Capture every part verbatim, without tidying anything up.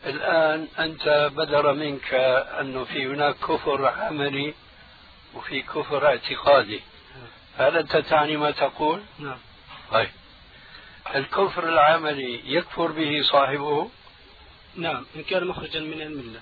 الآن أنت بدر منك أنه في هناك كفر عملي وفي كفر اعتقادي، هل أنت تعني ما تقول؟ نعم. طيب، الكفر العملي يكفر به صاحبه؟ نعم، إن كان مخرجا من الملة.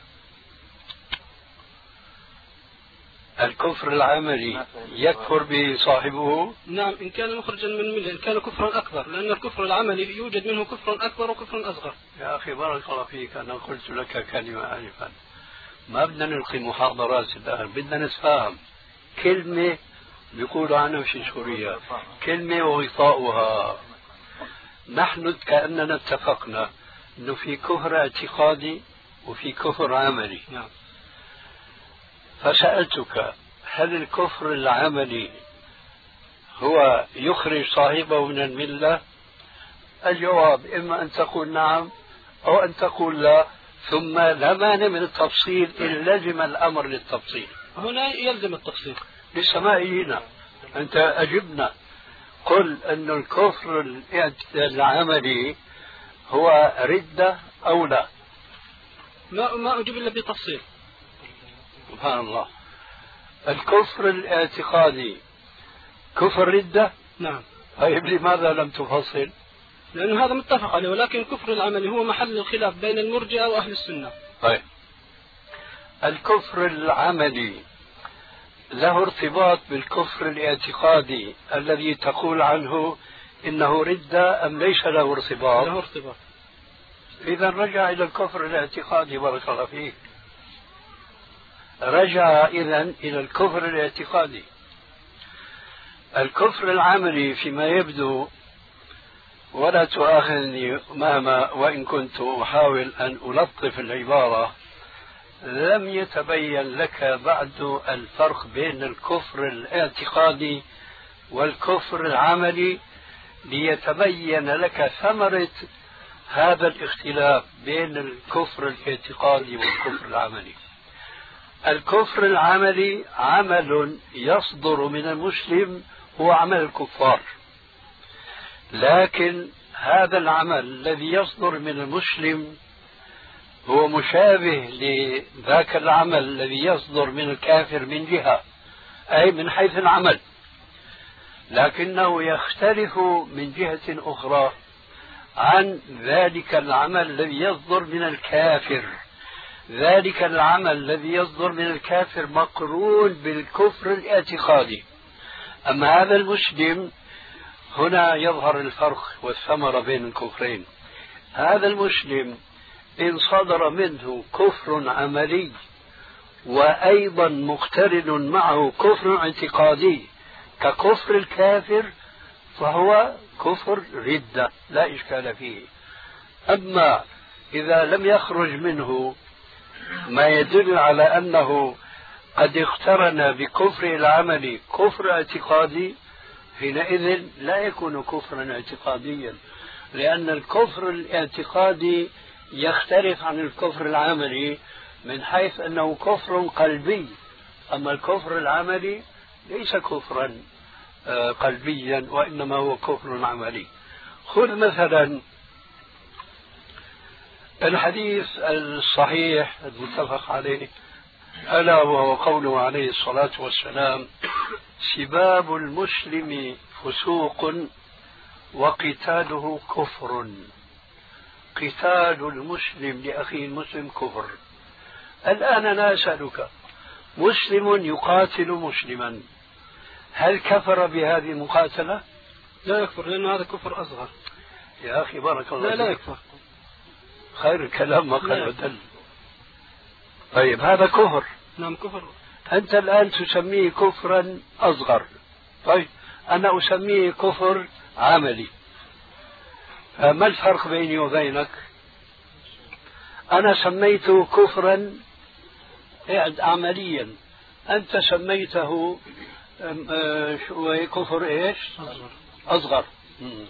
الكفر العملي يكفر به صاحبه؟ نعم، إن كان مخرجا من الملة، إن كان كفرا أكبر، لأن الكفر العملي يوجد منه كفر أكبر وكفر أصغر. يا أخي بارك الله فيك، أنا قلت لك كلمة آنفا، ما بدنا نلقي محاضرات الآن، بدنا نتفاهم. كلمة بيقولوا عنها في سوريا كلمة وغطاؤها. نحن كأننا اتفقنا أنه في كفر اعتقادي وفي كفر عملي. نعم. فسألتك هل الكفر العملي هو يخرج صاحبه من الملة؟ الجواب إما أن تقول نعم أو أن تقول لا، ثم لا مانع من التفصيل إن لزم الأمر للتفصيل. هنا يلزم التفصيل. للسماء هنا أنت أجبنا، قل أن الكفر العملي هو ردة أو لا. ما ما أجيب إلا بتفصيل. سبحان الله. الكفر الاعتقادي كفر ردة؟ نعم. طيب لماذا لم تفصل؟ لأن هذا متفق عليه، ولكن الكفر العملي هو محل الخلاف بين المرجئة وأهل السنة. طيب، الكفر العملي له ارتباط بالكفر الاعتقادي الذي تقول عنه إنه ردة أم ليس له ارتباط؟ له ارتباط. إذا رجع إلى الكفر الاعتقادي، بارك الله فيك، رجع إذن إلى الكفر الاعتقادي. الكفر العملي فيما يبدو، ولا تؤاخذني مهما وإن كنت أحاول أن ألطف العبارة، لم يتبين لك بعد الفرق بين الكفر الاعتقادي والكفر العملي ليتبين لك ثمرة هذا الاختلاف بين الكفر الاعتقادي والكفر العملي. الكفر العملي عمل يصدر من المسلم هو عمل الكفار، لكن هذا العمل الذي يصدر من المسلم هو مشابه لذاك العمل الذي يصدر من الكافر من جهة، أي من حيث العمل، لكنه يختلف من جهة أخرى عن ذلك العمل الذي يصدر من الكافر. ذلك العمل الذي يصدر من الكافر مقرون بالكفر الاعتقادي. أما هذا المسلم، هنا يظهر الفرق والثمرة بين الكفرين. هذا المسلم إن صدر منه كفر عملي وأيضا مقترن معه كفر اعتقادي ككفر الكافر، فهو كفر ردة لا إشكال فيه. أما إذا لم يخرج منه ما يدل على أنه قد اقترن بكفر العمل كفر اعتقادي، حينئذ لا يكون كفرا اعتقاديا، لأن الكفر الاعتقادي يختلف عن الكفر العملي من حيث أنه كفر قلبي، أما الكفر العملي ليس كفرا قلبيا وإنما هو كفر عملي. خذ مثلا الحديث الصحيح المتفق عليه، ألا وهو قوله عليه الصلاة والسلام: سباب المسلم فسوق وقتاله كفر. قتال المسلم لأخيه المسلم كفر. الآن أنا أسألك، مسلم يقاتل مسلما، هل كفر بهذه المقاتلة؟ لا يكفر، لأن هذا كفر أصغر. يا أخي بارك الله لا فيك. لا يكفر. خير الكلام ما قل ودل. طيب هذا كفر. نعم كفر. أنت الآن تسميه كفرا أصغر، طيب أنا أسميه كفر عملي، ما الفرق بيني وبينك؟ أنا سميته كفرا عمليا، أنت سميته كفر إيش؟ أصغر. أصغر. مم.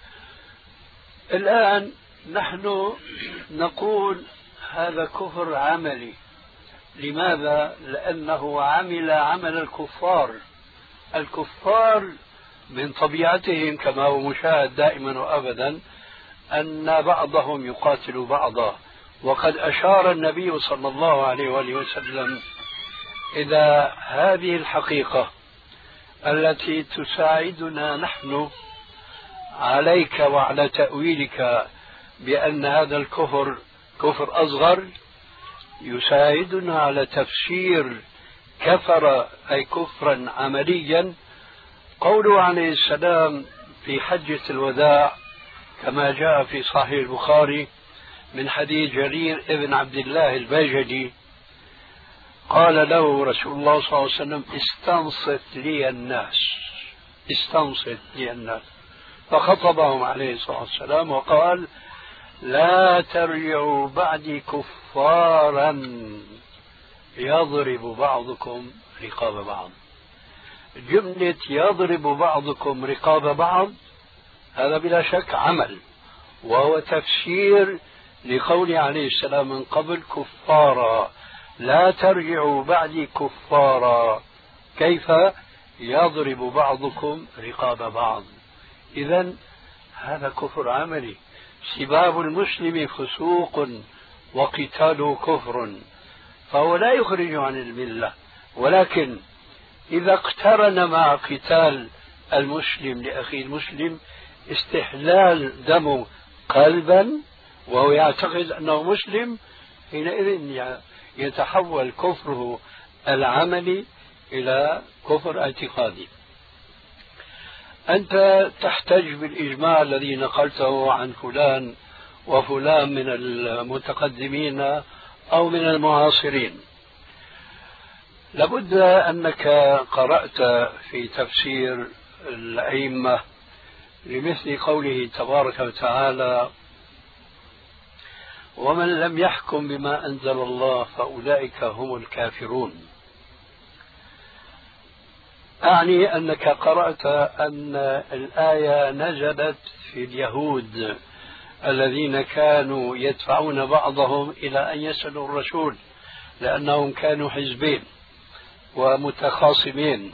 الآن نحن نقول هذا كفر عملي. لماذا؟ لأنه عمل عمل الكفار. الكفار من طبيعتهم كما هو مشاهد دائما وأبدا أن بعضهم يقاتل بعضا، وقد أشار النبي صلى الله عليه وآله وسلم إلى هذه الحقيقة التي تساعدنا نحن عليك وعلى تأويلك بأن هذا الكفر كفر أصغر، يساعدنا على تفسير كفر أي كفرا عمليا قوله عليه السلام في حجة الوداع كما جاء في صحيح البخاري من حديث جرير ابن عبد الله البجلي قال له رسول الله صلى الله عليه وسلم استنصت لي الناس، استنصت لي الناس، فخطبهم عليه الصلاة والسلام وقال لا ترجعوا بعدي كفارا يضرب بعضكم رقاب بعض. جملة يضرب بعضكم رقاب بعض هذا بلا شك عمل، وهو تفسير لقول عليه السلام من قبل كفارا، لا ترجعوا بعدي كفارا، كيف يضرب بعضكم رقاب بعض. إذن هذا كفر عملي، سباب المسلم فسوق وقتاله كفر، فهو لا يخرج عن الملة، ولكن إذا اقترن مع قتال المسلم لأخيه المسلم استحلال دمه قلبا وهو يعتقد أنه مسلم، حينئذ يتحول كفره العملي إلى كفر اعتقادي. أنت تحتج بالإجماع الذي نقلته عن فلان وفلان من المتقدمين أو من المعاصرين. لابد أنك قرأت في تفسير الأئمة لمثل قوله تبارك وتعالى ومن لم يحكم بما أنزل الله فأولئك هم الكافرون. أعني أنك قرأت أن الآية نزلت في اليهود الذين كانوا يدفعون بعضهم إلى أن يسألوا الرسول لأنهم كانوا حزبين ومتخاصمين،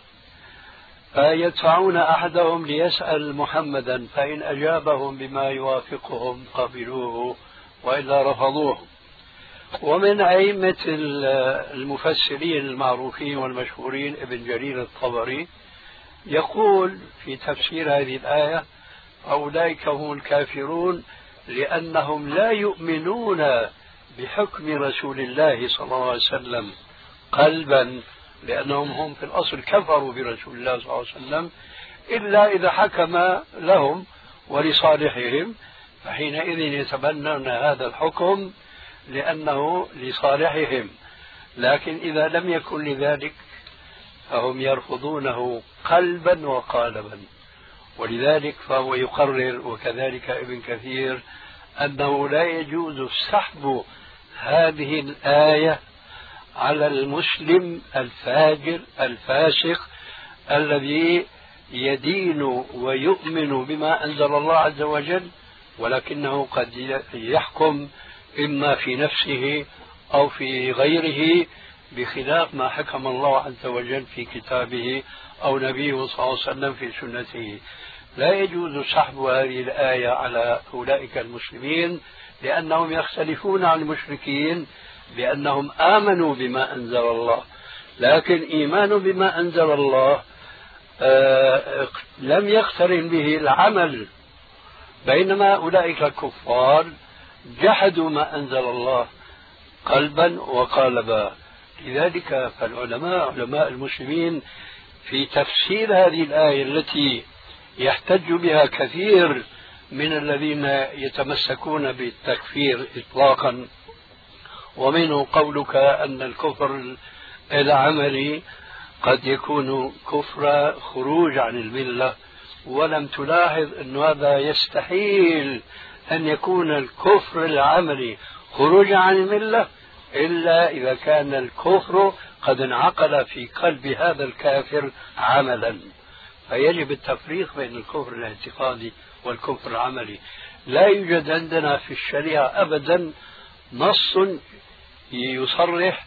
فيدفعون أحدهم ليسأل محمدا فإن أجابهم بما يوافقهم قبلوه وإلا رفضوه. ومن أئمة المفسرين المعروفين والمشهورين ابن جرير الطبري يقول في تفسير هذه الآية أولئك هم الكافرون لأنهم لا يؤمنون بحكم رسول الله صلى الله عليه وسلم قلبا، لأنهم هم في الأصل كفروا برسول الله صلى الله عليه وسلم إلا إذا حكم لهم ولصالحهم، فحينئذ يتبنون هذا الحكم لأنه لصالحهم، لكن إذا لم يكن لذلك فهم يرفضونه قلبا وقالبا. ولذلك فهو يقرر وكذلك ابن كثير أنه لا يجوز سحب هذه الآية على المسلم الفاجر الفاسق الذي يدين ويؤمن بما أنزل الله عز وجل، ولكنه قد يحكم إما في نفسه أو في غيره بخلاف ما حكم الله عز وجل في كتابه أو نبيه صلى الله عليه وسلم في سنته. لا يجوز سحب هذه الآية على أولئك المسلمين لأنهم يختلفون عن المشركين بأنهم آمنوا بما أنزل الله، لكن إيمان بما أنزل الله آه لم يقترن به العمل، بينما أولئك الكفار جحدوا ما أنزل الله قلبا وقالبا. لذلك فالعلماء علماء المسلمين في تفسير هذه الآية التي يحتج بها كثير من الذين يتمسكون بالتكفير إطلاقا، ومنه قولك أن الكفر العملي قد يكون كفر خروج عن الملة، ولم تلاحظ أن هذا يستحيل أن يكون الكفر العملي خروج عن الملة إلا إذا كان الكفر قد انعقد في قلب هذا الكافر عملا، فيجب التفريق بين الكفر الاعتقادي والكفر العملي. لا يوجد عندنا في الشريعة أبدا نص يصرح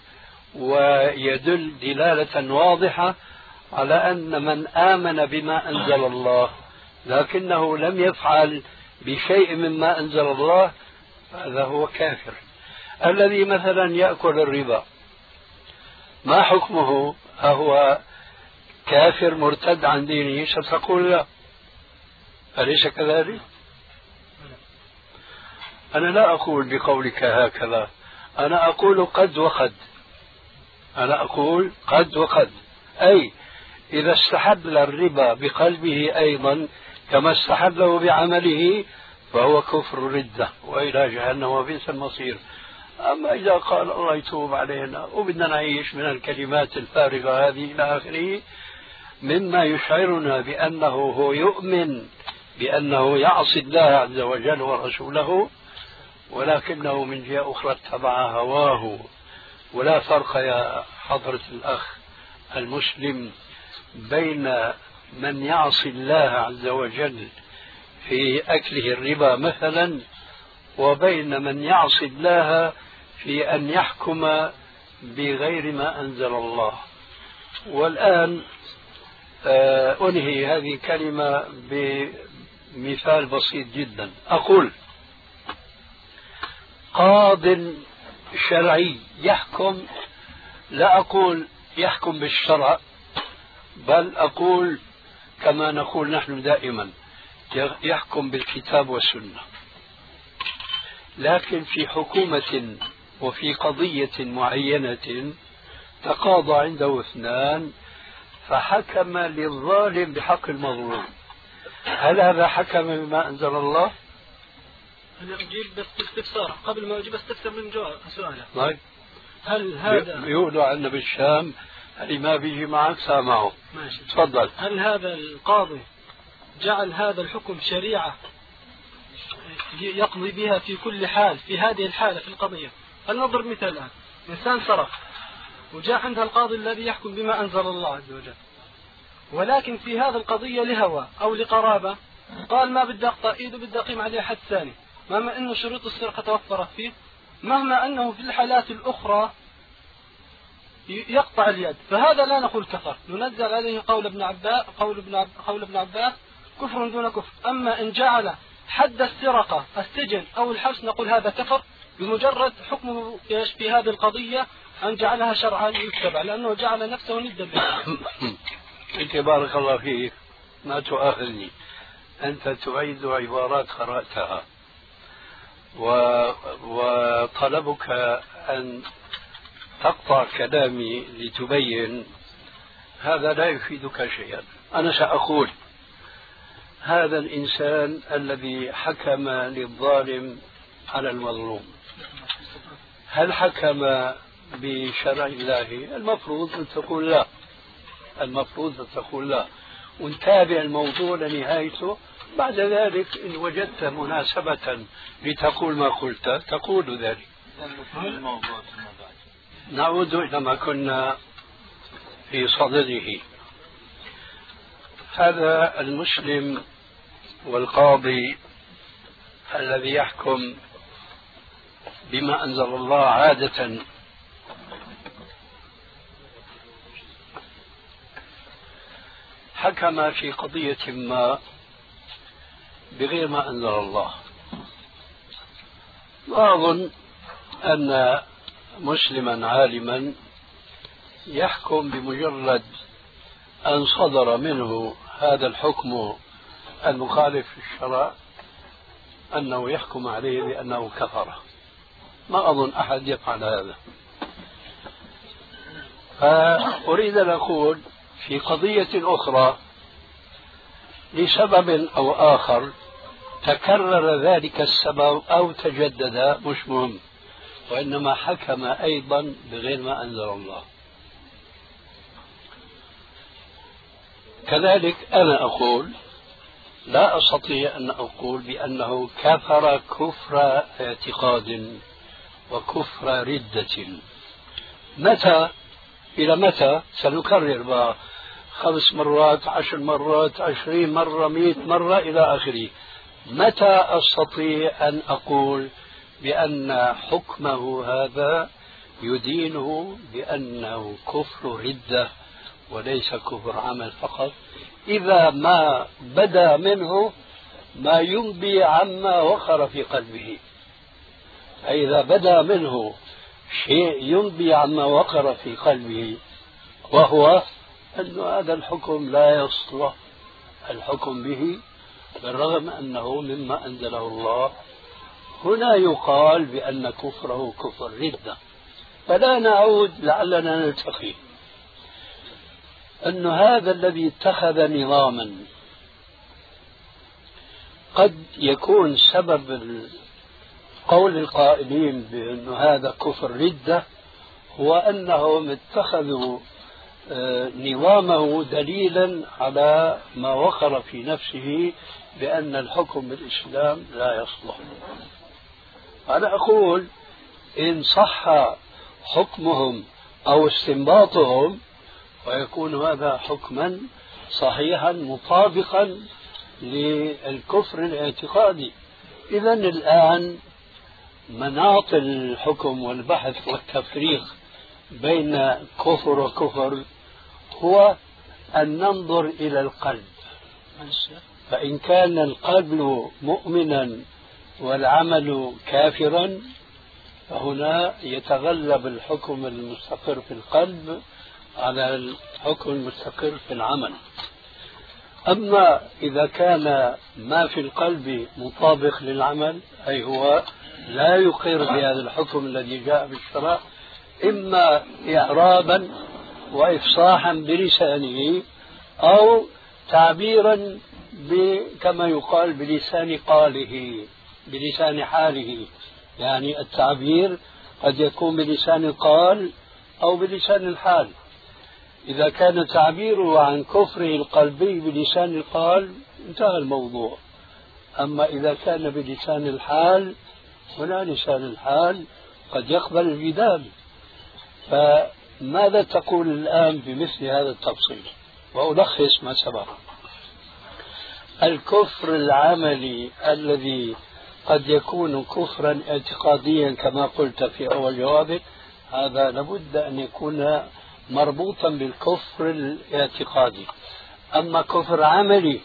ويدل دلالة واضحة على أن من آمن بما أنزل الله لكنه لم يفعل بشيء مما أنزل الله هذا هو كافر. الذي مثلا يأكل الربا ما حكمه؟ أهو كافر مرتد عن دينه؟ ستقول لا، أليس كذلك؟ أنا لا أقول بقولك هكذا، أنا أقول قد وقد، أنا أقول قد وقد، أي إذا استحل الربا بقلبه أيضا كما استحله بعمله فهو كفر ردة وإلى جهنم وبئس المصير. أما إذا قال الله يتوب علينا وبدنا نعيش من الكلمات الفارغة هذه إلى آخره مما يشعرنا بأنه هو يؤمن بأنه يعصي الله عز وجل ورسوله، ولكنه من جهة أخرى اتبع هواه. ولا فرق يا حضرة الأخ المسلم بين من يعصي الله عز وجل في أكله الربا مثلا وبين من يعصي الله في أن يحكم بغير ما أنزل الله. والآن أنهي هذه الكلمة بمثال بسيط جدا، أقول قاض شرعي يحكم، لا أقول يحكم بالشرع بل أقول كما نقول نحن دائما يحكم بالكتاب والسنة، لكن في حكومة وفي قضية معينة تقاضى عنده اثنان فحكم للظالم بحق المظلوم، هل هذا حكم بما أنزل الله؟ أنا أجيب بس استفسار قبل ما أجيب استفسر من جواب سؤاله. طيب هل هذا يقولوا عنا بالشام اللي ما بيجي معك سامعه. ماشي تفضل. هل هذا القاضي جعل هذا الحكم شريعة يقضي بها في كل حال في هذه الحالة في القضية؟ فلنضرب مثال الآن، إنسان سرق وجاء عندها القاضي الذي يحكم بما أنزل الله عز وجل، ولكن في هذه القضية لهوى أو لقرابة قال ما بدي أقطع إيده بدي أقيم عليه حد ثاني، مهما أنه شروط السرقة توفرت فيه، مهما أنه في الحالات الأخرى يقطع اليد، فهذا لا نقول كفر، ننزل عليه قول ابن عباس قول ابن عب... قول ابن عباس كفر دون كفر. أما إن جعل حد السرقة السجن أو الحبس نقول هذا كفر بمجرد حكمه في هذه القضية أن جعلها شرعا يتبع لأنه جعل نفسه ندا به. أنت بارك الله فيك ما تؤاخذني، أنت تعيد عبارات قرأتها و... وطلبك أن تقطع كلامي لتبين، هذا لا يفيدك شيئا. أنا سأقول هذا الإنسان الذي حكم للظالم على المظلوم هل حكم بشرع الله؟ المفروض أن تقول لا، المفروض أن تقول لا ونتابع الموضوع لنهايته. بعد ذلك إن وجدت مناسبة لتقول ما قلت تقول ذلك. نعود إلى ما كنا في صدده. هذا المسلم والقاضي الذي يحكم بما أنزل الله عادة حكم في قضية ما بغير ما أنزل الله. وأظن أن مسلما عالما يحكم بمجرد أن صدر منه هذا الحكم المخالف للشرع أنه يحكم عليه بأنه كفر. ما أظن أحد يفعل هذا. فأريد أن أقول في قضية أخرى لسبب أو آخر تكرر ذلك السبب أو تجدد مش مهم، وإنما حكم أيضا بغير ما أنزل الله. كذلك أنا أقول لا أستطيع أن أقول بأنه كفر كفر اعتقاد وكفر ردة. متى إلى متى؟ سنكرر بقى خمس مرات عشر مرات عشرين مرة مئة مرة إلى آخره. متى أستطيع أن أقول بأن حكمه هذا يدينه بأنه كفر ردة وليس كفر عمل فقط؟ إذا ما بدا منه ما ينبي عما وقر في قلبه. فإذا بدا منه شيء ينبي عما وقر في قلبه، وهو أن هذا الحكم لا يصلح الحكم به بالرغم أنه مما أنزله الله، هنا يقال بأن كفره كفر ردة. فلا نعود، لعلنا نلتقي أن هذا الذي اتخذ نظاما قد يكون سبب قول القائلين بأن هذا كفر ردة هو أنهم اتخذوا نظامه دليلا على ما وقر في نفسه بأن الحكم بالإسلام لا يصلح. أنا أقول إن صح حكمهم أو استنباطهم ويكون هذا حكما صحيحا مطابقا للكفر الاعتقادي. إذن الآن مناط الحكم والبحث والتفريق بين كفر وكفر هو أن ننظر إلى القلب، فإن كان القلب مؤمنا والعمل كافرا فهنا يتغلب الحكم المستقر في القلب على الحكم المستقر في العمل. أما إذا كان ما في القلب مطابق للعمل، أي هو لا يقر بهذا الحكم الذي جاء بالشرع، إما إعرابا وإفصاحا بلسانه أو تعبيرا كما يقال بلسان قاله بلسان حاله. يعني التعبير قد يكون بلسان القال أو بلسان الحال. إذا كان تعبيره عن كفره القلبي بلسان القال انتهى الموضوع. أما إذا كان بلسان الحال، هنا لسان الحال قد يقبل الجدال. فماذا تقول الآن بمثل هذا التفصيل؟ وألخص ما سبق. الكفر العملي الذي قد يكون كفرا اعتقاديا كما قلت في أول جوابك، هذا لابد أن يكون مربوطا بالكفر الاعتقادي. أما كفر عملي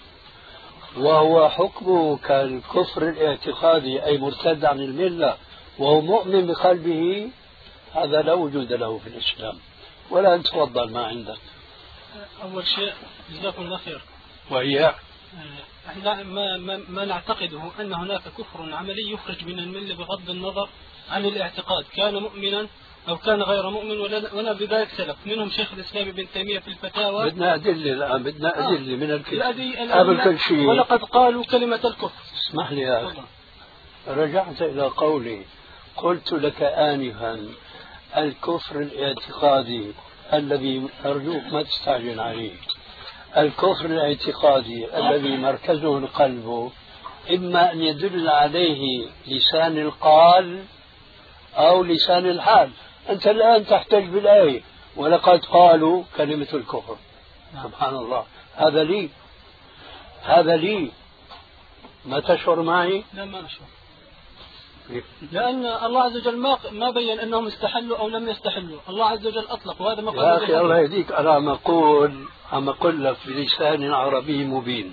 وهو حكمه كالكفر الاعتقادي أي مرتد عن الملة وهو مؤمن بقلبه، هذا لا وجود له في الإسلام. ولا أن تفضل ما عندك. أول شيء جزاكم الله خير. وهي احنا ما, ما, ما نعتقده أن هناك كفر عملي يخرج من الملة بغض النظر عن الاعتقاد، كان مؤمنا أو كان غير مؤمن. ولا بذلك سلف منهم شيخ الإسلام ابن تيمية في الفتاوى. بدنا أدلة الآن، بدنا أدلة من الكتاب قبل كل شيء. ولقد قالوا كلمة الكفر. اسمح لي يا أخي، رجعت إلى قولي، قلت لك آنفا الكفر الاعتقادي الذي أرجوك ما تستعجل عليه. الكفر الاعتقادي الذي مركزه القلب إما أن يدل عليه لسان القال أو لسان الحال. أنت الآن تحتج بالآية ولقد قالوا كلمة الكفر. سبحان الله، هذا لي هذا لي ما تشعر معي؟ لا ما أشعر، لأن الله عز وجل ما ما بين أنهم استحلوا أو لم يستحلوا. الله عز وجل أطلق، وهذا ما قال. يا أخي الله يهديك، أنا عم أقول عم أقول لك بلسان عربي مبين.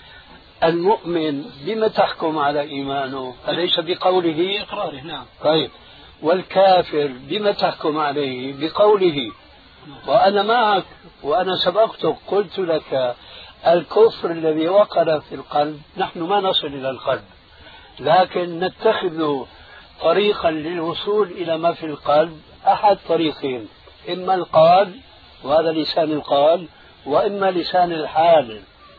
المؤمن بما تحكم على إيمانه؟ أليس بقوله؟ بإقراره. نعم. طيب، والكافر بما تحكم عليه؟ بقوله. وأنا معك، وأنا سبقتك قلت لك الكفر الذي وقر في القلب نحن ما نصل إلى القلب، لكن نتخذ طريقا للوصول إلى ما في القلب. أحد طريقين، إما القال وهذا لسان القال، وإما لسان الحال.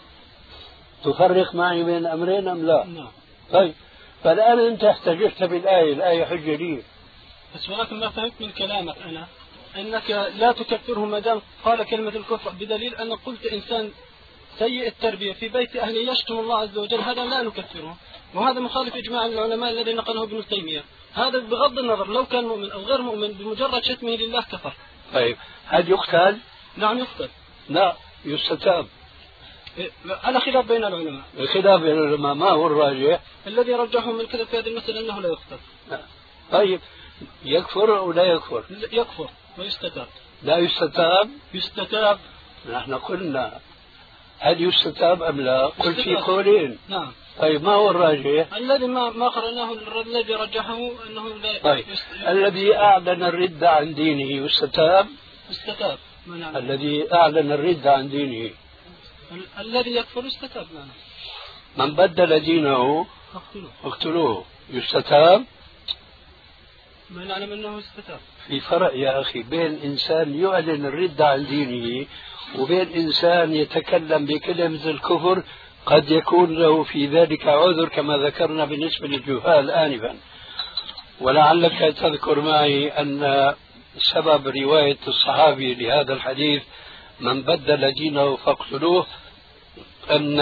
تفرق معي بين الأمرين أم لا؟ نعم. طيب، فالآن أنت احتججت بالآية، الآية حجة لي. بس ولكن ما فهمت من كلامك أنا أنك لا تكفره ما دام قال كلمة الكفر، بدليل أن قلت إنسان سيء التربية في بيت أهله يشتم الله عز وجل، هذا لا نكفره، وهذا مخالف إجماع العلماء الذي نقله ابن تيمية. هذا بغض النظر لو كان مؤمن أو غير مؤمن، بمجرد شتمه لله كفر. طيب، هل يقتل؟ نعم يقتل. لا، يستتاب. على خلاف بين العلماء. الخلاف بين العلماء ما هو الراجح؟ الذي رجحهم من كذا في هذه المسألة أنه لا يقتل. لا. طيب، يكفر أو لا يكفر؟ يكفر ويستتاب. لا يستتاب؟ يستتاب. نحن قلنا هل يستتاب أم لا؟ قلت في قولين. نعم. طيب ما هو الراجح؟ الذي ما ما قرأناه الذي رجحه أنه لا. طيب الذي أعلن الردة عن دينه يستتاب؟ يستتاب. الذي أعلن الردة عن دينه ال- الذي يكفر يستتاب. من بدل دينه اقتلوه. اقتلوه يستتاب؟ ما نعلم أنه يستتاب. في فرق يا أخي بين إنسان يعلن الردة عن دينه وبين إنسان يتكلم بكلمة الكفر قد يكون له في ذلك عذر كما ذكرنا بالنسبة للجهال آنفا. ولعلك تذكر معي أن سبب رواية الصحابي لهذا الحديث من بدل دينه فاقتلوه أن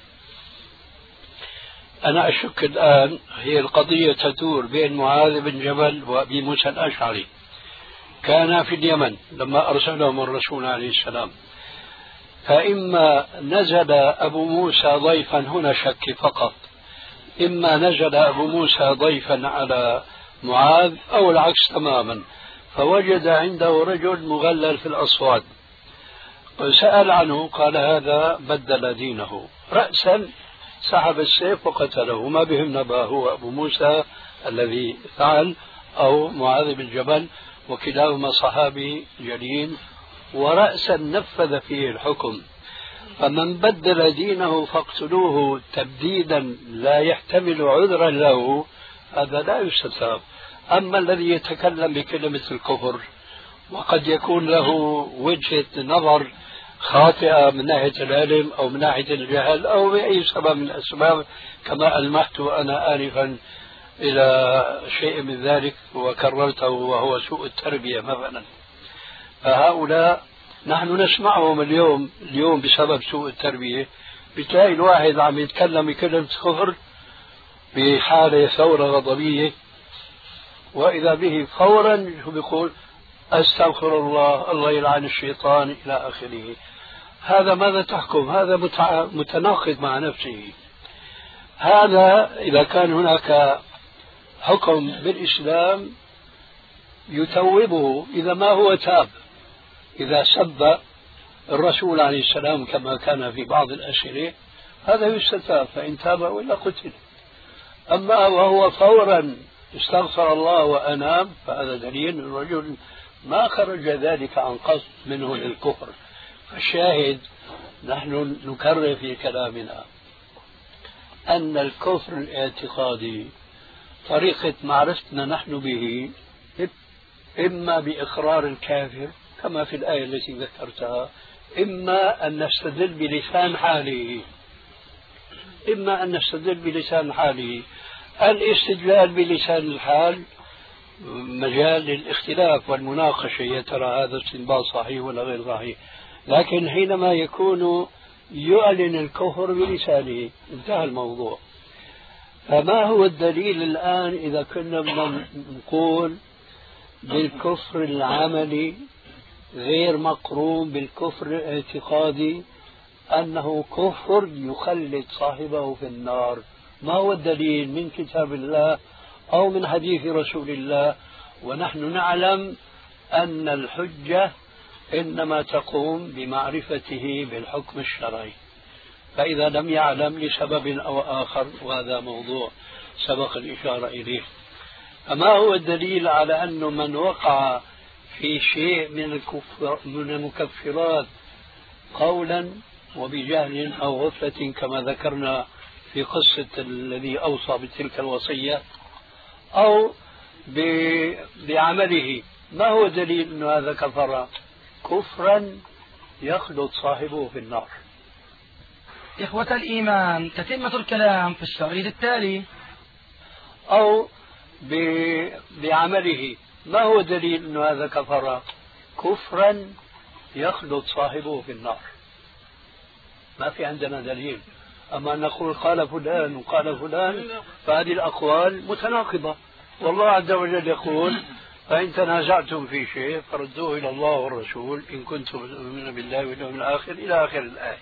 أنا أشك الآن هي القضية تدور بين معاذ بن جبل وأبي موسى الأشعري. كان في اليمن لما أرسلهم الرسول عليه السلام، فإما نزل أبو موسى ضيفا، هنا شك فقط، إما نزل أبو موسى ضيفا على معاذ أو العكس تماما، فوجد عنده رجل مغلل في الأصوات، سأل عنه قال هذا بدل دينه، رأسا سحب السيف وقتله. ما بهم نبأ هو أبو موسى الذي فعل أو معاذ بن جبل، وكلاهما صحابي جليل، ورأسا نفذ فيه الحكم. فمن بدل دينه فاقتلوه تبديدا لا يحتمل عذرا له هذا لا يستتاب. أما الذي يتكلم بكلمة الكفر وقد يكون له وجهة نظر خاطئة من ناحية العلم أو من ناحية الجهل أو بأي سبب من الأسباب كما ألمحت أنا آنفا إلى شيء من ذلك وكررته وهو سوء التربية مثلا، فهؤلاء نحن نسمعهم اليوم اليوم بسبب سوء التربية. بتلاقي الواحد عم يتكلم بكلمة كفر بحالة ثورة غضبية، وإذا به فورا شو بيقول أستغفر الله، الله يلعن الشيطان إلى آخره. هذا ماذا تحكم؟ هذا متناقض مع نفسه. هذا إذا كان هناك حكم بالإسلام يتوبه، إذا ما هو تاب، إذا سب الرسول عليه السلام كما كان في بعض الأسئلة هذا يستتاب، فإن تاب وإلا قتل. أما وهو فورا استغفر الله وأناب فهذا دليل الرجل ما خرج ذلك عن قصد منه للكفر. فالشاهد نحن نكرر في كلامنا أن الكفر الاعتقادي طريقة معرفتنا نحن به إما بإقرار الكافر كما في الآية التي ذكرتها، إما أن نستدل بلسان حاله إما أن نستدل بلسان حاله. الاستدلال بلسان الحال مجال للاختلاف والمناقشة، يا ترى هذا استنباط صحيح ولا غير صحيح، لكن حينما يكون يعلن الكفر بلسانه انتهى الموضوع. فما هو الدليل الآن إذا كنا نقول بالكفر العملي غير مقرون بالكفر الاعتقادي أنه كفر يخلد صاحبه في النار؟ ما هو الدليل من كتاب الله أو من حديث رسول الله؟ ونحن نعلم أن الحجة إنما تقوم بمعرفته بالحكم الشرعي، فإذا لم يعلم لسبب أو آخر وهذا موضوع سبق الإشارة إليه. فما هو الدليل على أنه من وقع في شيء من الكفر من المكفرات قولا وبجهل أو غفلة كما ذكرنا في قصة الذي أوصى بتلك الوصية أو بعمله، ما هو دليل أن هذا كفر كفرا يخلد صاحبه في النار؟ إخوة الإيمان، تتمة الكلام في الشريط التالي. أو بعمله، ما هو دليل أن هذا كفر كفرا يخلد صاحبه في النار؟ ما في عندنا دليل. أما نقول قال فلان وقال فلان فهذه الأقوال متناقضة، والله عز وجل يقول فإن تنازعتم في شيء فردوه إلى الله والرسول إن كنتم تؤمنون بالله واليوم الآخر إلى آخر الآية.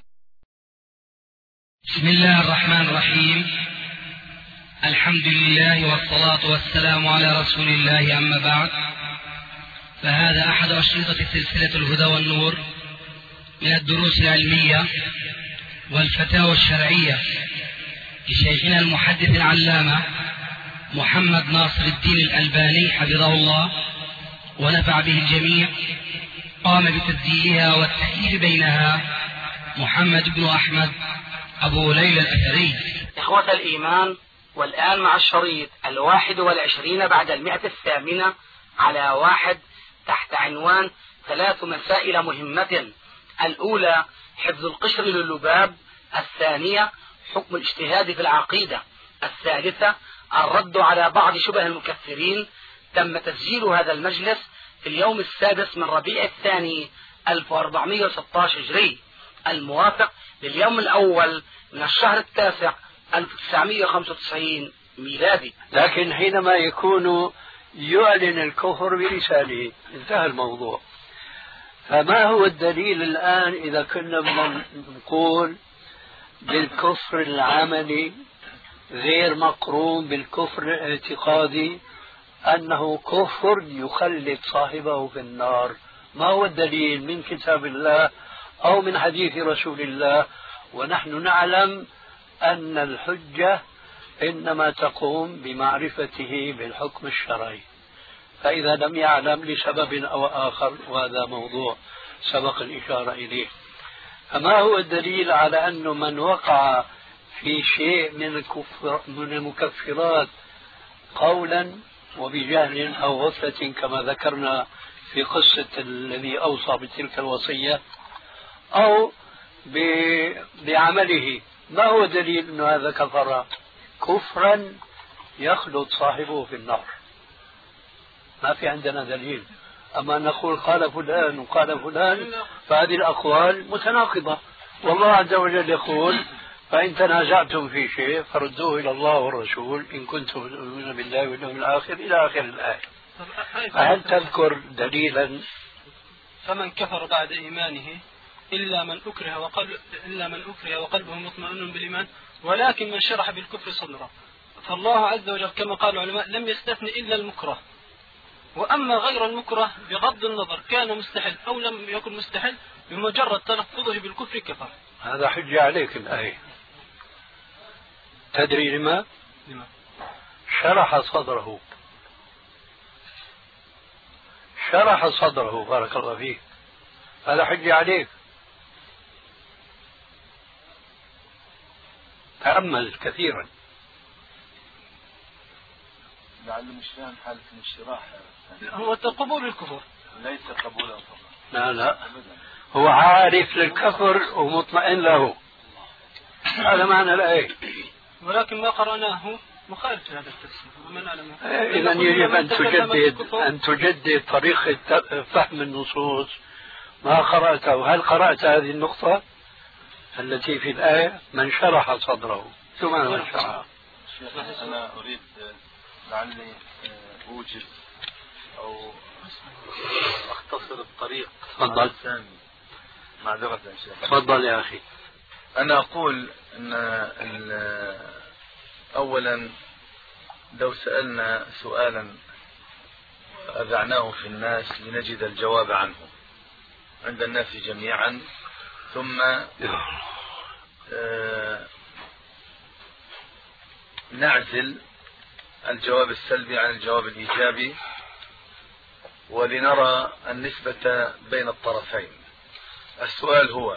بسم الله الرحمن الرحيم. الحمد لله والصلاة والسلام على رسول الله، أما بعد، فهذا أحد أشرطة سلسلة الهدى والنور من الدروس العلمية والفتاوى الشرعية لشيخنا المحدث العلامة محمد ناصر الدين الألباني حفظه الله ونفع به الجميع، قام بتسجيلها والتأليف بينها محمد بن أحمد أبو ليلى الأثري. إخوة الإيمان، والآن مع الشريط الواحد والعشرين بعد المئة الثامنة على واحد تحت عنوان ثلاث مسائل مهمة: الأولى حفظ القشر للباب، الثانية حكم الاجتهاد في العقيدة، الثالثة الرد على بعض شبه المكفرين. تم تسجيل هذا المجلس في اليوم السادس من ربيع الثاني ألف وأربعمائة وستة عشر هجري، الموافق لليوم الأول من الشهر التاسع ألف وتسعمائة وخمسة وتسعين ميلادي. لكن حينما يكون يعلن الكفر بلسانه انتهى الموضوع. فما هو الدليل الآن إذا كنا نقول بالكفر العملي غير مقرون بالكفر الاعتقادي أنه كفر يخلد صاحبه في النار؟ ما هو الدليل من كتاب الله أو من حديث رسول الله؟ ونحن نعلم أن الحجة إنما تقوم بمعرفته بالحكم الشرعي، فإذا لم يعلم لسبب أو آخر، وهذا موضوع سبق الإشارة إليه. فما هو الدليل على أن من وقع في شيء من الكفر من المكفرات قولا وبجهل أو غفلة كما ذكرنا في قصة الذي أوصى بتلك الوصية أو بعمله، ما هو دليل أن هذا كفر كفرا يخلد صاحبه في النار؟ ما في عندنا دليل. أما نقول قال فلان وقال فلان فهذه الأقوال متناقضة، والله عز وجل يقول: فإن تنازعتم في شيء فردوه إلى الله والرسول إن كنتم تؤمنون بالله واليوم الآخر إلى آخر الآية. فهل تذكر دليلا؟ فمن كفر بعد إيمانه إلا من أكره وقلب إلا من أكره وقلبه مطمئن بالإيمان ولكن من شرح بالكفر صدره. فالله عز وجل كما قال العلماء لم يستثن إلا المكره، وأما غير المكره بغض النظر كان مستحل أو لم يكن مستحل بمجرد تلفظه بالكفر كفر. هذا حجة عليك الآية. تدري لما؟ لما؟ شرح صدره شرح صدره بارك الله فيك، هذا حجة عليك. تأمل كثيرا. لعله مش فاهم حالة الانشراح. هو قبول الكفر ليس قبولا فقط. لا لا، هو عارف للكفر ومطمئن له، هذا معنى الآية. ولكن ما قرأناه مخالف لهذا التفسير ومن أعلم. إذا يجب أن تجدد أن تجدد طريقة فهم النصوص. ما قرأته؟ هل قرأت هذه النقطة التي في الآية من شرح صدره؟ ثم من شرح. أنا أريد لعلي أوجد أو أختصر الطريق. تفضل. معذرة يا شيخ. تفضل يا أخي. أنا أقول أن أولا لو سألنا سؤالا أذعناه في الناس لنجد الجواب عنه عند الناس جميعا، ثم آه نعزل الجواب السلبي عن الجواب الإيجابي ولنرى النسبة بين الطرفين. السؤال هو: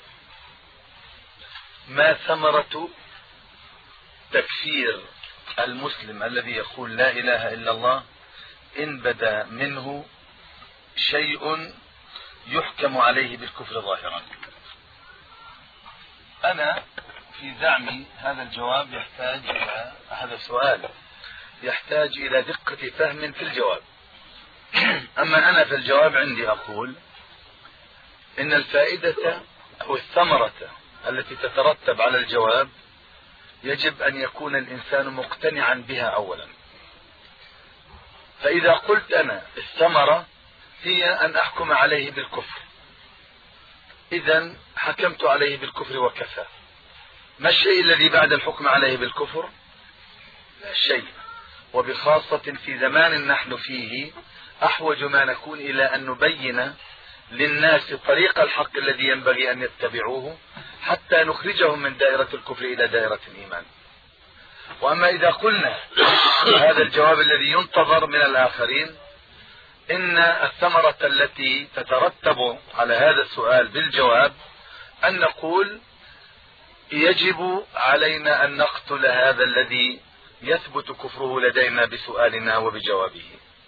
ما ثمرة تكفير المسلم الذي يقول لا إله إلا الله إن بدا منه شيء يحكم عليه بالكفر ظاهرا؟ أنا في زعمي هذا الجواب يحتاج إلى هذا السؤال يحتاج إلى دقة فهم في الجواب. أما أنا في الجواب عندي أقول إن الفائدة أو الثمرة التي تترتب على الجواب يجب أن يكون الإنسان مقتنعا بها أولا. فإذا قلت أنا الثمرة هي أن أحكم عليه بالكفر، إذن حكمت عليه بالكفر وكفى. ما الشيء الذي بعد الحكم عليه بالكفر؟ لا شيء، وبخاصة في زمان نحن فيه أحوج ما نكون إلى أن نبين للناس طريق الحق الذي ينبغي أن يتبعوه حتى نخرجهم من دائرة الكفر إلى دائرة الإيمان. وأما إذا قلنا هذا الجواب الذي ينتظر من الآخرين، إن الثمرة التي تترتب على هذا السؤال بالجواب أن نقول يجب علينا أن نقتل هذا الذي يثبت كفره لدينا بسؤالنا وبجوابه.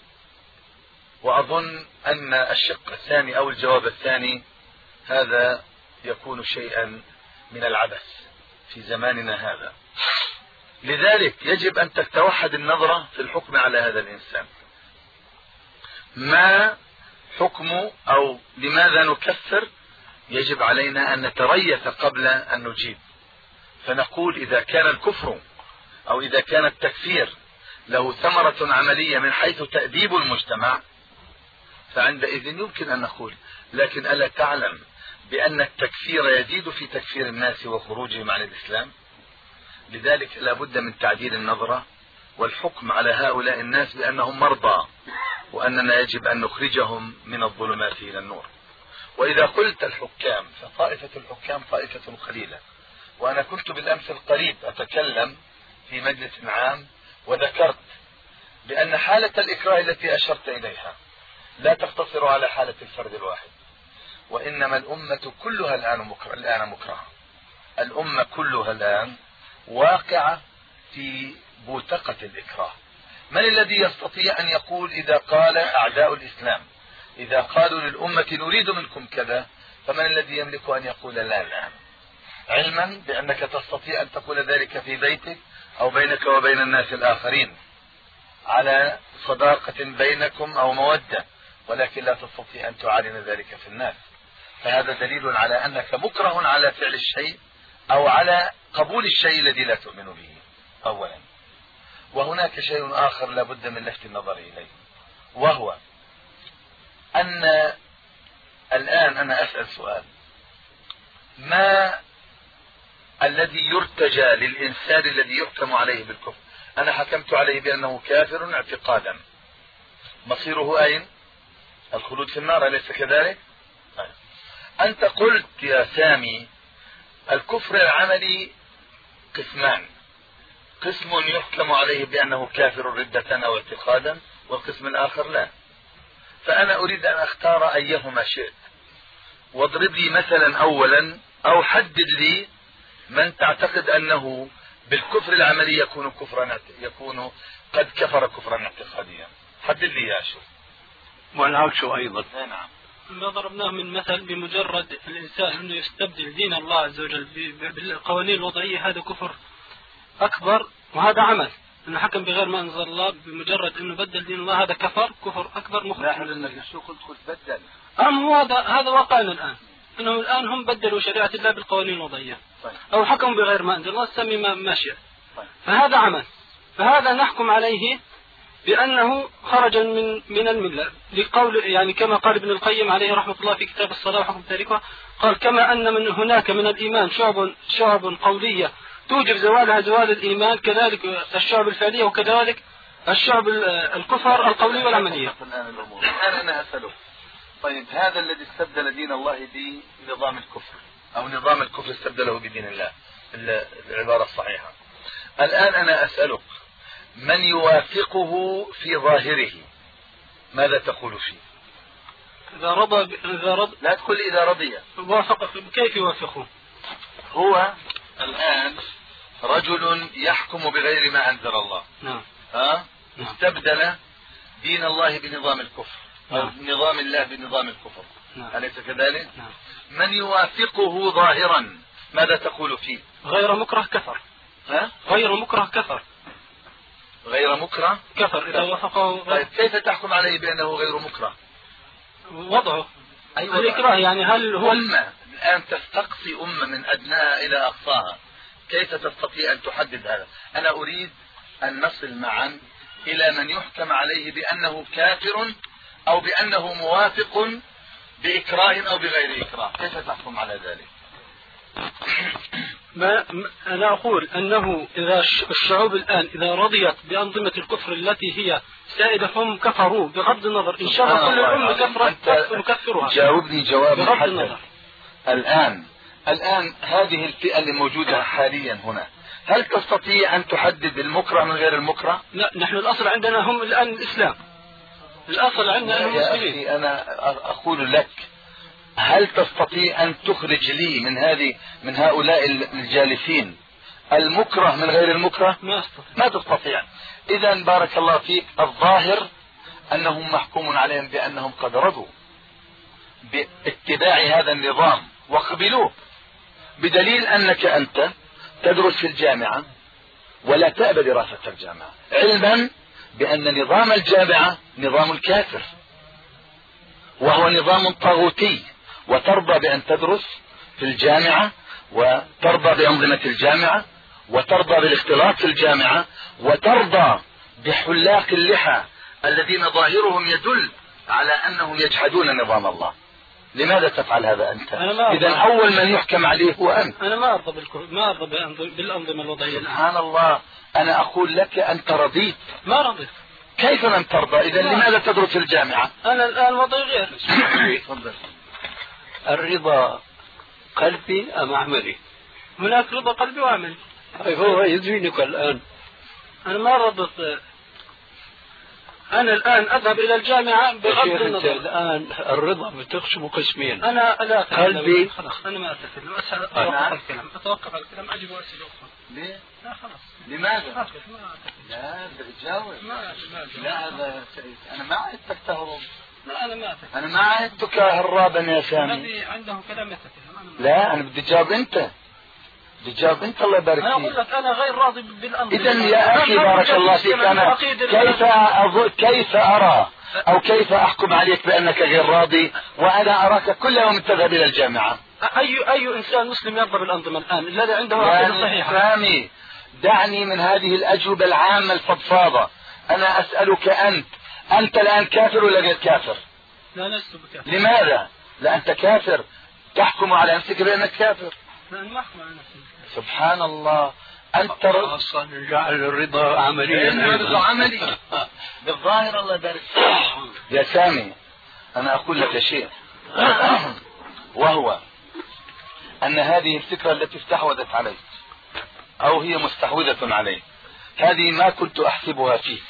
وأظن أن الشق الثاني أو الجواب الثاني هذا يكون شيئا من العبث في زماننا هذا. لذلك يجب أن تتوحد النظرة في الحكم على هذا الإنسان. ما حكم أو لماذا نكفر؟ يجب علينا أن نتريث قبل أن نجيب، فنقول إذا كان الكفر أو إذا كان التكفير له ثمرة عملية من حيث تأديب المجتمع فعندئذ يمكن أن نقول. لكن ألا تعلم بأن التكفير يزيد في تكفير الناس وخروجهم عن الإسلام؟ لذلك لا بد من تعديل النظرة والحكم على هؤلاء الناس بأنهم مرضى، وأننا يجب أن نخرجهم من الظلمات إلى النور. وإذا قلت الحكام فطائفة الحكام طائفة قليلة. وأنا كنت بالأمس القريب أتكلم في مجلس عام وذكرت بأن حالة الإكراه التي أشرت إليها لا تقتصر على حالة الفرد الواحد، وإنما الأمة كلها الآن مكره الآن مكرهة. الأمة كلها الآن واقعة في بوتقة الإكراه. من الذي يستطيع أن يقول إذا قال أعداء الإسلام إذا قالوا للأمة نريد منكم كذا، فمن الذي يملك أن يقول لا الآن؟ علما بأنك تستطيع أن تقول ذلك في بيتك أو بينك وبين الناس الآخرين على صداقة بينكم أو مودة، ولكن لا تستطيع أن تعلن ذلك في الناس. فهذا دليل على أنك مكره على فعل الشيء أو على قبول الشيء الذي لا تؤمن به أولا. وهناك شيء آخر لا بد من لفت النظر إليه، وهو أن الآن أنا أسأل سؤال: ما الذي يرتجى للإنسان الذي يحكم عليه بالكفر؟ أنا حكمت عليه بأنه كافر اعتقادا، مصيره أين؟ الخلود في النار، أليس كذلك؟ أنت قلت يا سامي الكفر العملي قسمان، قسم يحكم عليه بأنه كافر ردة أو اعتقادا، والقسم الآخر لا. فأنا أريد أن أختار أيهما شئت، واضرب لي مثلا أولا أو حدد لي من تعتقد أنه بالكفر العملي يكون كفرا يكون قد كفر كفرا اعتقاديا. حدد لي يا شو ونعكسه أيضا. نعم. ما ضربناه من مثل بمجرد الإنسان أنه يستبدل دين الله عز وجل بالقوانين الوضعية، هذا كفر أكبر، وهذا عمل أنه حكم بغير ما أنزل الله. بمجرد أنه بدل دين الله هذا كفر كفر أكبر مخرج. لا أنك شو قلت قلت بدل. أم هو هذا هذا واقعنا الآن، أنه الآن هم بدلوا شريعة الله بالقوانين الوضعية. طيب. أو حكموا بغير ما أنزل الله، سمي ما ماشي. طيب. فهذا عمل، فهذا نحكم عليه بأنه خرج من من الملة، لقول يعني كما قال ابن القيم عليه رحمة الله في كتاب الصلاة وحكم تاركها، قال: كما أن من هناك من الإيمان شعب شعب قولية توجب زوالها زوال الإيمان، كذلك الشعب الفعلية، وكذلك الشعب الكفر القولي والعملية. الآن أنا أسأله: طيب هذا الذي استبدل دين الله بنظام الكفر أو نظام الكفر استبدله بدين الله، العبارة الصحيحة، الآن أنا أسألك من يوافقه في ظاهره ماذا تقول فيه؟ إذا رضى إذا رضى لا تقول إذا رضي. وافق، كيف يوافقه؟ هو الآن رجل يحكم بغير ما أنزل الله. نعم. ها؟ استبدل دين الله بنظام الكفر. نعم. نظام الله بنظام الكفر. نعم. أليس كذلك؟ نعم. من يوافقه ظاهرا ماذا تقول فيه؟ غير مكره كفر. ها؟ غير مكره كفر. غير مكره كفر إذا وافقه. طيب كيف تحكم عليه بأنه غير مكره؟ وضعه أي أيوة الإكراه، يعني هل هو أمة الآن تستقصي أمة من أدناها إلى أقصاها، كيف تستطيع أن تحدد هذا؟ أنا أريد أن نصل معا إلى من يحكم عليه بأنه كافر أو بأنه موافق بإكراه أو بغير إكراه، كيف تحكم على ذلك؟ ما أنا أقول أنه إذا الشعوب الآن إذا رضيت بأنظمة الكفر التي هي سائدة هم كفروا بغض النظر، إن شاء الله كل الأمة كفرت نكفرها. جاوبني جواب بغض النظر. الآن الآن هذه الفئة اللي موجودة حاليا هنا، هل تستطيع أن تحدد المكره من غير المكره؟ لا، نحن الأصل عندنا هم الآن الإسلام، الأصل عندنا أنهم مسلمين. يا أخي أنا أقول لك، هل تستطيع أن تخرج لي من هذه من هؤلاء الجالسين المكره من غير المكره؟ ما أستطيع. ما تستطيع. إذا بارك الله فيك، الظاهر أنهم محكوم عليهم بأنهم قد رضوا باتباع هذا النظام وقبلوه، بدليل أنك أنت تدرس في الجامعة ولا تأبى دراسة الجامعة، علما بأن نظام الجامعة نظام الكافر وهو نظام طاغوتي، وترضى بأن تدرس في الجامعة وترضى بأنظمة الجامعة وترضى بالاختلاط في الجامعة وترضى بحلاق اللحى الذين ظاهرهم يدل على أنهم يجحدون نظام الله. لماذا تفعل هذا أنت؟ إذا أول من يحكم عليه هو أنت. أنا ما أرضى بالكفر، ما أرضى بالأنظمة الوضعية. سبحان الله، أنا أقول لك أنت رضيت. ما رضيت. كيف لم ترضى؟ إذا لماذا تدرس في الجامعة؟ أنا الآن وضعي غير. الرضا قلبي أم عملي؟ هناك رضا قلبي وعملي. هو يزوينك الآن. أنا ما رضيت. أنا الآن أذهب إلى الجامعة بغض النظر. الآن الرضا بتقسم قسمين. أنا لا قلبي. خلاص أنا ما أتكلم، أتوقف الكلام، أتوقف الكلام، أجيب أسئلة أخرى. ليه؟ لا خلاص. لماذا؟ لا بتجاوب. ما لا هذا أنا ما عدتك تهرب. لا أنا ما أتكلم. أنا ما عدتك هرابا يا سامي. الذي عنده كلام يتكلم. لا أنا بدي أجاوب أنت. بجاب انت الله يبارك فيك. انا اقول لك انا غير راضي بالامر. اذا يا اخي بارك الله فيك، انا كيف أظن كيف ارى او كيف احكم عليك بانك غير راضي وانا اراك كل يوم تذهب الى الجامعه؟ اي اي انسان مسلم يرضى بالانظمه الان الذي عنده عقيده صحيحه؟ سامي دعني من هذه الاجوبه العامه الفضفاضه. انا اسالك انت، انت الان كافر ولا غير كافر؟ لا لست بكافر. لماذا؟ لا انت كافر، تحكم على نفسك بانك كافر. لا انا ما احكم على نفسي. سبحان الله، أنت أصلا جعل الرضا عمليا. الرضا عملي بالظاهر. الله يبارك فيك يا سامي. أنا أقول لك شيء، وهو أن هذه الفكرة التي استحوذت عليك أو هي مستحوذة عليك، هذه ما كنت أحسبها فيك،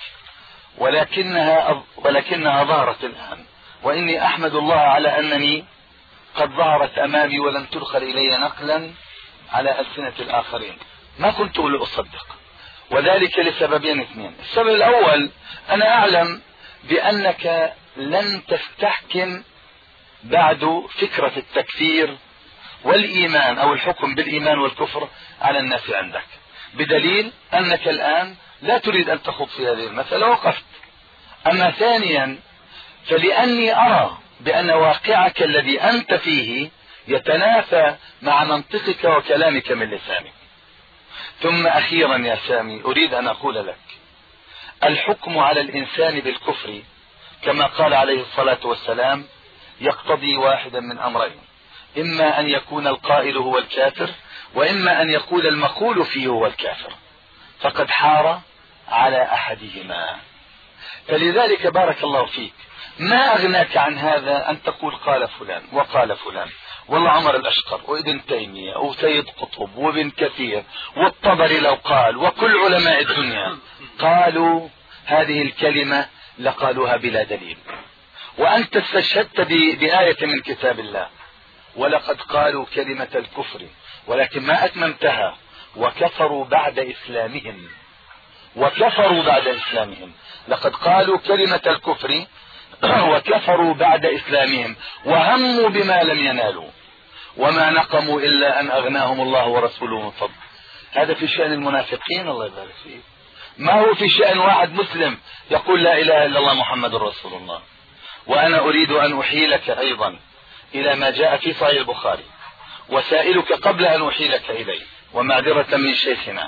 ولكنها ولكنها ظهرت الآن، وإني أحمد الله على أنني قد ظهرت أمامي ولم تدخل إلي نقلا على ألسنة الآخرين. ما كنت لأصدق، وذلك لسببين اثنين. السبب الأول، أنا أعلم بأنك لن تستحكم بعد فكرة التكفير والإيمان أو الحكم بالإيمان والكفر على الناس عندك، بدليل أنك الآن لا تريد أن تخوض في هذه المسألة وقفت. أما ثانيا، فلأني أرى بأن واقعك الذي أنت فيه يتنافى مع منطقك وكلامك من لسانك. ثم أخيرا يا سامي أريد أن أقول لك، الحكم على الإنسان بالكفر كما قال عليه الصلاة والسلام يقتضي واحدا من أمرين، إما أن يكون القائل هو الكافر، وإما أن يقول المقول فيه هو الكافر، فقد حار على أحدهما. فلذلك بارك الله فيك، ما أغناك عن هذا أن تقول قال فلان وقال فلان، والله عمر الأشقر وابن تيمية وسيد قطب وابن كثير والطبري لو قال، وكل علماء الدنيا قالوا هذه الكلمة لقالوها بلا دليل، وأنت استشهدت بآية من كتاب الله، ولقد قالوا كلمة الكفر ولكن ما أتممتها، وكفروا بعد إسلامهم وكفروا بعد إسلامهم لقد قالوا كلمة الكفر وكفروا بعد إسلامهم وهموا بما لم ينالوا وما نقموا إلا أن أغناهم الله ورسوله من فضل. هذا في شأن المنافقين الله يبارك فيه، ما هو في شأن واحد مسلم يقول لا إله إلا الله محمد رسول الله. وأنا أريد أن أحيلك أيضا إلى ما جاء في صحيح البخاري، وسائلك قبل أن أحيلك إليه ومعذرة من شيخنا،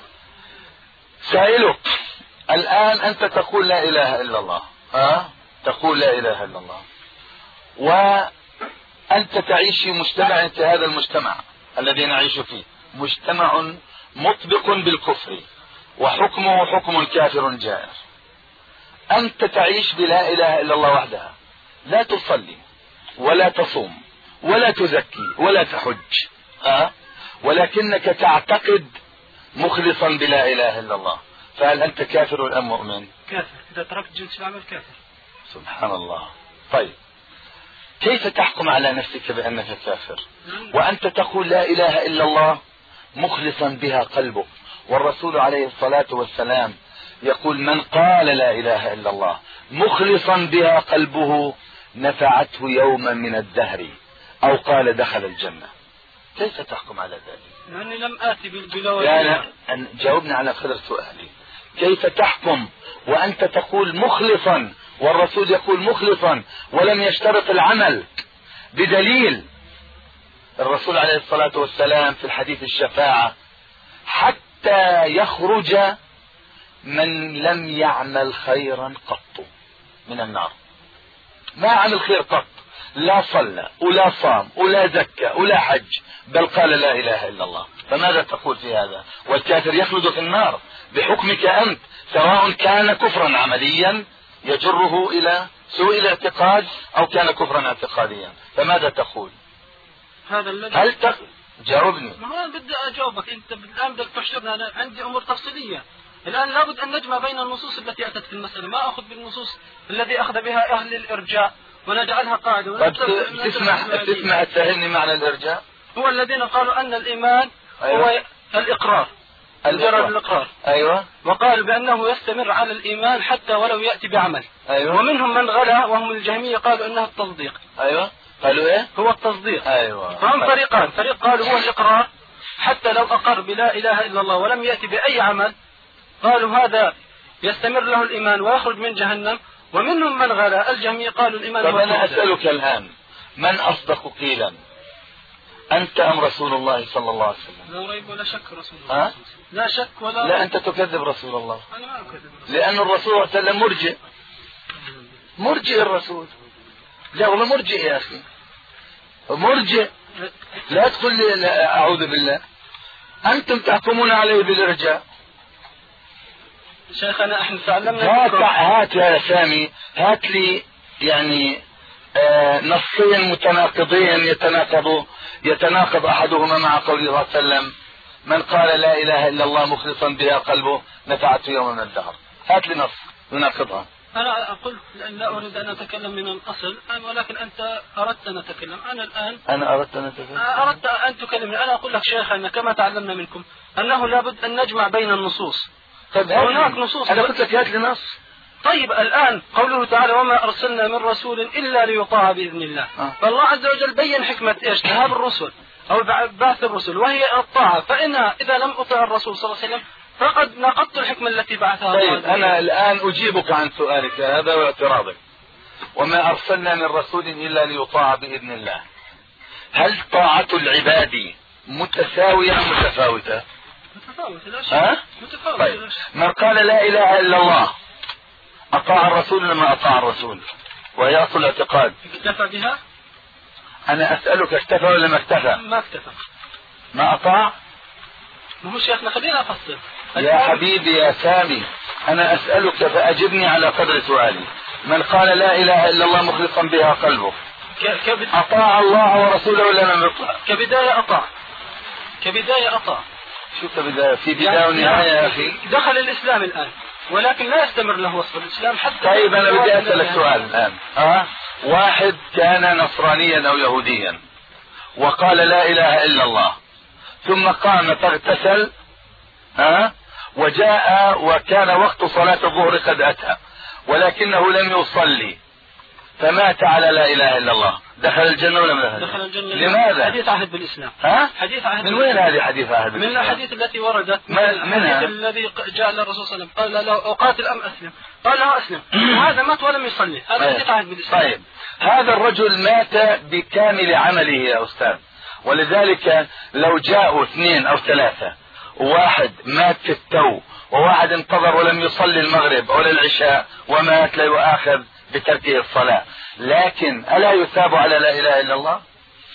سائلك الآن أنت تقول لا إله إلا الله، أه؟ تقول لا إله إلا الله، وأنت تعيش في مجتمع، أنت هذا المجتمع الذي نعيش فيه مجتمع مطبق بالكفر وحكمه حكم كافر جائر. أنت تعيش بلا إله إلا الله وحدها، لا تصلي ولا تصوم ولا تزكي ولا تحج، أه؟ ولكنك تعتقد مخلصا بلا إله إلا الله، فهل أنت كافر أم مؤمن؟ كافر إذا تركت جنس العمل كافر. سبحان الله. طيب كيف تحكم على نفسك بأنك كافر وأنت تقول لا إله إلا الله مخلصا بها قلبك؟ والرسول عليه الصلاة والسلام يقول من قال لا إله إلا الله مخلصا بها قلبه نفعته يوما من الدهر، أو قال دخل الجنة. كيف تحكم على ذلك؟ لأني لم آتي بلا لا لا جاوبني على قدر سؤالي. كيف تحكم وأنت تقول مخلصا والرسول يقول مخلصا ولم يشترط العمل بدليل الرسول عليه الصلاة والسلام في الحديث الشفاعة حتى يخرج من لم يعمل خيرا قط من النار، ما عمل خير قط، لا صلى ولا صام ولا زكى ولا حج، بل قال لا إله إلا الله. فماذا تقول في هذا؟ والكافر يخلد في النار بحكمك أنت، سواء كان كفرا عمليا يجره إلى سوء الاعتقاد أو كان كفرا اعتقاديا. فماذا تقول؟ هذا الذي هل تق... جاوبني. ما هو بدي أجاوبك، أنت الآن بدك تحشرنا، أنا عندي أمور تفصيلية. الآن لابد أن نجمع بين النصوص التي أتت في المسألة، ما أخذ بالنصوص الذي أخذ بها أهل الإرجاء ونجعلها قاعدة. تسمح تسمح تفهمني معنى الإرجاء؟ هو الذين قالوا أن الإيمان أيوة. هو الإقرار، مجرد الإقرار. أيوة. وقالوا بأنه يستمر على الإيمان حتى ولو يأتي بعمل. أيوة. ومنهم من غلا وهم الجهمية قالوا أنها التصديق. أيوة. قالوا إيه؟ هو التصديق. أيوة. فهم فريقان، فريق قالوا هو الإقرار حتى لو أقر بلا إله إلا الله ولم يأتي بأي عمل قالوا هذا يستمر له الإيمان ويخرج من جهنم. ومنهم من غلا الجهمية قالوا الإيمان. طب أنا أسألك الآن من أصدق قيلا، أنت أم رسول الله صلى الله عليه وسلم؟ لا ريب ولا شك رسول الله. ها؟ لا شك ولا لا أنت تكذب رسول الله. أنا ما أكذب. لأن الرسول صلى الله عليه وسلم مرجئ مرجئ الرسول. لا والله مرجئ يا أخي، مرجئ. لا تقول لي لا أعوذ بالله، أنتم تحكمون عليه بالإرجاء. شيخنا احنا تعلمنا. هات هات يا سامي، هات لي يعني آه نصين متناقضين يتناقضوا يتناقض احدهما مع قول الله صلى الله عليه وسلم من قال لا اله الا الله مخلصا بها قلبه نفعته يوم من الدهر. هات لي نص يناقضها. انا قلت لان لا اريد ان اتكلم من الاصل، ولكن انت اردت ان اتكلم. انا الان انا اردت ان اتكلم اردت ان تكلمني. انا اقول لك شيخنا كما تعلمنا منكم انه لابد ان نجمع بين النصوص. طيب هناك نصوص. انا قلت لك هات لي نص. طيب الآن قوله تعالى وما أرسلنا من رسول إلا ليطاع بإذن الله. آه. فالله عز وجل بين حكمة إيش ذهاب الرسل أو بعث الرسل وهي الطاعة. فإن إذا لم أطع الرسول صلى الله عليه وسلم فقد نقضت الحكمة التي بعثها. طيب أنا الآن أجيبك عن سؤالك هذا واعتراضك. وما أرسلنا من رسول إلا ليطاع بإذن الله. هل طاعة العباد متساوية أم متفاوتة؟ متفاوتة لا شك. ها؟ متفاوتة. طيب من قال لا إله إلا الله أطاع الرسول لما أطاع الرسول وهي أصل الاعتقاد. اكتفى بها؟ أنا أسألك اكتفى ولا ما اكتفى؟ ما اكتفى. ما أطاع؟ ما هو شيخنا خلينا أفصل. يا حبيبي يا سامي أنا أسألك فأجبني على قدر سؤالي. من قال لا إله إلا الله مخلصا بها قلبه كبد... أطاع الله ورسوله ولا لم يطع؟ كبداية أطاع. كبداية أطاع. شو كبداية؟ في بداية ونهاية يا أخي. دخل الإسلام الآن ولكن لا يستمر له وصف الإسلام حتى. طيب أنا بدي أسألك سؤال الآن. أه؟ واحد كان نصرانيا أو يهوديا وقال لا إله إلا الله ثم قام فاغتسل أه؟ وجاء وكان وقت صلاة الظهر قد أتى ولكنه لم يصلي فمات على لا إله إلا الله دخل الجنة ولا ما دخل؟ دخل الجنة. لماذا؟ حديث عهد بالإسلام. ها؟ حديث عهد. من وين هذه حديث عهد بالإسلام؟ من الأحاديث التي وردت. من الحديث الذي جاء للرسول صلى الله عليه وسلم قال له أقاتل أم أسلم؟ قال له أسلم. وهذا مات ولم يصلي. هذا حديث عهد بالإسلام. طيب هذا الرجل مات بكامل عمله يا أستاذ، ولذلك لو جاءوا اثنين أو ثلاثة وواحد مات في التو وواحد انتظر ولم يصلي المغرب ولا العشاء ومات لا يؤاخذ بتركه الصلاة، لكن ألا يثاب على لا إله إلا الله؟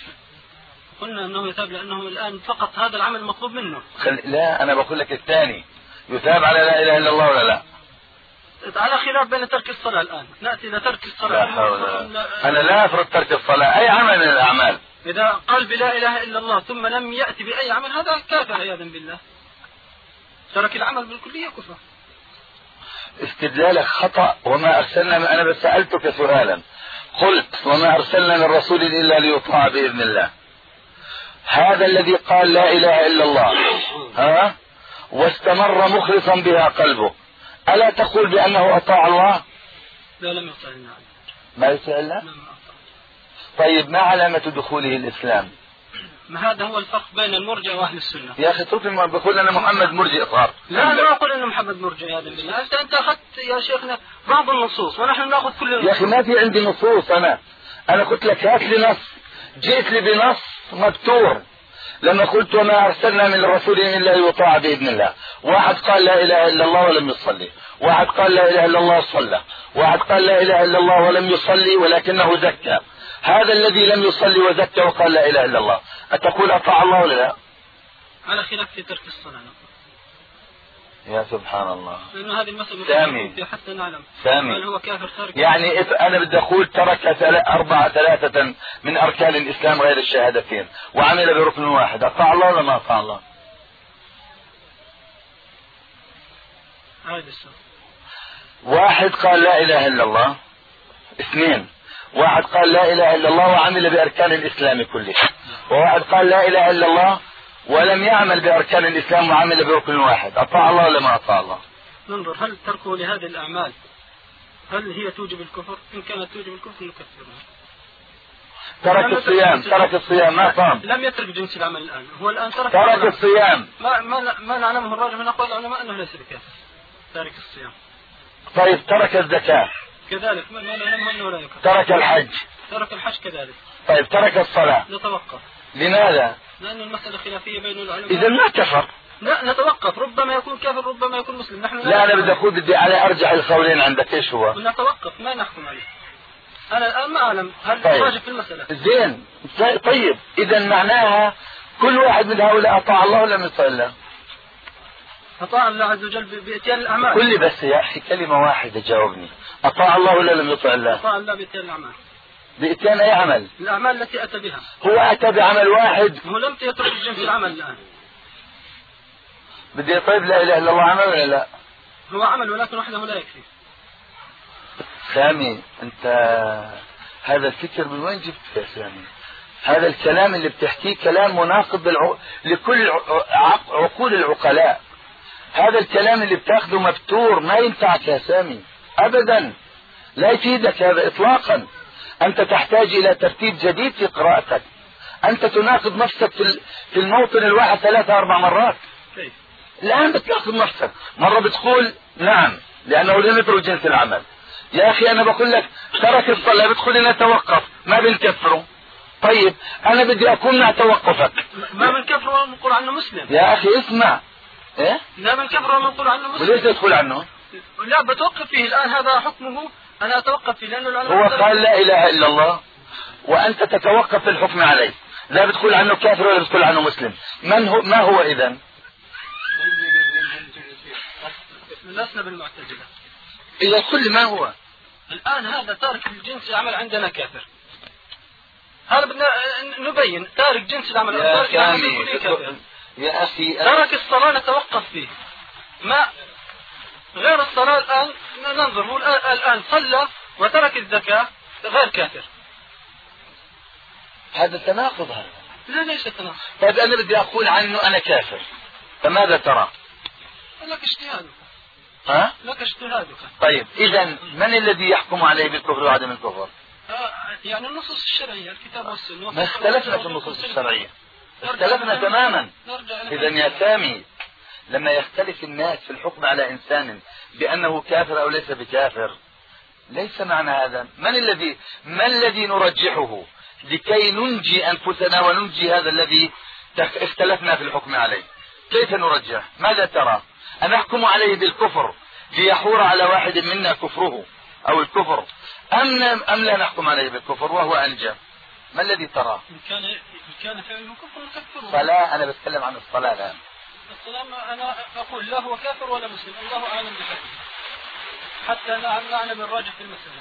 قلنا أنه يثاب لأنه الآن فقط هذا العمل مطلوب منه. خل... لا أنا بقول لك الثاني يثاب على لا إله إلا الله ولا لا؟ على خلاف بين ترك الصلاة الآن. نأتي إلى ترك الصلاة. لا حول. أنا لا أفرض ترك الصلاة أي عمل من الأعمال. إذا قال بلا إله إلا الله ثم لم يأتي بأي عمل هذا كافر عياذا بالله، ترك العمل بالكلية كفر. استدلالك خطأ. وما أرسلنا من أنا بس سألتك سؤالا، قلت وما أرسلنا من رسول إلا ليطاع بإذن الله. هذا الذي قال لا إله إلا الله ها واستمر مخلصا بها قلبه، ألا تقول بأنه أطاع الله؟ لا لم يطع الله. ما يطع الله؟ طيب ما علامة دخوله الإسلام؟ ما هذا هو الفرق بين المرجع وأهل السنة. يا أخي اتركني بقول أنا محمد مرجئ صار. لا لا أقول أن محمد مرجئ هذا بالله. أنت أنت أخذت يا شيخنا بعض النصوص ونحن نأخذ كل النصوص. يا أخي ما في عندي نصوص. أنا أنا قلت لك هات لي نص، جئت لي بنص مبتور لما قلت وما أرسلنا من رسول إلا يطاع بإذن الله. واحد قال لا إله إلا الله ولم يصلي، واحد قال لا إله إلا الله صلى، واحد قال لا إله إلا الله ولم يصلي ولكنه زكى. هذا الذي لم يصلي وزكى وقال لا إله إلا الله أتقول أطاع الله ولا لا؟ على خلاف في ترك الصلاة. يا سبحان الله. لأن هذه المسألة سامي حتى نعلم سامي هل هو كافر تارك. يعني أنا بدي أقول ترك أربعة ثلاثة من أركان الإسلام غير الشهادتين وعمل بركن واحد، أطاع الله ولا ما أطاع الله؟ هذا السؤال. واحد قال لا إله إلا الله، اثنين واحد قال لا إله إلا الله وعمل بأركان الإسلام كلها، وواحد قال لا إله إلا الله ولم يعمل بأركان الإسلام وعمل بركن واحد، أطاع الله ولا ما أطاع الله؟ ننظر هل تركه لهذه الأعمال هل هي توجب الكفر؟ إن كانت توجب الكفر نكفرها. ترك الصيام ترك الصيام ما صام، لم يترك جنس العمل الآن، هو الآن ترك ترك الصيام. ما ما ما نعلمه الراجح من أقوال العلماء أنه ليس بكافر تارك الصيام. طيب ترك الزكاة كذلك ما نعلمه أنه لا يكفر. ترك الحج ترك الحج كذلك. طيب ترك الصلاة نتوقف. لماذا؟ لأن المسألة خلافية بين العلماء. إذا ما كفر. لا نتوقف، ربما يكون كافر ربما يكون مسلم. نحن لا أنا بدي أقول بدي على أرجح القولين عندك إيش هو؟ نتوقف ما نحكم عليه. أنا الآن ما أعلم هل طيب. راجع في المسألة. زين طيب إذا معناها كل واحد من هؤلاء أطاع الله ولا لم يطع الله؟ أطاع الله عز وجل بإتيان الأعمال. قل لي بس يا أخي كلمة واحدة جاوبني، أطاع الله ولا لم يطع الله؟ أطاع الله بإتيان الأعمال. بإتيان أي عمل؟ الأعمال التي أتى بها. هو أتى بعمل واحد. هو لم يترك جنس العمل الآن. بدي طيب لا إله إلا الله عمل ولا لا؟ هو عمل ولكن وحده لا يكفي. سامي أنت هذا الفكر من وين جبته يا سامي؟ هذا الكلام اللي بتحكيه كلام مناقض بالع... لكل عق... عقول العقلاء. هذا الكلام اللي بتاخده مبتور ما ينفعك يا سامي أبدا، لا يفيدك هذا إطلاقا. أنت تحتاج إلى ترتيب جديد في قراءتك. أنت تناقض نفسك في في الموطن الواحد ثلاثة أربع مرات. كيف؟ الآن بتناقض نفسك، مرة بتقول نعم لأنه لم يترك جنس العمل. يا أخي أنا بقول لك ترك الصلاة بتقول لنا توقف ما بنكفره. طيب أنا بدي أكون مع توقفك. ما من كفر ولا نقول عنه مسلم. يا أخي اسمع إيه؟ لا من كفر ولا نقول عنه مسلم. وليش تدخل عنه؟ لا بتوقف فيه الآن هذا حكمه أنا أتوقف فيه لأنه العلماء هو قال لا إله إلا الله وأنت تتوقف في الحكم عليه، لا بتقول عنه كافر ولا بتقول عنه مسلم. من هو ما هو إذن؟ لسنا بالمعتزلة. إذا كل ما هو الآن هذا تارك الجنس العمل عندنا كافر. هذا بدنا نبين تارك جنس العمل. يا تارك العمل كافر. يا أخي ترك الصلاة نتوقف فيه. ما غير الصلاة الآن ننظر هو الآن صلى وترك الزكاة غير كافر. هذا تناقض هذا. لا ليس تناقض. طيب أنا بدي أقول عنه أنا كافر فماذا ترى؟ لك اجتهادك. ها؟ لك اجتهادك. طيب إذا من الذي يحكم عليه بالكفر وعدم الكفر؟ آه يعني النصوص الشرعية الكتاب والسنة. ما اختلفنا في النصوص الشرعية، اختلفنا تماما. إذا يا سامي لما يختلف الناس في الحكم على إنسان بأنه كافر أو ليس بكافر ليس معنى هذا من الذي ما الذي نرجحه لكي ننجي أنفسنا وننجي هذا الذي اختلفنا في الحكم عليه. كيف نرجح؟ ماذا ترى؟ أن نحكم عليه بالكفر ليحور على واحد منا كفره أو الكفر أم أم لا نحكم عليه بالكفر وهو أنجى؟ ما الذي ترى؟ إن كان إن كان فعله كفر نكفره. صلاة أنا بتكلم عن الصلاة الآن. الصلاة أنا أقول لا هو كافر ولا مسلم، الله أعلم بحكمه حتى نعلم الراجح في المسألة.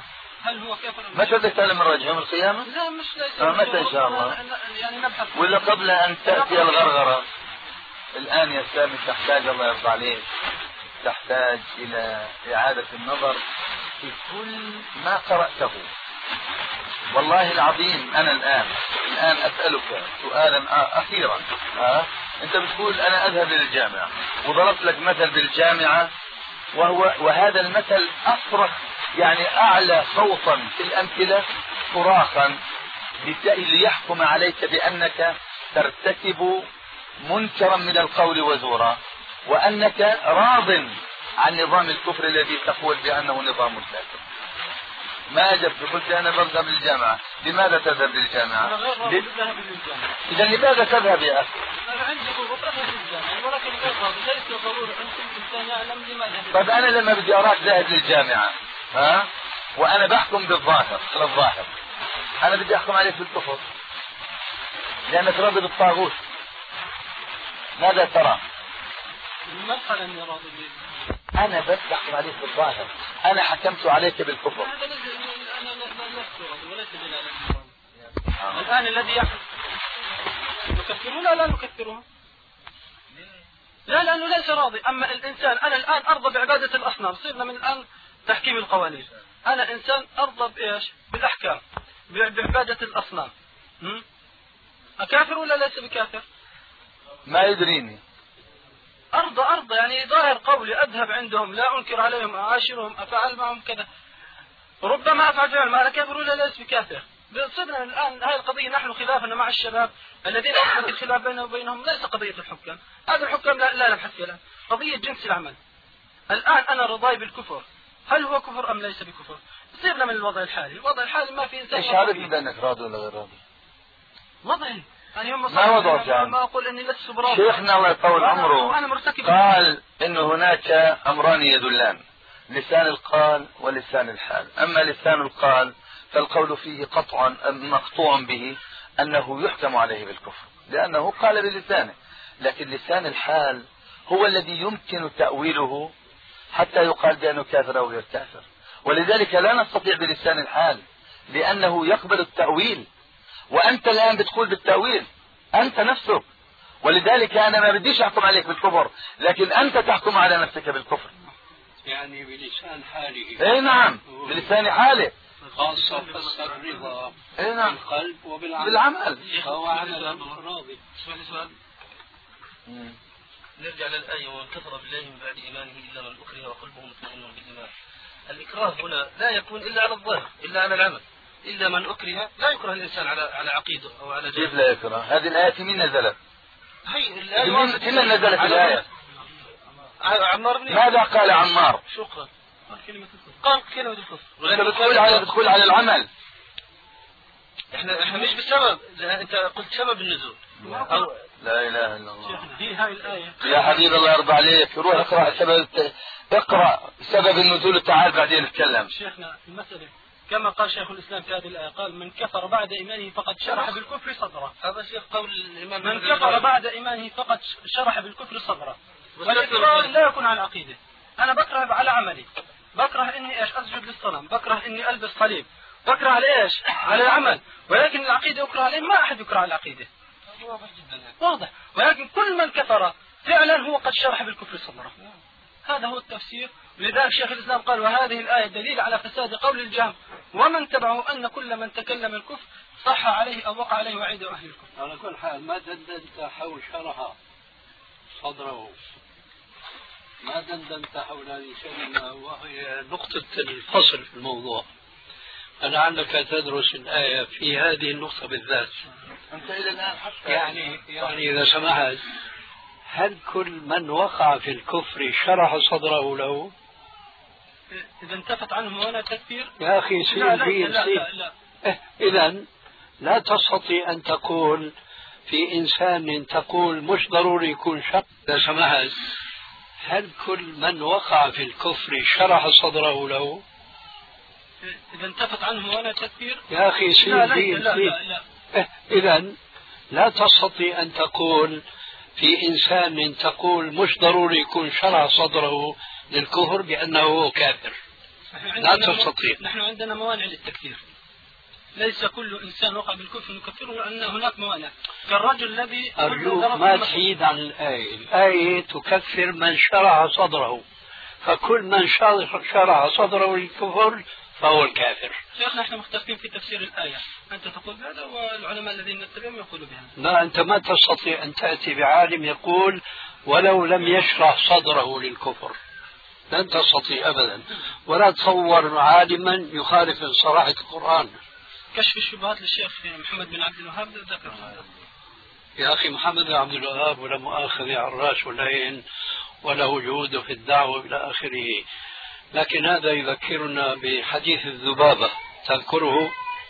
هل هو كافر؟ ما بدك تعلم الرجع يوم القيامة؟ لا مش ليس. متى إن شاء الله؟ يعني نبحث. ولا قبل أن تأتي الغرغرة؟ الآن يا سامي تحتاج، الله يرضى عليك، تحتاج إلى إعادة النظر في كل ما قرأته. والله العظيم أنا الآن الآن أسألك سؤالا أخيرا. أه؟ أنت بتقول أنا أذهب إلى الجامعة، وضربت لك مثل بالجامعة، وهو وهذا المثل أصرخ يعني أعلى صوتا في الأمثلة صراخا ليحكم عليك بأنك ترتكب منكرا من القول وزورا، وأنك راض عن نظام الكفر الذي تقول بأنه نظام كافر. ما أجبت، قلت أنا بذهب للجامعة. لماذا تذهب للجامعة؟ أنا غير راضي بالذهاب للجامعة. إذا لماذا تذهب يا أخي؟ أنا عندي ضغوط أذهب للجامعة ولكن غير راضي، ليس ضروري أن كل إنسان يعلم لماذا. طيب أنا لما بدي أراك ذاهب للجامعة ها وأنا بحكم بالظاهر على الظاهر، أنا بدي أحكم عليك بالكفر لأنك راضي بالطاغوت، ماذا ترى؟ ما قال أني راضي به. أنا بس بحكم عليك بالظاهر، أنا حكمت عليك بالكفر. هذا ليس أنا لست راضي وليس دلالة. الآن الذي يحكم نكفرون لا نكفرون؟ لا لأنه ليس راضي. أما الإنسان أنا الآن أرضى بعبادة الأصنام، صرنا من الآن تحكيم القوانين. أنا إنسان أرضى بإيش؟ بالأحكام، بعبادة الأصنام. أكافر ولا ليس بكافر؟ ما يدريني. أرضى أرضى يعني ظاهر قولي، أذهب عندهم لا أنكر عليهم، أعاشرهم، أفعل معهم كذا، ربما أفعل فعل ما أنا كافر ولا ليس بكافر. صرنا الآن هذه القضية نحن خلافنا مع الشباب الذين أصبحت الخلاف بينهم وبينهم ليس قضية الحكام، هذا الحكام لا, لا نبحث فيها، قضية جنس العمل. الآن أنا رضاي بالكفر، هل هو كفر أم ليس بكفر؟ صرنا من الوضع الحالي، الوضع الحالي ما في إنسان. إيش عارف بأنك راضي ولا غير راضي؟ وضعي يعني هم ما وضعك يعني؟ ما أقول إني لست براضي. شيخنا الله يطول عمره أنا مرتكب قال إن هناك أمران يدلان، لسان القال ولسان الحال. أما لسان القال فالقول فيه قطعا مقطوع به أنه يحكم عليه بالكفر لأنه قال بلسانه، لكن لسان الحال هو الذي يمكن تأويله حتى يقال بأنه كافر أو غير كافر، ولذلك لا نستطيع بلسان الحال لأنه يقبل التأويل، وأنت الآن بتقول بالتأويل أنت نفسك، ولذلك أنا ما بديش أحكم عليك بالكفر، لكن أنت تحكم على نفسك بالكفر. يعني بلسان حاله. اي نعم بلسان حاله، خاصة فسر الرضا اي نعم بالقلب وبالعمل. بالعمل فهو عمل راضي. اسمح لي سؤال. نرجع للآية ومن كفر بالله من بعد إيمانه إلا من أكره وقلبه مطمئن بالإيمان. الإكراه هنا لا يكون إلا على الظاهر، إلا على العمل. إلا من أكره، لا يكره الإنسان على على عقيده أو على جهله. كيف لا يكره؟ هذه الآية من نزلت؟ هي الآية من نزلت الآية؟ عمار بن ماذا قال عمار؟ شكرا. قال كلمة الكفر. قال كلمة الكفر. أنت بتقول على بتقول على العمل. احنا احنا مش بالسبب، انت قلت سبب النزول. أو لا اله الا الله. هي هاي الآية. يا حبيبي الله يرضى عليك، روح اقرا سبب اقرا سبب النزول وتعال بعدين نتكلم. شيخنا المسألة كما قال شيخ الإسلام في هذه الآية، قال من كفر بعد إيمانه فقد شرح بالكفر صدره. هذا شيخ قول الإمام. من كفر بعد إيمانه فقد شرح بالكفر صدره. والإكراه لا يكون على العقيدة. أنا بكره على عملي، بكره إني إيش أسجد للصنم، بكره إني ألبس صليب، بكره على إيش؟ على العمل، ولكن العقيدة يكره عليه، ما أحد يكره على العقيدة. واضح جدا. واضح، ولكن كل من كفر فعلا هو قد شرح بالكفر صدره. هذا هو التفسير. لذلك شيخ الإسلام قال وهذه الآية دليل على فساد قول الجهم ومن تبعه أن كل من تكلم الكفر صح عليه أو وقع عليه وعيد أهل الكفر. على كل حال ما دندنت حول شرح صدره، ما دندنت حول هذه الكلمة وهي نقطة الفصل في الموضوع. لعلك تدرس الآية في هذه النقطة بالذات. أنت إلى الآن حتى يعني يعني إذا سمحت، هل كل من وقع في الكفر شرح صدره له؟ إذا انتفت عنه هنا تكفير يا أخي سير بي لا لا لا. إذا لا تستطيع أن تقول في إنسان تقول مش ضروري يكون شر. إذا سمحت، هل كل من وقع في الكفر شرح صدره له؟ إذا انتفت عنه هنا تكفير يا أخي سير بي لا لا لا. إذا لا تستطيع أن تقول في إنسان تقول مش ضروري يكون شرح صدره للكفر بأنه كافر. لا تستطيع. نحن عندنا موانع للتكفير، ليس كل إنسان وقع بالكفر نكفره، لأن هناك موانع كالرجل الذي أرجوك ما تحيد عن الآية. الآية تكفر من شرع صدره، فكل من شرع صدره للكفر فهو الكافر. شيخنا احنا مختلفين في تفسير الآية، أنت تقول بهذا والعلماء الذين نتبعهم يقولوا بهذا. لا، أنت ما تستطيع أن تأتي بعالم يقول ولو لم يشرح صدره للكفر، لن تستطيع أبدا. ولا تصور عالما يخالف صراحة القرآن. كشف الشبهات للشيخ محمد بن عبد الوهاب ذكر هذا. يا أخي محمد بن عبد الوهاب ولا مؤاخذ على الراس والعين ولا وجود في الدعوة إلى آخره، لكن هذا يذكرنا بحديث الذبابة، تذكره؟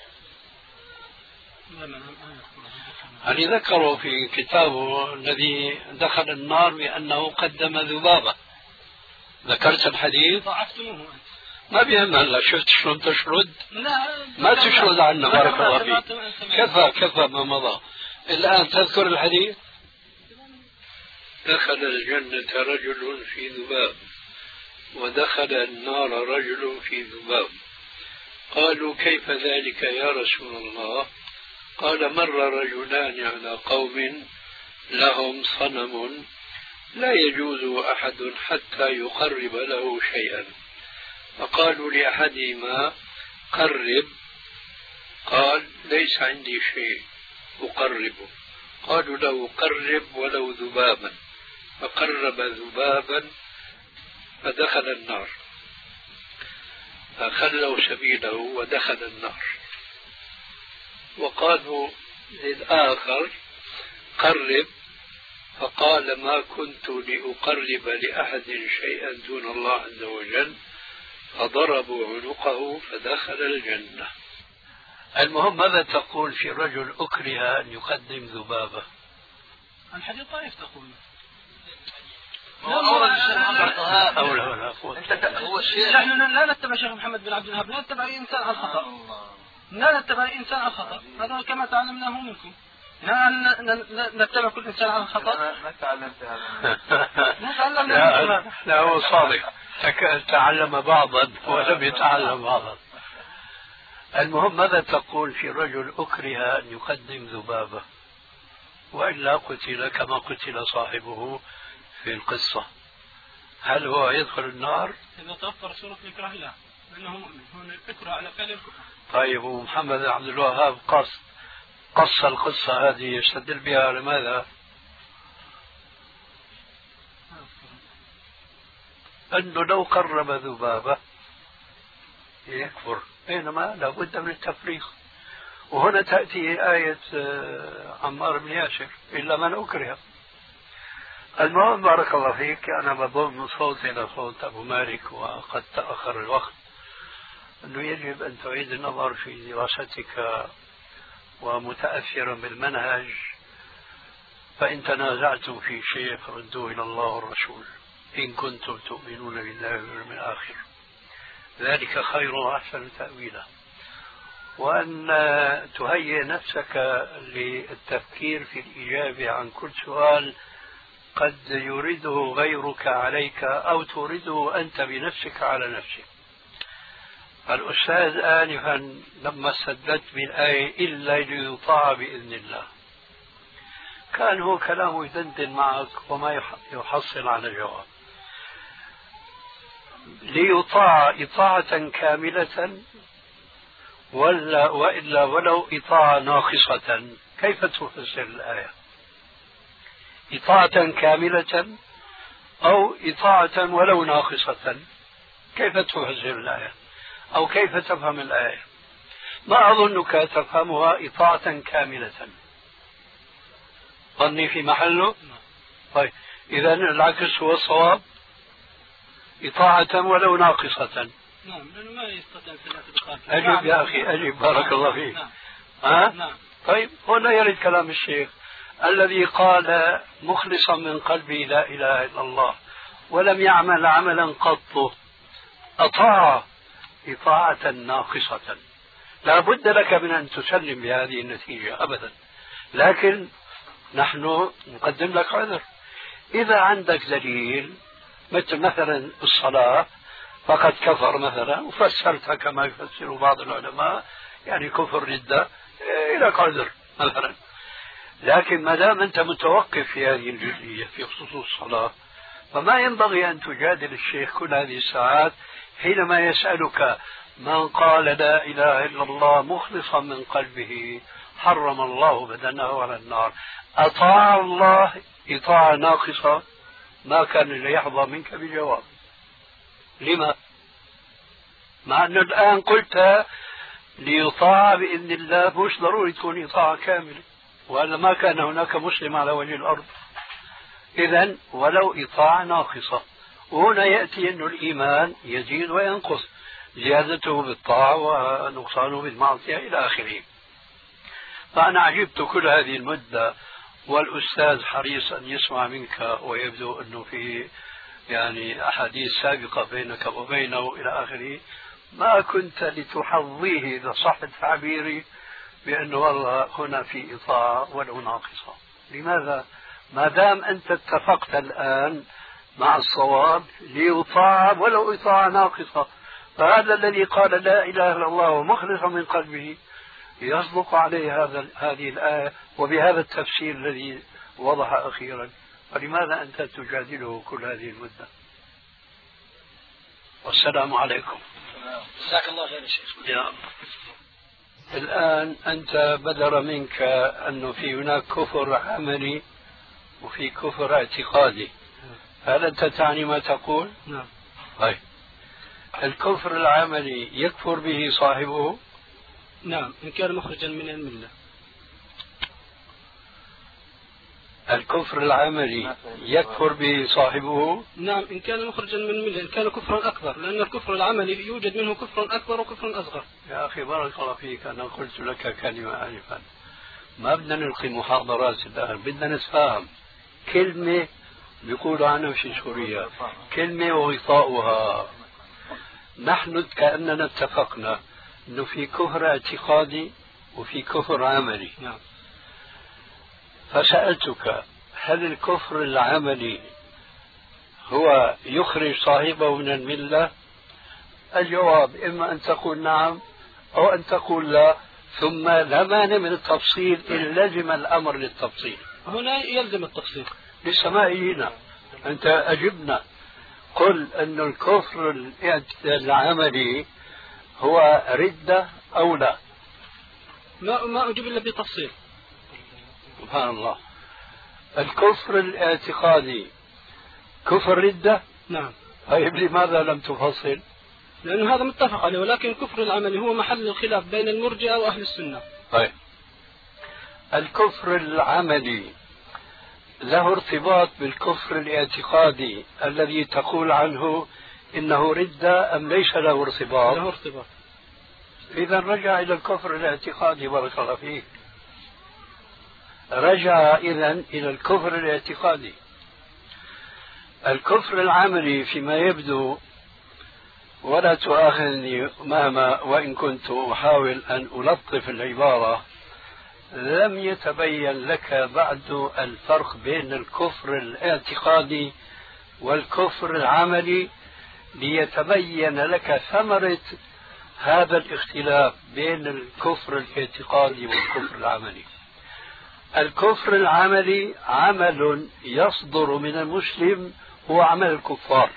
يعني ذكره في كتابه الذي دخل النار بأنه قدم ذبابة. ذكرت الحديث؟ ضعفتموه. ما بيهم هلا، شفت شلون تشرد؟ لا ما تشرد عنا، بارك الله فيك. كفى كفى ما مضى. الآن تذكر الحديث؟ دخل الجنة رجل في ذباب ودخل النار رجل في ذباب. قالوا كيف ذلك يا رسول الله؟ قال مر رجلان على قوم لهم صنم لا يجوز أحد حتى يقرب له شيئا، فقالوا لأحدهما قرب، قال ليس عندي شيء أقربه. قالوا له قرب ولو ذبابا، فقرب ذبابا فدخل النار، فخلوا سبيله ودخل النار. وقالوا للآخر قرب، فقال ما كنت لأقرب لأحد شيئا دون الله عز وجل، فضربوا عنقه فدخل الجنة. المهم ماذا تقول في رجل أكره أن يقدم ذبابة؟ الحديث طائف تقول أولا ولا قوة. نحن لا نتبع شيخ محمد بن عبد الوهاب، لا نتبع أي إنسان على الخطأ، لا نتبع أي إنسان على الخطأ، هذا كما تعلمناه منكم. نتبع كل إنسان على الخطأ. ما تعلمت هذا. لا هو صادق، تعلم بعضا ولم يتعلم بعضا. المهم ماذا تقول في رجل أكره أن يقدم ذبابة وإلا قتل كما قتل صاحبه في القصة؟ هل هو يدخل النار؟ إذا توفر صورة الإكراه لا، لأنه مؤمن، هو الإكراه على فعل الكفر. طيب ومحمد بن عبد الوهاب قص قص القصة هذه يستدل بها لماذا؟ أنه لو قرب ذبابة يكفر، بينما لابد من التفريق. وهنا تأتي آية عمار بن ياسر إلا من أكره. المهم بارك الله فيك، أنا بضم صوتي إلى صوت أبو مالك وقد تأخر الوقت، أنه يجب أن تعيد النظر في دراستك ومتأثرا بالمنهج، فإن تنازعتم في شيء فردوه إلى الله والرسول إن كنتم تؤمنون بالله واليوم الآخر، ذلك خير وأحسن تأويلا. وأن تهيئ نفسك للتفكير في الإجابة عن كل سؤال قد يريده غيرك عليك أو تريده أنت بنفسك على نفسك. الأستاذ آنفا لما سددت بالآية إلا ليطاع بإذن الله، كان هو كلامه يدندن معك وما يحصل على جواب. ليطاع إطاعة كاملة ولا وإلا ولو إطاعة ناقصة، كيف تفسر الآية؟ إطاعة كاملة أو إطاعة ولو ناقصة، كيف تفسر الآية أو كيف تفهم الآية؟ ما أظنك تفهمها إطاعة كاملة. ظني في محله. طيب إذا العكس هو الصواب، إطاعة ولو ناقصة. نعم، لأنه ما يستطيع ثلاثة. أجب يا أخي أجب، بارك الله فيك. نعم. ها؟ نعم. طيب هنا يرد كلام الشيخ الذي قال مخلصا من قلبه لا إله إلا الله ولم يعمل عملا قط، أطاع إطاعة ناقصة. لا بد لك من أن تسلم بهذه النتيجة أبدا، لكن نحن نقدم لك عذر. إذا عندك دليل مثل مثلا الصلاة، فقد كفر مثلا، وفسرتها كما يفسر بعض العلماء يعني كفر ردة إلى قدر مثلا. لكن ما دام أنت متوقف في هذه الجزئية في خصوص الصلاة، فما ينبغي أن تجادل الشيخ كل هذه الساعات حينما يسألك من قال لا إله إلا الله مخلصا من قلبه حرم الله بدنه على النار. أطاع الله إطاعة ناقصة، ما كان ليحظى منك بجواب. لما؟ مع أنه الآن قلت ليطاع بإذن الله، مش ضروري تكون إطاعة كاملة، وألا ما كان هناك مسلم على وجه الأرض. إذن ولو إطاعة ناقصة. وهنا يأتي أن الإيمان يزيد وينقص، زيادته بالطاعة ونقصانه بالمعصية إلى آخره. فأنا عجبت كل هذه المدة، والأستاذ حريص أن يسمع منك، ويبدو أنه في يعني أحاديث سابقة بينك وبينه إلى آخره، ما كنت لتحظيه إذا صح تعبيري بأنه والله هنا في إطاعة ولو ناقصة. لماذا؟ ما دام أنت اتفقت الآن مع الصواب ليطاع ولو إطاعة ناقصة، فهذا الذي قال لا إله إلا الله مخلصا من قلبه يصدق عليه هذا هذه الآية وبهذا التفسير الذي وضح أخيرا. فلماذا أنت تجادله كل هذه المدة؟ والسلام عليكم. جزاك الله خير يا شيخ. الآن أنت بدر منك أنه في هناك كفر عملي وفي كفر اعتقادي، هل أنت تعني ما تقول؟ نعم. طيب، الكفر العملي يكفر به صاحبه؟ نعم، إن كان مخرجا من الملة. الكفر العملي يكفر به صاحبه؟ نعم، إن كان مخرجا من الملة، إن كان كفرا أكبر، لأن الكفر العملي يوجد منه كفر أكبر وكفر أصغر. يا أخي بارك الله فيك، أنا قلت لك كلمة آنفا، ما بدنا نلقي محاضرات الآن، بدنا نتفاهم. كلمة بيقولوا عنها في سوريا كلمة وغطاؤها. نحن كأننا اتفقنا أنه في كفر اعتقادي وفي كفر عملي. نعم. فسألتك هل الكفر العملي هو يخرج صاحبه من الملة؟ الجواب إما أن تقول نعم أو أن تقول لا، ثم لا مانع من التفصيل إن لزم الأمر للتفصيل. هنا يلزم التفصيل. لسه ما إجينا، أنت أجبنا، قل أن الكفر العملي هو ردة أو لا. ما ما أجيب إلا بتفصيل. سبحان الله. الكفر الاعتقادي كفر ردة؟ نعم. طيب لماذا لم تفصل؟ لأنه هذا متفق عليه، ولكن الكفر العملي هو محل الخلاف بين المرجئة وأهل السنة. طيب، الكفر العملي له ارتباط بالكفر الاعتقادي الذي تقول عنه إنه ردة أم ليس له ارتباط؟ له ارتباط. إذا رجع إلى الكفر الاعتقادي، بارك الله فيك، رجع إذن إلى الكفر الاعتقادي. الكفر العملي فيما يبدو، ولا تؤاخذني مهما وإن كنت أحاول أن ألطف العبارة، لم يتبين لك بعد الفرق بين الكفر الاعتقادي والكفر العملي ليتبين لك ثمرة هذا الاختلاف بين الكفر الاعتقادي والكفر العملي. الكفر العملي عمل يصدر من المسلم، هو عمل الكفار،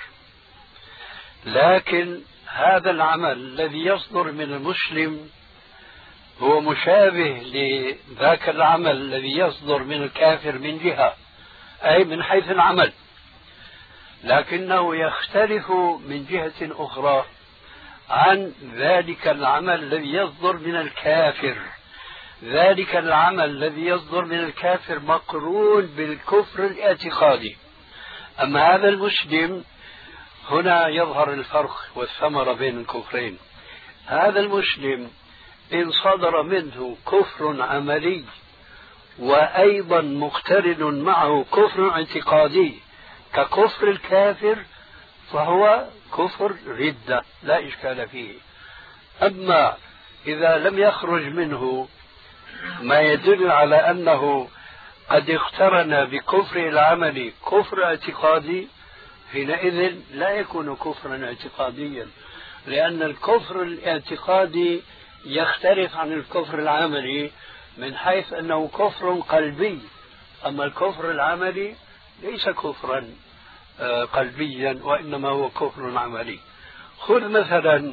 لكن هذا العمل الذي يصدر من المسلم هو مشابه لذاك العمل الذي يصدر من الكافر من جهة، أي من حيث العمل، لكنه يختلف من جهة أخرى عن ذلك العمل الذي يصدر من الكافر. ذلك العمل الذي يصدر من الكافر مقرون بالكفر الاعتقادي. أما هذا المسلم، هنا يظهر الفرق والثمرة بين الكفرين. هذا المسلم إن صدر منه كفر عملي وأيضا مقترن معه كفر اعتقادي ككفر الكافر، فهو كفر ردة لا إشكال فيه. أما إذا لم يخرج منه ما يدل على أنه قد اقترن بكفر العمل كفر اعتقادي، حينئذ لا يكون كفرا اعتقاديا، لأن الكفر الاعتقادي يختلف عن الكفر العملي من حيث أنه كفر قلبي، أما الكفر العملي ليس كفرا قلبيا وإنما هو كفر عملي. خذ مثلا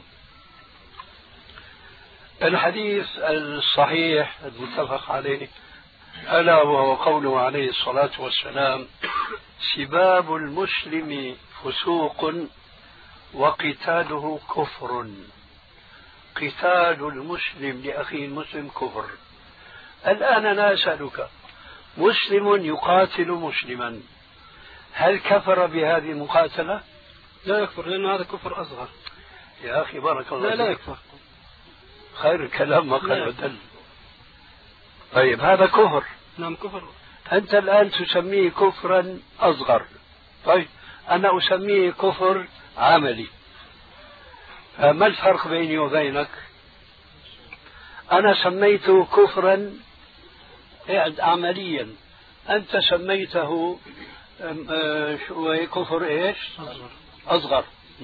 الحديث الصحيح المتفق عليه ألا وهو قوله عليه الصلاة والسلام: سباب المسلم فسوق وقتاله كفر. قتال المسلم لأخيه المسلم كفر. الآن أنا أسألك، مسلم يقاتل مسلما، هل كفر بهذه المقاتلة؟ لا يكفر، لأن هذا كفر أصغر. يا أخي بارك الله لا لا يكفر. خير الكلام ما قل ودل. طيب هذا كفر. نعم كفر. أنت الآن تسميه كفرا أصغر، طيب أنا أسميه كفر عملي، فما الفرق بيني وبينك؟ أنا سميته كفرا عمليا، أنت سميته شو كفر إيش؟ أصغر. أصغر.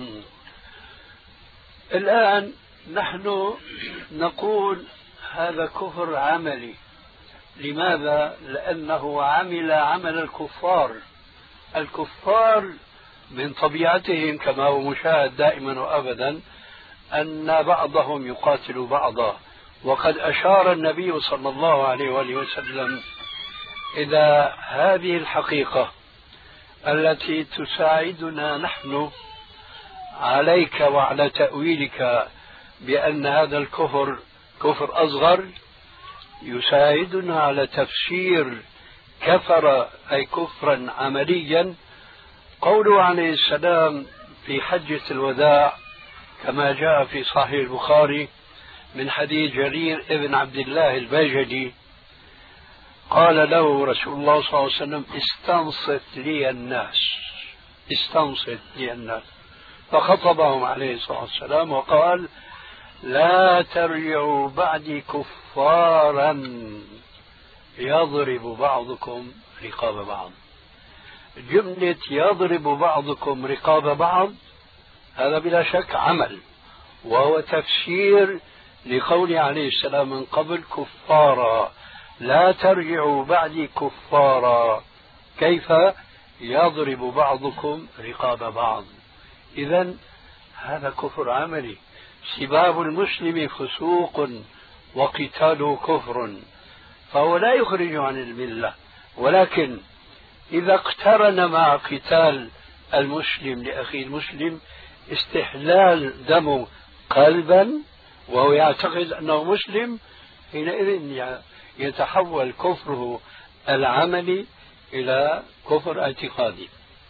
الآن نحن نقول هذا كفر عملي. لماذا؟ لأنه عمل عمل الكفار. الكفار من طبيعتهم كما هو مشاهد دائما وأبدا أن بعضهم يقاتل بعضا، وقد أشار النبي صلى الله عليه وآله وسلم إلى هذه الحقيقة التي تساعدنا نحن عليك وعلى تأويلك بأن هذا الكفر كفر أصغر، يساعدنا على تفسير كفر أي كفرا عمليا قوله عليه السلام في حجة الوداع كما جاء في صحيح البخاري من حديث جرير ابن عبد الله البجلي قال له رسول الله صلى الله عليه وسلم: استنصت لي الناس، استنصت لي الناس، فخطبهم عليه الصلاة والسلام وقال: لا ترجعوا بعدي كفارا يضرب بعضكم رقاب بعض. جملة يضرب بعضكم رقاب بعض هذا بلا شك عمل، وهو تفسير لقول عليه السلام من قبل كفارا، لا ترجعوا بعدي كفارا، كيف يضرب بعضكم رقاب بعض. إذن هذا كفر عملي. سباب المسلم فسوق وقتاله كفر، فهو لا يخرج عن الملة، ولكن إذا اقترن مع قتال المسلم لأخيه المسلم استحلال دمه قلبا وهو يعتقد أنه مسلم، حينئذ يتحول كفره العملي إلى كفر اعتقادي.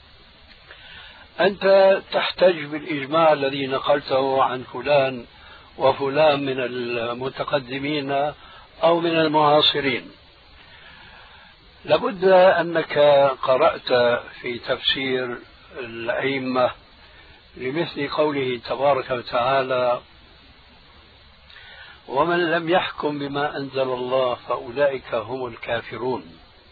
أنت تحتج بالإجماع الذي نقلته عن فلان وفلان من المتقدمين أو من المعاصرين. لابد أنك قرأت في تفسير الأئمة لمثل قوله تبارك وتعالى: ومن لم يحكم بما أنزل الله فأولئك هم الكافرون.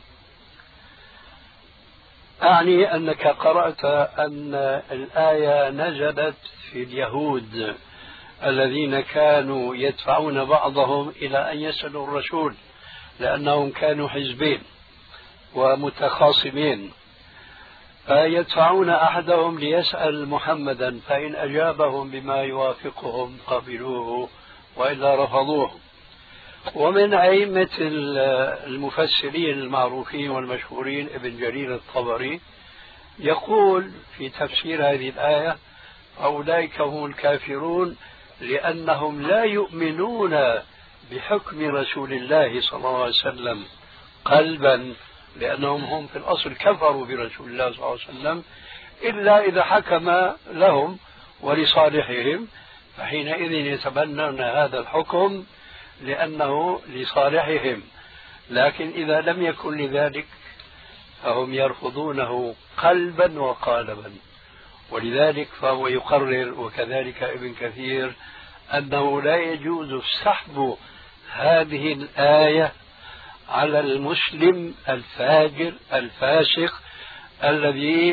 أعني أنك قرأت أن الآية نزلت في اليهود الذين كانوا يدفعون بعضهم إلى أن يسألوا الرسول لأنهم كانوا حزبين ومتخاصمين، فيدفعون أحدهم ليسأل محمدا فإن أجابهم بما يوافقهم قبلوه وإلا رفضوه. ومن أئمة المفسرين المعروفين والمشهورين ابن جرير الطبري يقول في تفسير هذه الآية: أولئك هم الكافرون لأنهم لا يؤمنون بحكم رسول الله صلى الله عليه وسلم قلبا، لأنهم هم في الأصل كفروا برسول الله صلى الله عليه وسلم إلا إذا حكم لهم ولصالحهم، فحينئذ يتبنون هذا الحكم لأنه لصالحهم. لكن إذا لم يكن لذلك فهم يرفضونه قلبا وقالبا. ولذلك فهو يقرر، وكذلك ابن كثير، أنه لا يجوز سحب هذه الآية على المسلم الفاجر الفاسق الذي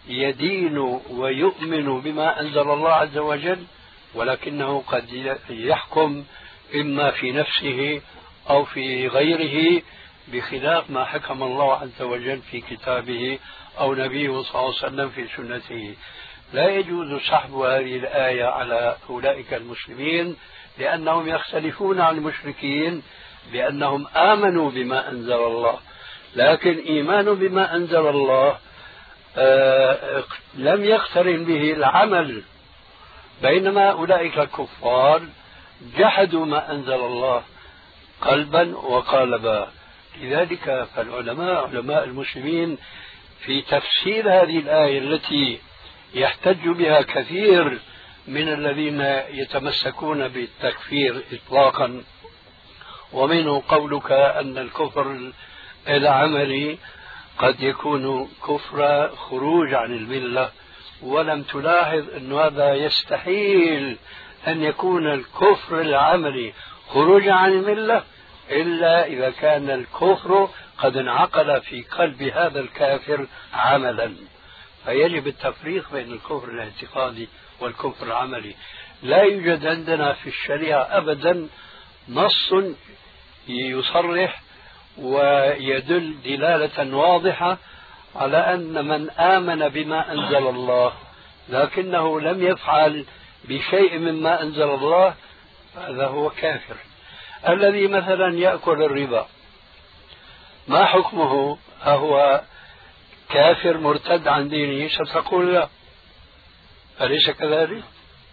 يدين ويؤمن بما أنزل الله عز وجل، ولكنه قد يحكم إما في نفسه أو في غيره بخلاف ما حكم الله عز وجل في كتابه أو نبيه صلى الله عليه وسلم في سنته. لا يجوز سحب هذه الآية على أولئك المسلمين، لأنهم يختلفون عن المشركين بأنهم آمنوا بما أنزل الله، لكن إيمان بما أنزل الله آه لم يقترن به العمل، بينما أولئك الكفار جحدوا ما أنزل الله قلبا وقالبا. لذلك فالعلماء علماء المسلمين في تفسير هذه الآية التي يحتج بها كثير من الذين يتمسكون بالتكفير إطلاقا، ومنه قولك أن الكفر العملي قد يكون كفر خروج عن الملة، ولم تلاحظ أن هذا يستحيل أن يكون الكفر العملي خروج عن الملة إلا إذا كان الكفر قد انعقد في قلب هذا الكافر عملا. فيجب التفريق بين الكفر الاعتقادي والكفر العملي. لا يوجد عندنا في الشريعة أبدا نص يصرح ويدل دلالة واضحة على أن من آمن بما أنزل الله لكنه لم يفعل بشيء مما أنزل الله هذا هو كافر. الذي مثلا يأكل الربا ما حكمه؟ أهو كافر مرتد عن دينه؟ ستقول لا، أليس كذلك؟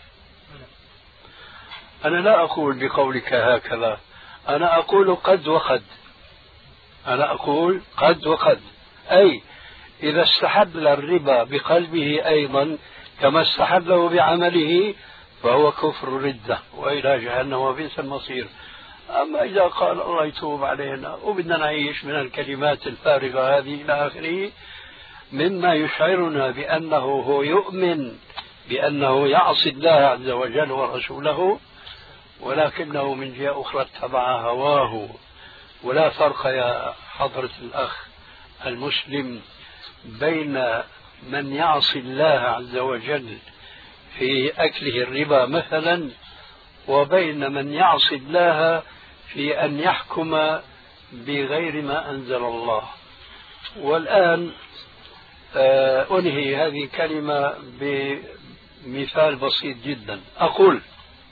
أنا لا أقول بقولك هكذا، أنا أقول قد وقد، أنا أقول قد وقد، أي إذا استحل الربا بقلبه أيضا كما استحله بعمله فهو كفر ردة وإلى جهنم وبئس المصير. أما إذا قال الله يتوب علينا وبدنا نعيش من الكلمات الفارغة هذه إلى آخره مما يشعرنا بأنه هو يؤمن بأنه يعصي الله عز وجل ورسوله، ولكنه من جهة أخرى اتبع هواه. ولا فرق يا حضرة الأخ المسلم بين من يعصي الله عز وجل في أكله الربا مثلا وبين من يعصي الله في أن يحكم بغير ما أنزل الله. والآن أنهي هذه الكلمة بمثال بسيط جدا. أقول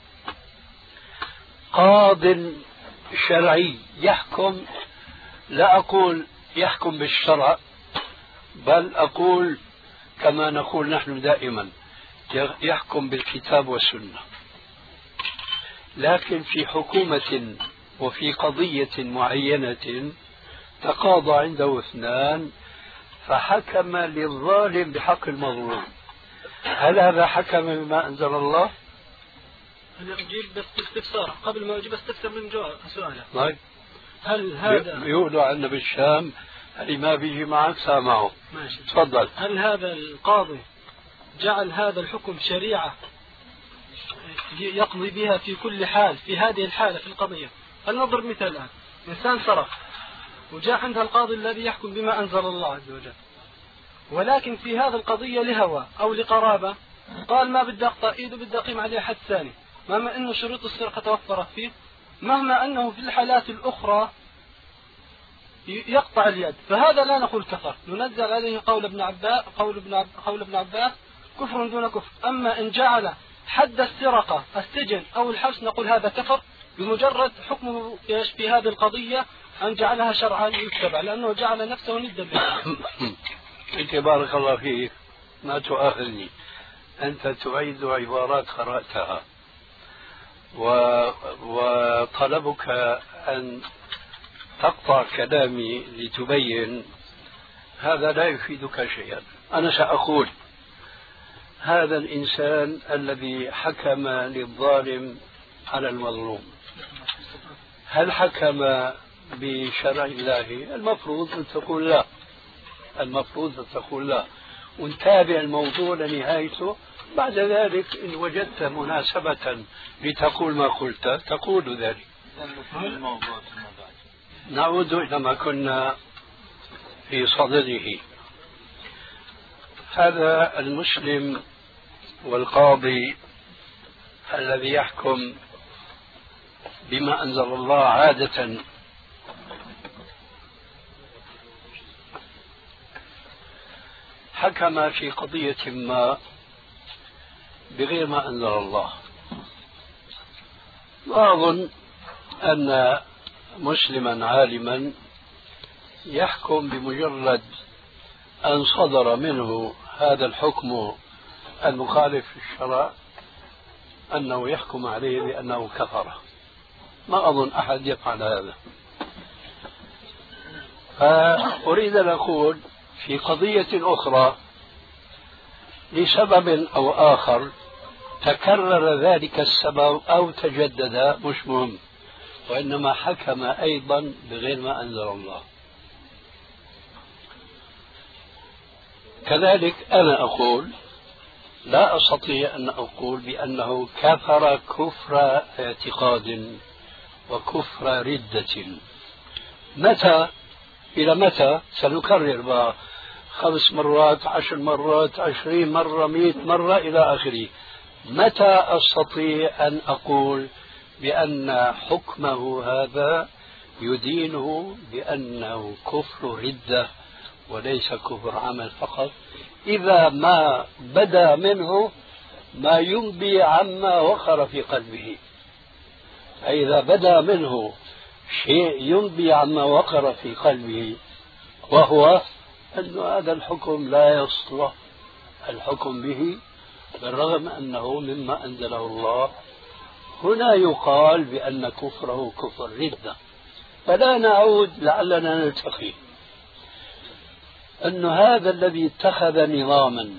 قاض شرعي يحكم، لا أقول يحكم بالشرع بل أقول كما نقول نحن دائما يحكم بالكتاب والسنة، لكن في حكومة وفي قضية معينة تقاضى عنده اثنان فحكم للظالم بحق المظلوم، هل هذا حكم بما أنزل الله؟ أنا أجيب بس استفسار قبل ما أجيب استفسر من جواب سؤاله. طيب هل هذا يقولوا عندنا بالشام اللي ما بيجي معك سامعه. ماشي تفضل. هل هذا القاضي جعل هذا الحكم شريعة يقضي بها في كل حال في هذه الحالة في القضية؟ فلنضرب مثال الآن، إنسان سرق وجاء عندها القاضي الذي يحكم بما أنزل الله عز وجل، ولكن في هذا القضية لهوى أو لقرابة قال ما بدي أقطع إيده بدي أقيم عليه حد ثاني، مهما أنه شروط السرقة توفرت فيه، مهما أنه في الحالات الأخرى يقطع اليد، فهذا لا نقول كفر، ننزل عليه قول ابن عباس قول ابن عب... قول ابن عباس كفر دون كفر. أما إن جعل حد السرقة السجن أو الحبس نقول هذا كفر بمجرد حكمه في هذه القضية أن جعلها شرعا يتبع، لأنه جعل نفسه ندا به. أنت بارك الله فيك ما تؤاخذني، أنت تعيد عبارات قرأتها و... وطلبك أن تقطع كلامي لتبين، هذا لا يفيدك شيئا. أنا سأقول هذا الإنسان الذي حكم للظالم على المظلوم هل حكم بشرع الله؟ المفروض أن تقول لا، المفروض أن تقول لا ونتابع الموضوع لنهايته. بعد ذلك إن وجدت مناسبة لتقول ما قلت تقول ذلك. نعود إلى ما كنا في صدده. هذا المسلم والقاضي الذي يحكم بما أنزل الله عادة حكم في قضية ما بغير ما أنزل الله. وأظن أن مسلما عالما يحكم بمجرد أن صدر منه هذا الحكم المخالف للشرع أنه يحكم عليه بأنه كفر. ما أظن أحد يفعل هذا. فأريد أن أقول في قضية أخرى لسبب أو آخر تكرر ذلك السبب أو تجدد مش مهم، وإنما حكم أيضا بغير ما أنزل الله. كذلك أنا أقول لا أستطيع أن أقول بأنه كفر كفر اعتقاد وكفر ردة. متى إلى متى سنكرر بقى خمس مرات عشر مرات عشرين مرة مئة مرة إلى آخره. متى أستطيع أن أقول بأن حكمه هذا يدينه بأنه كفر ردة وليس كفر عمل فقط؟ إذا ما بدا منه ما ينبي عما وقر في قلبه. إذا بدا منه شيء ينبي عما وقر في قلبه، وهو أن هذا الحكم لا يصلح الحكم به بالرغم أنه مما أنزله الله، هنا يقال بأن كفره كفر ردة. فلا نعود لعلنا نلتقي أن هذا الذي اتخذ نظاما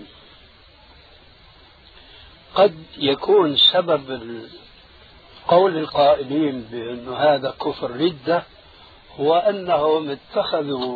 قد يكون سبب قول القائلين بأن هذا كفر ردة هو أنهم اتخذوا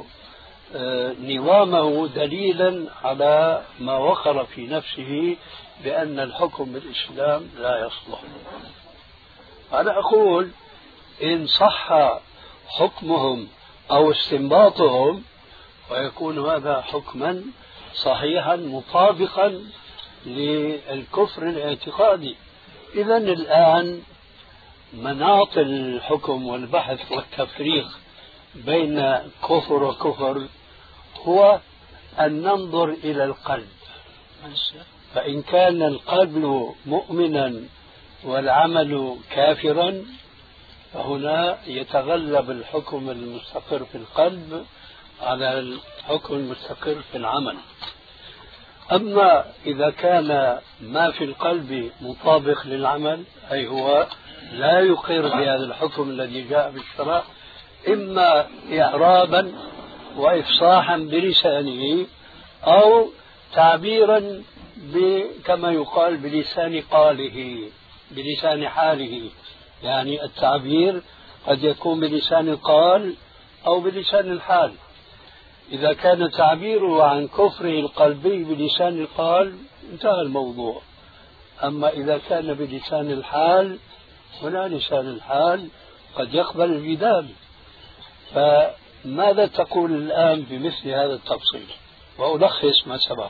نظامه دليلا على ما وقر في نفسه بأن الحكم بالإسلام لا يصلح. أنا أقول إن صح حكمهم أو استنباطهم ويكون هذا حكما صحيحا مطابقا للكفر الاعتقادي. إذن الآن مناط الحكم والبحث والتفريق بين كفر وكفر هو أن ننظر إلى القلب، فإن كان القلب مؤمنا والعمل كافرا فهنا يتغلب الحكم المستقر في القلب على الحكم المستقر في العمل. أما إذا كان ما في القلب مطابق للعمل، أي هو لا يقر بهذا الحكم الذي جاء بالشرع، إما إعرابا وإفصاحا بلسانه أو تعبيرا كما يقال بلسان قاله بلسان حاله. يعني التعبير قد يكون بلسان القال أو بلسان الحال. إذا كان تعبيره عن كفره القلبي بلسان القال انتهى الموضوع. أما إذا كان بلسان الحال، هنا لسان الحال قد يقبل الجدال. فماذا تقول الآن بمثل هذا التفصيل؟ وألخص ما سبق.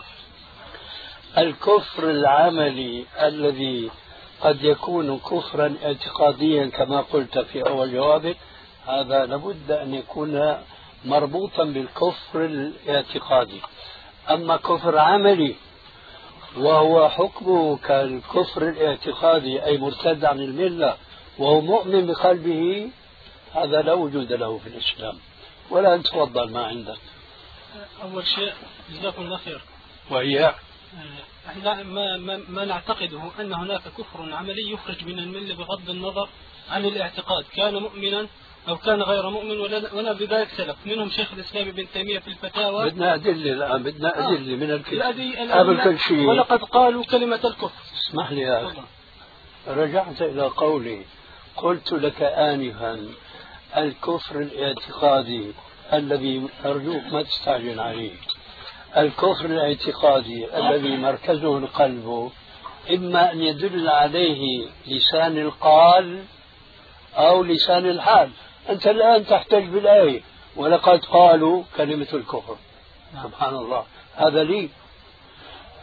الكفر العملي الذي قد يكون كفرا اعتقاديا كما قلت في أول جوابك، هذا لابد أن يكون مربوطا بالكفر الاعتقادي. أما كفر عملي وهو حكمه كالكفر الاعتقادي أي مرتد عن الملة وهو مؤمن بقلبه، هذا لا وجود له في الإسلام. ولا أنت تفضل ما عندك. أول شيء جزاكم الله خير. وهي احنا ما, ما, ما نعتقده أن هناك كفر عملي يخرج من الملة بغض النظر عن الاعتقاد، كان مؤمنا أو كان غير مؤمن، ولا بذلك سلف منهم شيخ الإسلام ابن تيمية في الفتاوى. بدنا أدلة الآن، بدنا أدلة آه. من الكتاب قبل كل شيء. ولقد قالوا كلمة الكفر. اسمح لي يا أخي، رجعت إلى قولي، قلت لك آنفا الكفر الاعتقادي الذي أرجوك ما تستعجل عليه، الكفر الاعتقادي الذي مركزه القلب، إما أن يدل عليه لسان القال أو لسان الحال. أنت الآن تحتج بالآية ولقد قالوا كلمة الكفر. سبحان الله، هذا لي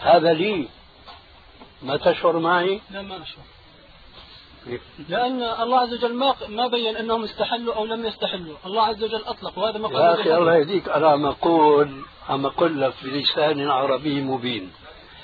هذا لي، ما تشعر معي؟ لا ما أشعر، لأن الله عز وجل ما ما بين أنهم استحلوا أو لم يستحلوا، الله عز وجل أطلق، وهذا ما قال. يا أخي الله يهديك، أنا عم أقول عم أقول لك بلسان عربي مبين.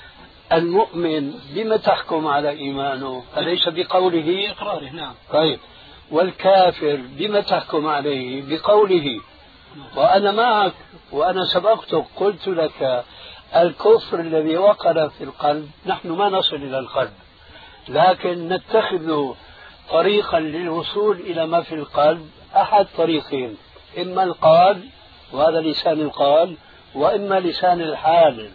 المؤمن بما تحكم على إيمانه؟ أليس بقوله؟ بإقراره. نعم. طيب، والكافر بما تحكم عليه؟ بقوله. وأنا معك، وأنا سبقتك قلت لك الكفر الذي وقع في القلب نحن ما نصل إلى القلب، لكن نتخذ طريقا للوصول إلى ما في القلب، أحد طريقين، إما القال وهذا لسان القال، وإما لسان الحال.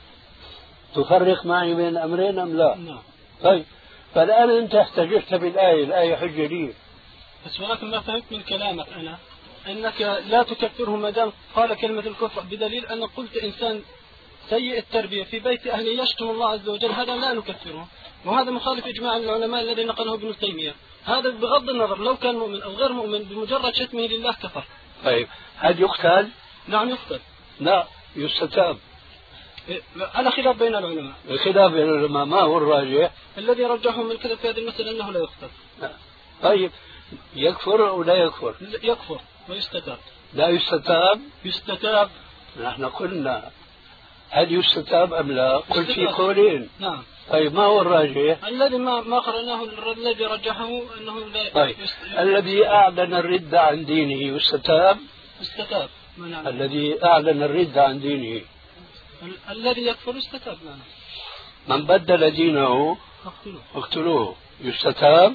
تفرق معي بين الأمرين أم لا؟ نعم. طيب، فالآن أنت احتججت بالآية، الآية حجة لي. بس ولكن ما فهمت من كلامك أنا أنك لا تكفره ما دام قال كلمة الكفر، بدليل أن قلت إنسان سيء التربية في بيت أهله يشتم الله عز وجل، هذا لا نكفره، وهذا مخالف إجماع العلماء الذي نقله ابن تيمية. هذا بغض النظر لو كان مؤمن أو غير مؤمن، بمجرد شتمه لله كفر. طيب، هل يقتل؟ نعم يقتل. لا، يستتاب. على خلاف بين العلماء. الخلاف بين العلماء ما هو الراجح؟ الذي رجحهم من كذا في هذه المسألة أنه لا يقتل. طيب، يكفر أو لا يكفر؟ يكفر ويستتاب. لا يستتاب؟ يستتاب. نحن قلنا هل يستتاب أم لا؟ قلت في قولين. نعم. طيب، ما هو الراجح؟ الذي ما ما قرأناه الذي رجحه أنه لا. طيب، الذي أعلن الردة عن دينه يستتاب؟ يستتاب. الذي أعلن الردة عن دينه ال- الذي يكفر يستتاب. نعم. من بدل دينه اقتلوه، يستتاب؟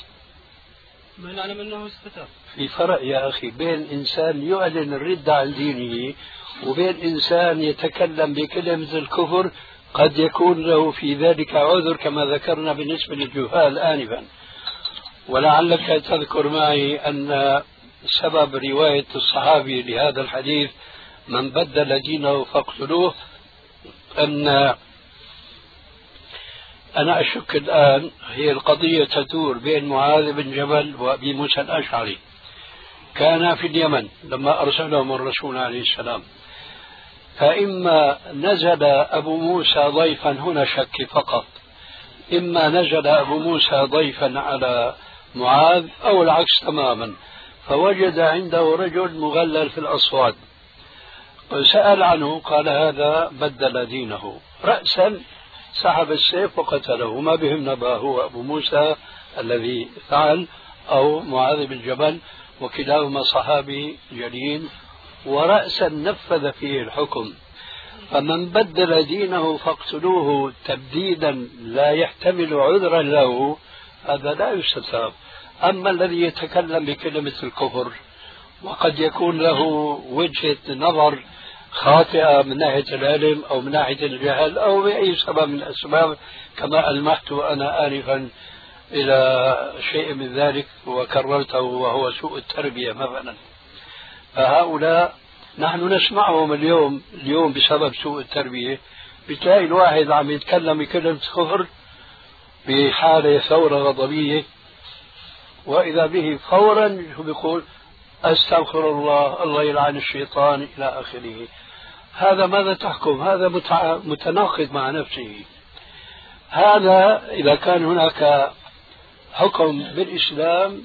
ما نعلم أنه يستتاب. في فرق يا أخي بين إنسان يعلن الردة عن دينه وبين إنسان يتكلم بكلمة الكفر، قد يكون له في ذلك عذر كما ذكرنا بالنسبة للجهال آنفا. ولعلك تذكر معي أن سبب رواية الصحابي لهذا الحديث من بدل دينه فاقتلوه، أن أنا أشك الآن هي القضية تدور بين معاذ بن جبل وأبي موسى الأشعري. كان في اليمن لما أرسلهم الرسول عليه السلام، فإما نزل أبو موسى ضيفا، هنا شك فقط، إما نزل أبو موسى ضيفا على معاذ أو العكس تماما، فوجد عنده رجل مغلل في الأصوات، سأل عنه قال هذا بدل دينه، رأسا سحب السيف وقتله. ما بهم نبأ هو أبو موسى الذي فعل أو معاذ بن جبل، وكلاهما صحابي جليل، ورأسا نفذ فيه الحكم. فمن بدل دينه فاقتلوه تبديدا لا يحتمل عذرا له، هذا لا يستتاب. أما الذي يتكلم بكلمة الكفر وقد يكون له وجهة نظر خاطئة من ناحية العلم أو من ناحية الجهل أو بأي سبب من الأسباب، كما ألمحت أنا آنفا إلى شيء من ذلك وكررته وهو سوء التربية مثلا، فهؤلاء نحن نسمعهم اليوم اليوم بسبب سوء التربية. بتلاقي الواحد عم يتكلم بكلمة كفر بحالة ثورة غضبية، وإذا به فورا بيقول أستغفر الله، الله يلعن الشيطان إلى آخره. هذا ماذا تحكم؟ هذا متناقض مع نفسه. هذا إذا كان هناك حكم بالإسلام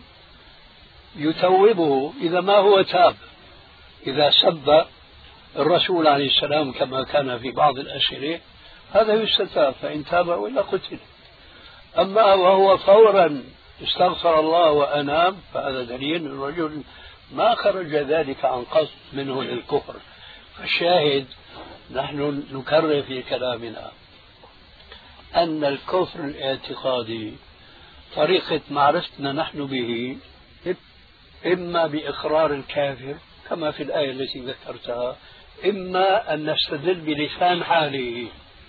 يتوبه إذا ما هو تاب. إذا سب الرسول عليه السلام كما كان في بعض الأسئلة هذا يستتاب، فإن تاب وإلا قتل. أما وهو فورا استغفر الله وأناب، فهذا دليل الرجل ما خرج ذلك عن قصد منه للكفر. فالشاهد نحن نكرر في كلامنا أن الكفر الاعتقادي طريقة معرفتنا نحن به إما بإقرار الكافر كما في الآية التي ذكرتها، إما أن نستدل بلسان حاله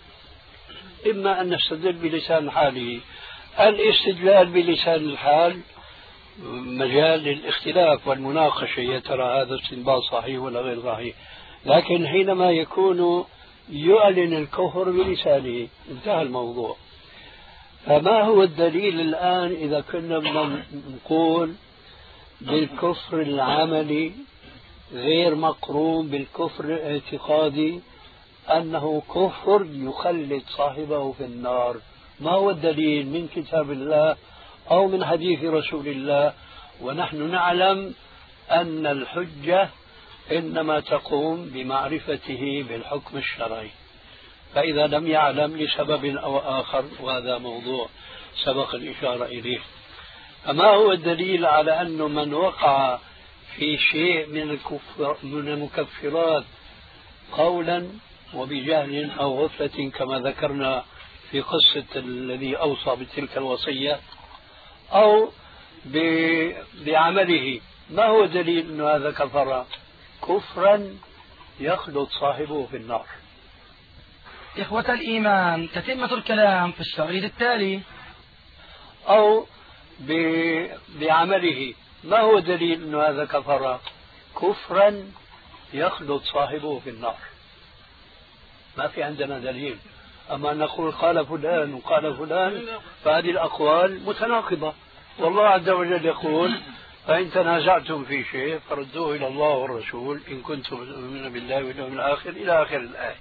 إما أن نستدل بلسان حاله. الاستدلال بلسان الحال مجال للاختلاف والمناقشة، يا ترى هذا استنباط صحيح ولا غير صحيح، لكن حينما يكون يعلن الكفر بلسانه انتهى الموضوع. فما هو الدليل الآن إذا كنا نقول بالكفر العملي غير مقرون بالكفر الاعتقادي أنه كفر يخلد صاحبه في النار. ما هو الدليل من كتاب الله أو من حديث رسول الله؟ ونحن نعلم أن الحجة إنما تقوم بمعرفته بالحكم الشرعي، فإذا لم يعلم لسبب أو آخر، وهذا موضوع سبق الإشارة إليه. فما هو الدليل على أن من وقع في شيء من الكفر من المكفرات قولا وبجهل أو غفلة كما ذكرنا في قصة الذي أوصى بتلك الوصية، أو بعمله، ما هو دليل أن هذا كفر كفرا يخلد صاحبه في النار؟ إخوة الإيمان، تتمة الكلام في الشريط التالي. أو بعمله، ما هو دليل أن هذا كفر كفرا يخلد صاحبه في النار؟ ما في عندنا دليل. أما أن نقول قال فلان وقال فلان فهذه الأقوال متناقضة، والله عز وجل يقول فإن تنازعتم في شيء فردوه إلى الله والرسول إن كنتم تؤمنون بالله واليوم الآخر إلى آخر الآية.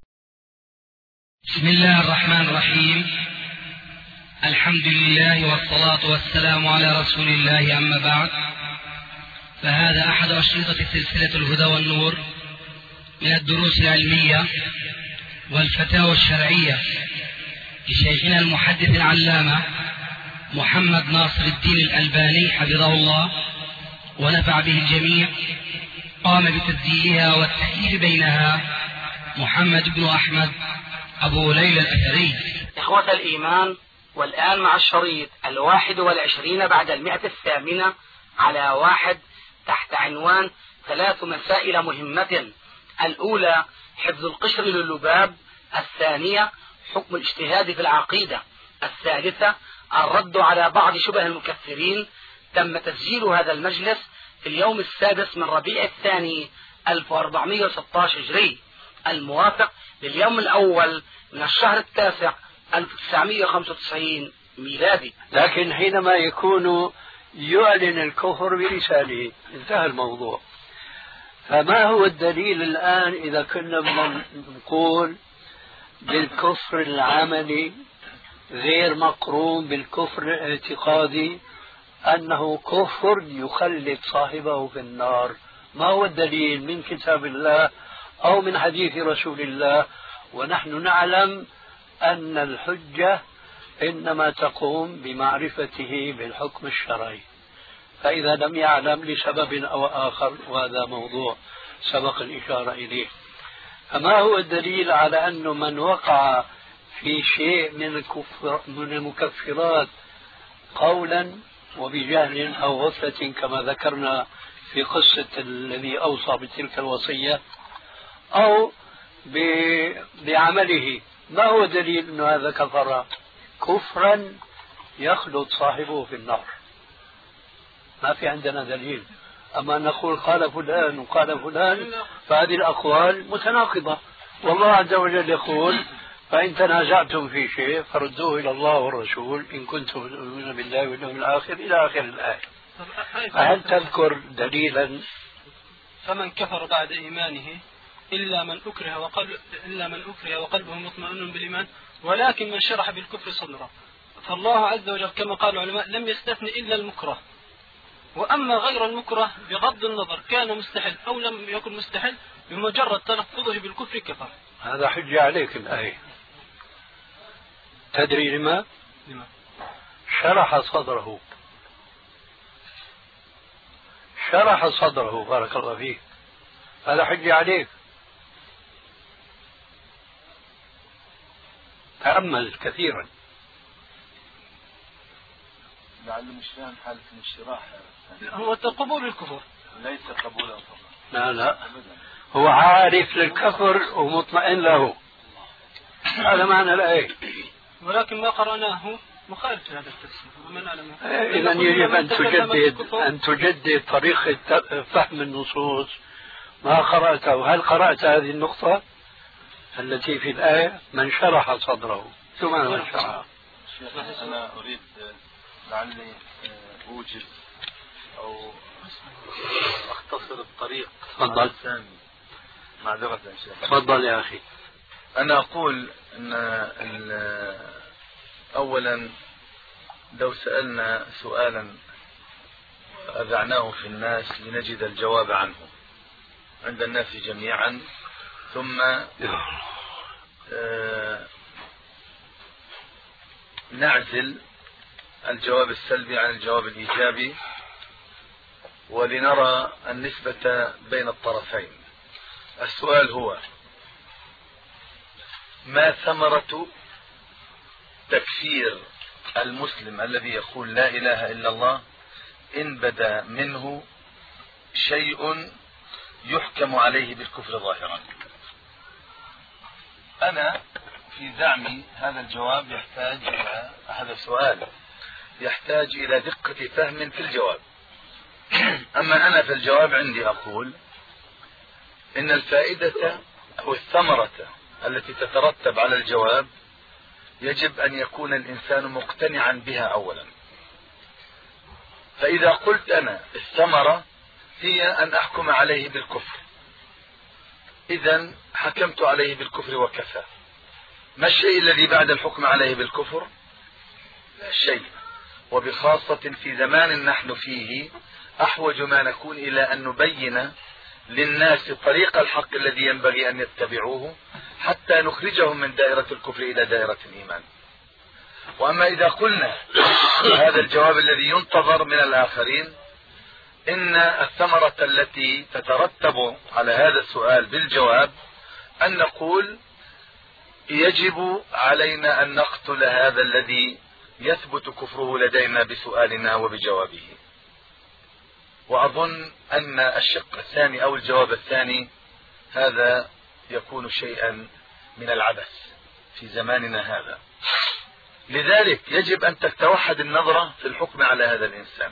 بسم الله الرحمن الرحيم. الحمد لله والصلاة والسلام على رسول الله، أما بعد، فهذا أحد أشرطة سلسلة الهدى والنور من الدروس العلمية والفتاوى الشرعية لشيخنا المحدث العلامة محمد ناصر الدين الألباني حفظه الله ونفع به الجميع. قام بتسجيلها والتأليف بينها محمد بن أحمد أبو ليلى الأثري. إخوة الإيمان، والآن مع الشريط الواحد والعشرين بعد المئة الثامنة على واحد تحت عنوان ثلاث مسائل مهمة. الأولى حفظ القشر للباب، الثانية حكم الاجتهاد في العقيدة، الثالثة الرد على بعض شبه المكفرين. تم تسجيل هذا المجلس في اليوم السادس من ربيع الثاني ألف وأربعمائة وستة عشر هجري، الموافق لليوم الأول من الشهر التاسع ألف وتسعمائة وخمسة وتسعين ميلادي. لكن حينما يكون يعلن الكفر بلسانه انتهى الموضوع. فما هو الدليل الآن إذا كنا نقول بالكفر العملي غير مقرون بالكفر الاعتقادي أنه كفر يخلد صاحبه في النار؟ ما هو الدليل من كتاب الله أو من حديث رسول الله؟ ونحن نعلم أن الحجة إنما تقوم بمعرفته بالحكم الشرعي، فإذا لم يعلم لسبب أو آخر، وهذا موضوع سبق الإشارة إليه. فما هو الدليل على أن من وقع في شيء من الكفر من المكفرات قولا وبجهل أو غفلة كما ذكرنا في قصة الذي أوصى بتلك الوصية، أو بعمله، ما هو دليل أن هذا كفر كفرا يخلد صاحبه في النار؟ ما في عندنا دليل. أما نقول قال فلان وقال فلان فهذه الأقوال متناقضة، والله عز وجل يقول فإن تنازعتم في شيء فردوه إلى الله والرسول إن كنتم تؤمنون بالله واليوم الآخر إلى آخر الآية. فهل تذكر دليلا؟ فمن كفر بعد إيمانه إلا من أكره وقلب إلا من أكره وقلبه مطمئن بالإيمان ولكن من شرح بالكفر صدره. فالله عز وجل كما قال العلماء لم يستثني إلا المكره، وأما غير المكره بغض النظر كان مستحل أو لم يكن مستحل بمجرد تلفظه بالكفر كفر. هذا حجة عليك الآية. تدري لما؟ لما؟ شرح صدره شرح صدره بارك الله فيك، هذا حجة عليك. تأمل كثيرا. لعل مش فاهم حالة الانشراح. هو قبول الكفر ليس قبولا فقط. لا لا، هو عارف للكفر ومطمئن له، هذا معنى الآية. ولكن ما قرأناه مخالف لهذا التفسير. إذا يجب أن تجدد أن تجدد طريقة فهم النصوص. ما قرأته؟ هل قرأت هذه النقطة التي في الآية من شرح صدره؟ ثم من شرح. أنا أريد لعلي أوجد أو أختصر الطريق. تفضل. معذرة يا شيخ. تفضل يا أخي. أنا أقول أن أولا لو سألنا سؤالا أذعناه في الناس لنجد الجواب عنه عند الناس جميعا، ثم آه نعزل الجواب السلبي عن الجواب الإيجابي، ولنرى النسبة بين الطرفين. السؤال هو: ما ثمرة تكفير المسلم الذي يقول لا إله إلا الله إن بدا منه شيء يحكم عليه بالكفر ظاهرا؟ أنا في زعمي هذا الجواب يحتاج إلى هذا السؤال يحتاج إلى دقة فهم في الجواب. أما أنا في الجواب عندي أقول إن الفائدة أو الثمرة التي تترتب على الجواب يجب أن يكون الإنسان مقتنعا بها أولا. فإذا قلت أنا الثمرة هي أن أحكم عليه بالكفر، إذن حكمت عليه بالكفر وكفى. ما الشيء الذي بعد الحكم عليه بالكفر؟ لا شيء، وبخاصة في زمان نحن فيه أحوج ما نكون إلى أن نبين للناس طريق الحق الذي ينبغي أن يتبعوه حتى نخرجهم من دائرة الكفر إلى دائرة الإيمان. وأما إذا قلنا هذا الجواب الذي ينتظر من الآخرين إن الثمرة التي تترتب على هذا السؤال بالجواب أن نقول يجب علينا أن نقتل هذا الذي يثبت كفره لدينا بسؤالنا وبجوابه. وأظن أن الشق الثاني أو الجواب الثاني هذا يكون شيئا من العبث في زماننا هذا. لذلك يجب أن تتوحد النظرة في الحكم على هذا الإنسان.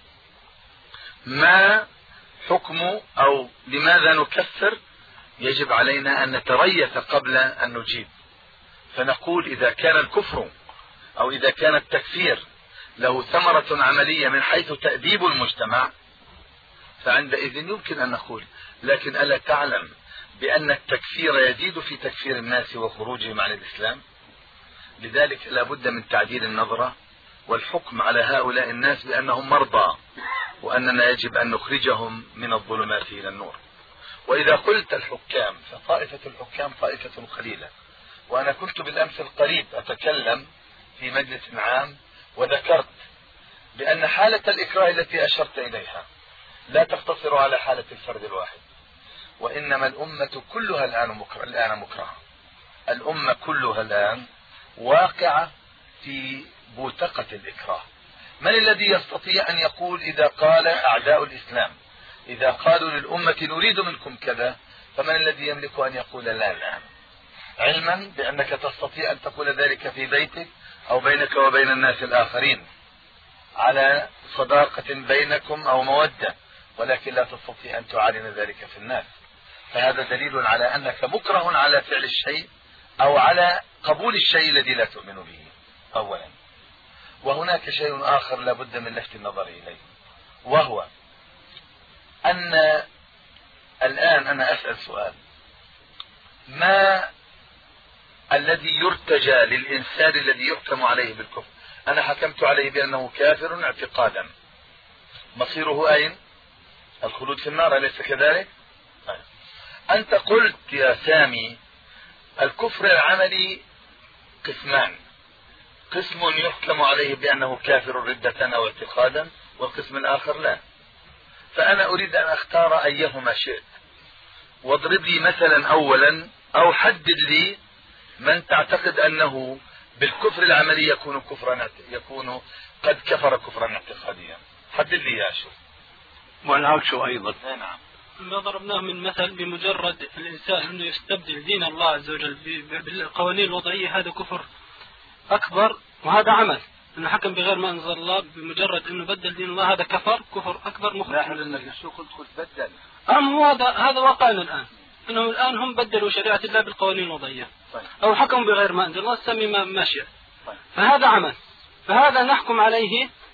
ما حكم أو لماذا نكفر؟ يجب علينا أن نتريث قبل أن نجيب، فنقول إذا كان الكفر أو إذا كان التكفير له ثمرة عملية من حيث تأديب المجتمع فعندئذ يمكن أن نقول. لكن ألا تعلم بأن التكفير يزيد في تكفير الناس وخروجهم عن الإسلام؟ لذلك لا بد من تعديل النظرة والحكم على هؤلاء الناس بأنهم مرضى، وأننا يجب أن نخرجهم من الظلمات إلى النور. وإذا قلت الحكام فطائفة الحكام طائفة قليلة. وأنا كنت بالأمس القريب أتكلم في مجلس عام وذكرت بأن حالة الإكراه التي أشرت إليها لا تقتصر على حالة الفرد الواحد، وإنما الأمة كلها الآن مكره الآن مكرهة. الأمة كلها الآن واقعة في بوتقة الإكراه. من الذي يستطيع أن يقول إذا قال أعداء الإسلام إذا قالوا للأمة نريد منكم كذا، فمن الذي يملك أن يقول لا لا، علما بأنك تستطيع أن تقول ذلك في بيتك أو بينك وبين الناس الآخرين على صداقة بينكم أو مودة، ولكن لا تستطيع أن تعلن ذلك في الناس. فهذا دليل على أنك مكره على فعل الشيء أو على قبول الشيء الذي لا تؤمن به أولا. وهناك شيء آخر لا بد من لفت النظر إليه، وهو أن الآن أنا أسأل سؤال: ما الذي يرتجى للإنسان الذي يحكم عليه بالكفر؟ أنا حكمت عليه بأنه كافر اعتقادا، مصيره أين؟ الخلود في النار، أليس كذلك؟ أنت قلت يا سامي الكفر العملي قسمان، قسم يحكم عليه بأنه كافر ردة أو اعتقادا، والقسم الآخر لا. فأنا أريد أن أختار أيهما شئت، واضرب لي مثلا أولا أو حدد لي من تعتقد أنه بالكفر العملي يكون كفرا يكون قد كفر كفرا اعتقاديا. حدد لي يا شو والعكس أيضا. نعم. ما ضربناه من مثل بمجرد الإنسان أنه يستبدل دين الله عز وجل بالقوانين الوضعية، هذا كفر أكبر، وهذا عمل أنه حكم بغير ما أنزل الله. بمجرد أنه بدل دين الله هذا كفر كفر أكبر مخرج. لا لأنك شو قلت قلت بدل. أم هو هذا هذا واقعنا الآن، أنه الآن هم بدلوا شريعة الله بالقوانين الوضعية أو حكموا بغير ما أنزل الله، سمي ما شئت. فهذا عمل، فهذا نحكم عليه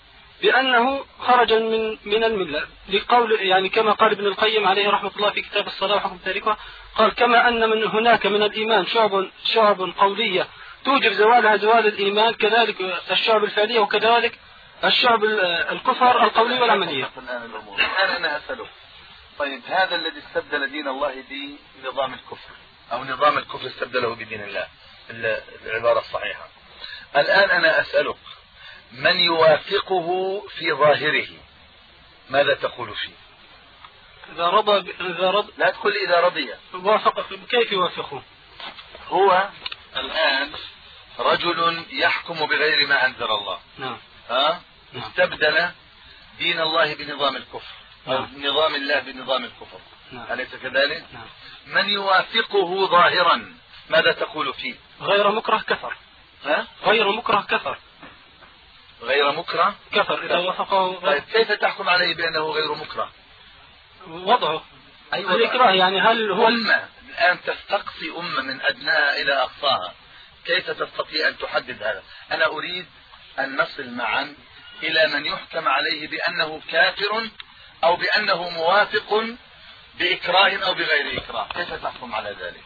بأنه خرج من من الملة لقول يعني كما قال ابن القيم عليه رحمة الله في كتاب الصلاة وحكم تاركها، قال كما أن من هناك من الإيمان شعب شعب قولية توجب زوالها زوال الإيمان، كذلك الشعب الفعلية وكذلك الشعب الكفر القولي والعملية. الآن أنا أسألك، طيب هذا الذي استبدل دين الله بنظام الكفر أو نظام الكفر استبدله بدين الله، العبارة الصحيحة، الآن أنا أسألك من يوافقه في ظاهره ماذا تقول فيه؟ إذا رضى إذا رضى لا تقول إذا رضي وافق، كيف يوافقه؟ هو الآن رجل يحكم بغير ما أنزل الله. نعم. ها؟ نعم. استبدل دين الله بنظام الكفر. نعم. أو نظام الله بنظام الكفر. نعم. أليس كذلك؟ نعم. من يوافقه ظاهرا ماذا تقول فيه؟ غير مكره كفر. ها؟ غير مكره كفر. غير مكره كفر إذا وافقه. طيب كيف تحكم عليه بأنه غير مكره؟ وضعه أيوة. الإكراه يعني هل هو أمة الآن تستقصي أمة من أدناها إلى أقصاها، كيف تستطيع أن تحدد هذا؟ أنا أريد أن نصل معا إلى من يحكم عليه بأنه كافر أو بأنه موافق بإكراه أو بغير إكراه، كيف تحكم على ذلك؟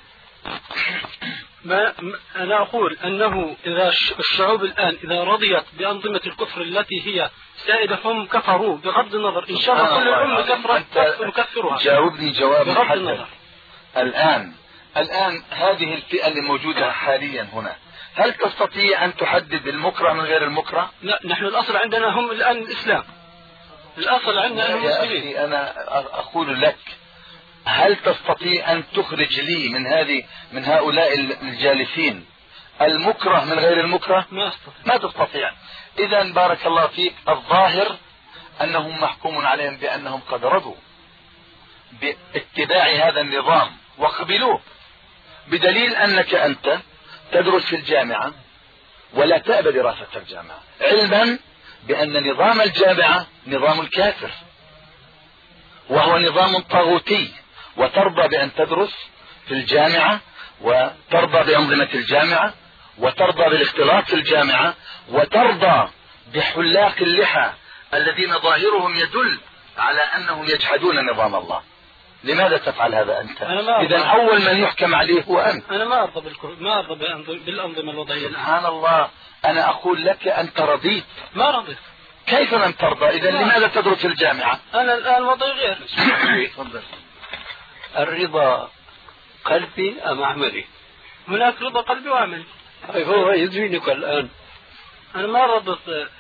ما أنا أقول أنه إذا الشعوب الآن إذا رضيت بأنظمة الكفر التي هي سائدة هم كفروا بغض النظر، إن شاء الله كل الأمة كفرت نكفرها. جاوبني جواب بغض محدد. النظر. الآن الآن هذه الفئة اللي موجودة حاليا هنا، هل تستطيع أن تحدد المكره من غير المكره؟ لا، نحن الأصل عندنا هم الآن الإسلام، الأصل عندنا هم يا المسلمين. أخي أنا أقول لك، هل تستطيع أن تخرج لي من هذه من هؤلاء الجالسين المكره من غير المكره؟ ما أستطيع. ما تستطيع. إذا بارك الله فيك، الظاهر أنهم محكوم عليهم بأنهم قد رضوا باتباع هذا النظام وقبلوه، بدليل أنك أنت تدرس في الجامعة ولا تأبى دراسة الجامعة، علما بأن نظام الجامعة نظام الكافر وهو نظام طاغوتي، وترضى بأن تدرس في الجامعة وترضى بأنظمة الجامعة وترضى بالاختلاط في الجامعة وترضى بحلاق اللحى الذين ظاهرهم يدل على أنهم يجحدون نظام الله. لماذا تفعل هذا أنت؟ إذا أول من يحكم عليه هو أنت. أنا ما أرضى بالكفر، ما أرضى بالأنظمة الوضعية. سبحان الله، أنا أقول لك أنت رضيت. ما رضيت. كيف لم ترضى؟ إذا لماذا تدرس الجامعة؟ أنا الآن وضعي غير. تفضل. الرضا قلبي أم عملي؟ هناك رضا قلبي وعملي. هو يزوينك الآن. أنا ما رضيت.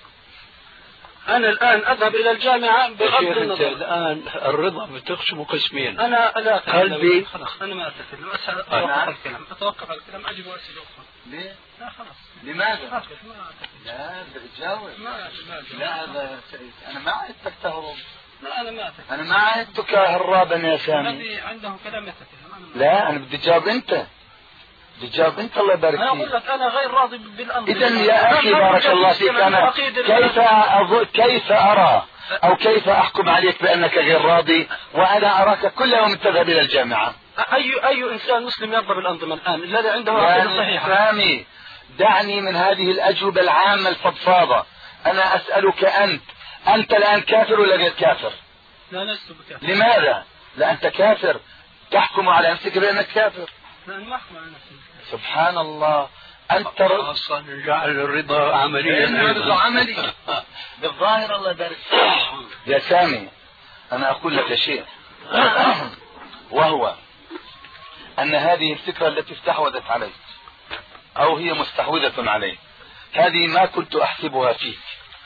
أنا الآن أذهب إلى الجامعة بغض النظر. الآن الرضا بتقسم قسمين. أنا لا قلبي. خلاص أنا ما أتكلم، أتوقف الكلام، أتوقف الكلام، أجب وأسئلة أخرى. ليه؟ لا خلاص. لماذا؟ ما لا تجاوب. ما لا هذا أنا ما عدتك تهرب. لا أنا ما أتكلم. أنا ما عدتك هرابا يا سامي. الذي عنده كلام يتكلم. لا أنا بدي أجاوب أنت. بدي أجاوب أنت الله يبارك فيك. أنا أقول لك أنا غير راضي بالأمر. إذا يا أخي بارك الله فيك، أنا كيف أظن كيف أرى أو كيف أحكم عليك بأنك غير راضي وأنا أراك كل يوم تذهب إلى الجامعة؟ أي أي إنسان مسلم يرضى بالأنظمة الآن الذي عنده عقيدة صحيحة؟ سامي دعني من هذه الأجوبة العامة الفضفاضة. أنا أسألك أنت، أنت الآن كافر ولا غير كافر؟ لا لست بكافر. لماذا؟ لا أنت كافر، تحكم على نفسك بأنك كافر. لا أنا ما أحكم على نفسي. سبحان الله، أنت أصلا جعل الرضا عمليا. الرضا عملي بالظاهر. الله يبارك يا سامي. أنا أقول لك شيء وهو أن هذه الفكرة التي استحوذت عليك أو هي مستحوذة عليك، هذه ما كنت أحسبها فيك،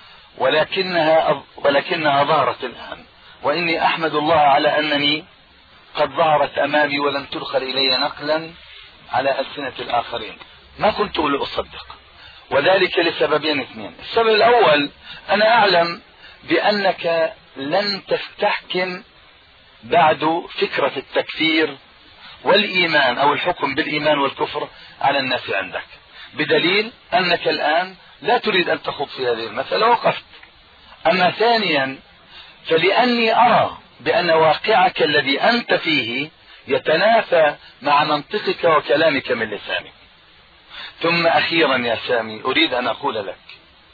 ولكنها ولكنها ظهرت الآن، وإني أحمد الله على أنني قد ظهرت أمامي ولم تدخل إلي نقلا على ألسنة الآخرين. ما كنت لأصدق، وذلك لسببين اثنين. السبب الأول، أنا أعلم بأنك لن تستحكم بعد فكرة التكفير والإيمان أو الحكم بالإيمان والكفر على الناس عندك، بدليل أنك الآن لا تريد أن تخوض في هذه المسألة وقفت. أما ثانيا، فلأني أرى بأن واقعك الذي أنت فيه يتنافى مع منطقك وكلامك من لسانك. ثم أخيرا يا سامي، أريد أن أقول لك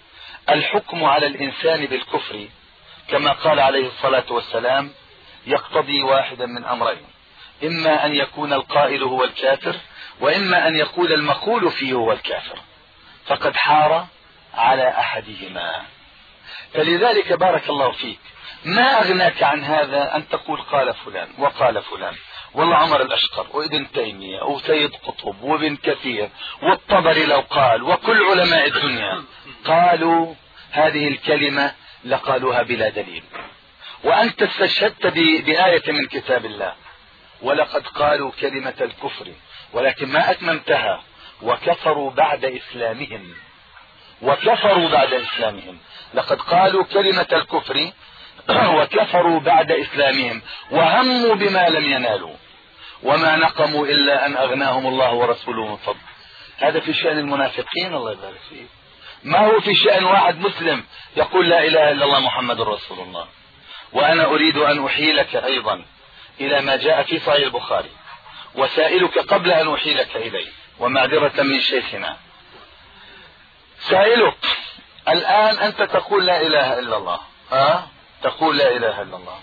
الحكم على الإنسان بالكفر كما قال عليه الصلاة والسلام يقتضي واحدا من أمرين: إما أن يكون القائل هو الكافر، وإما أن يقول المقول فيه هو الكافر، فقد حار على أحدهما. فلذلك بارك الله فيك ما أغناك عن هذا أن تقول قال فلان وقال فلان، والله عمر الأشقر وابن تيمية وسيد قطب وابن كثير والطبري لو قال، وكل علماء الدنيا قالوا هذه الكلمة لقالوها بلا دليل، وأنت استشهدت بآية من كتاب الله: ولقد قالوا كلمة الكفر ولكن ما أتممتها وكفروا بعد إسلامهم. وكفروا بعد إسلامهم، لقد قالوا كلمة الكفر وكفروا بعد إسلامهم وهموا بما لم ينالوا وما نقموا إلا أن أغناهم الله ورسوله من فضل. هذا في شأن المنافقين الله يبارك فيه، ما هو في شأن واحد مسلم يقول لا إله إلا الله محمد رسول الله. وأنا أريد أن أحيلك أيضا إلى ما جاء في صحيح البخاري، وسائلك قبل أن أحيلك إليه ومعذرة من شيخنا، سائلك الآن أنت تقول لا إله إلا الله، أه؟ تقول لا إله إلا الله،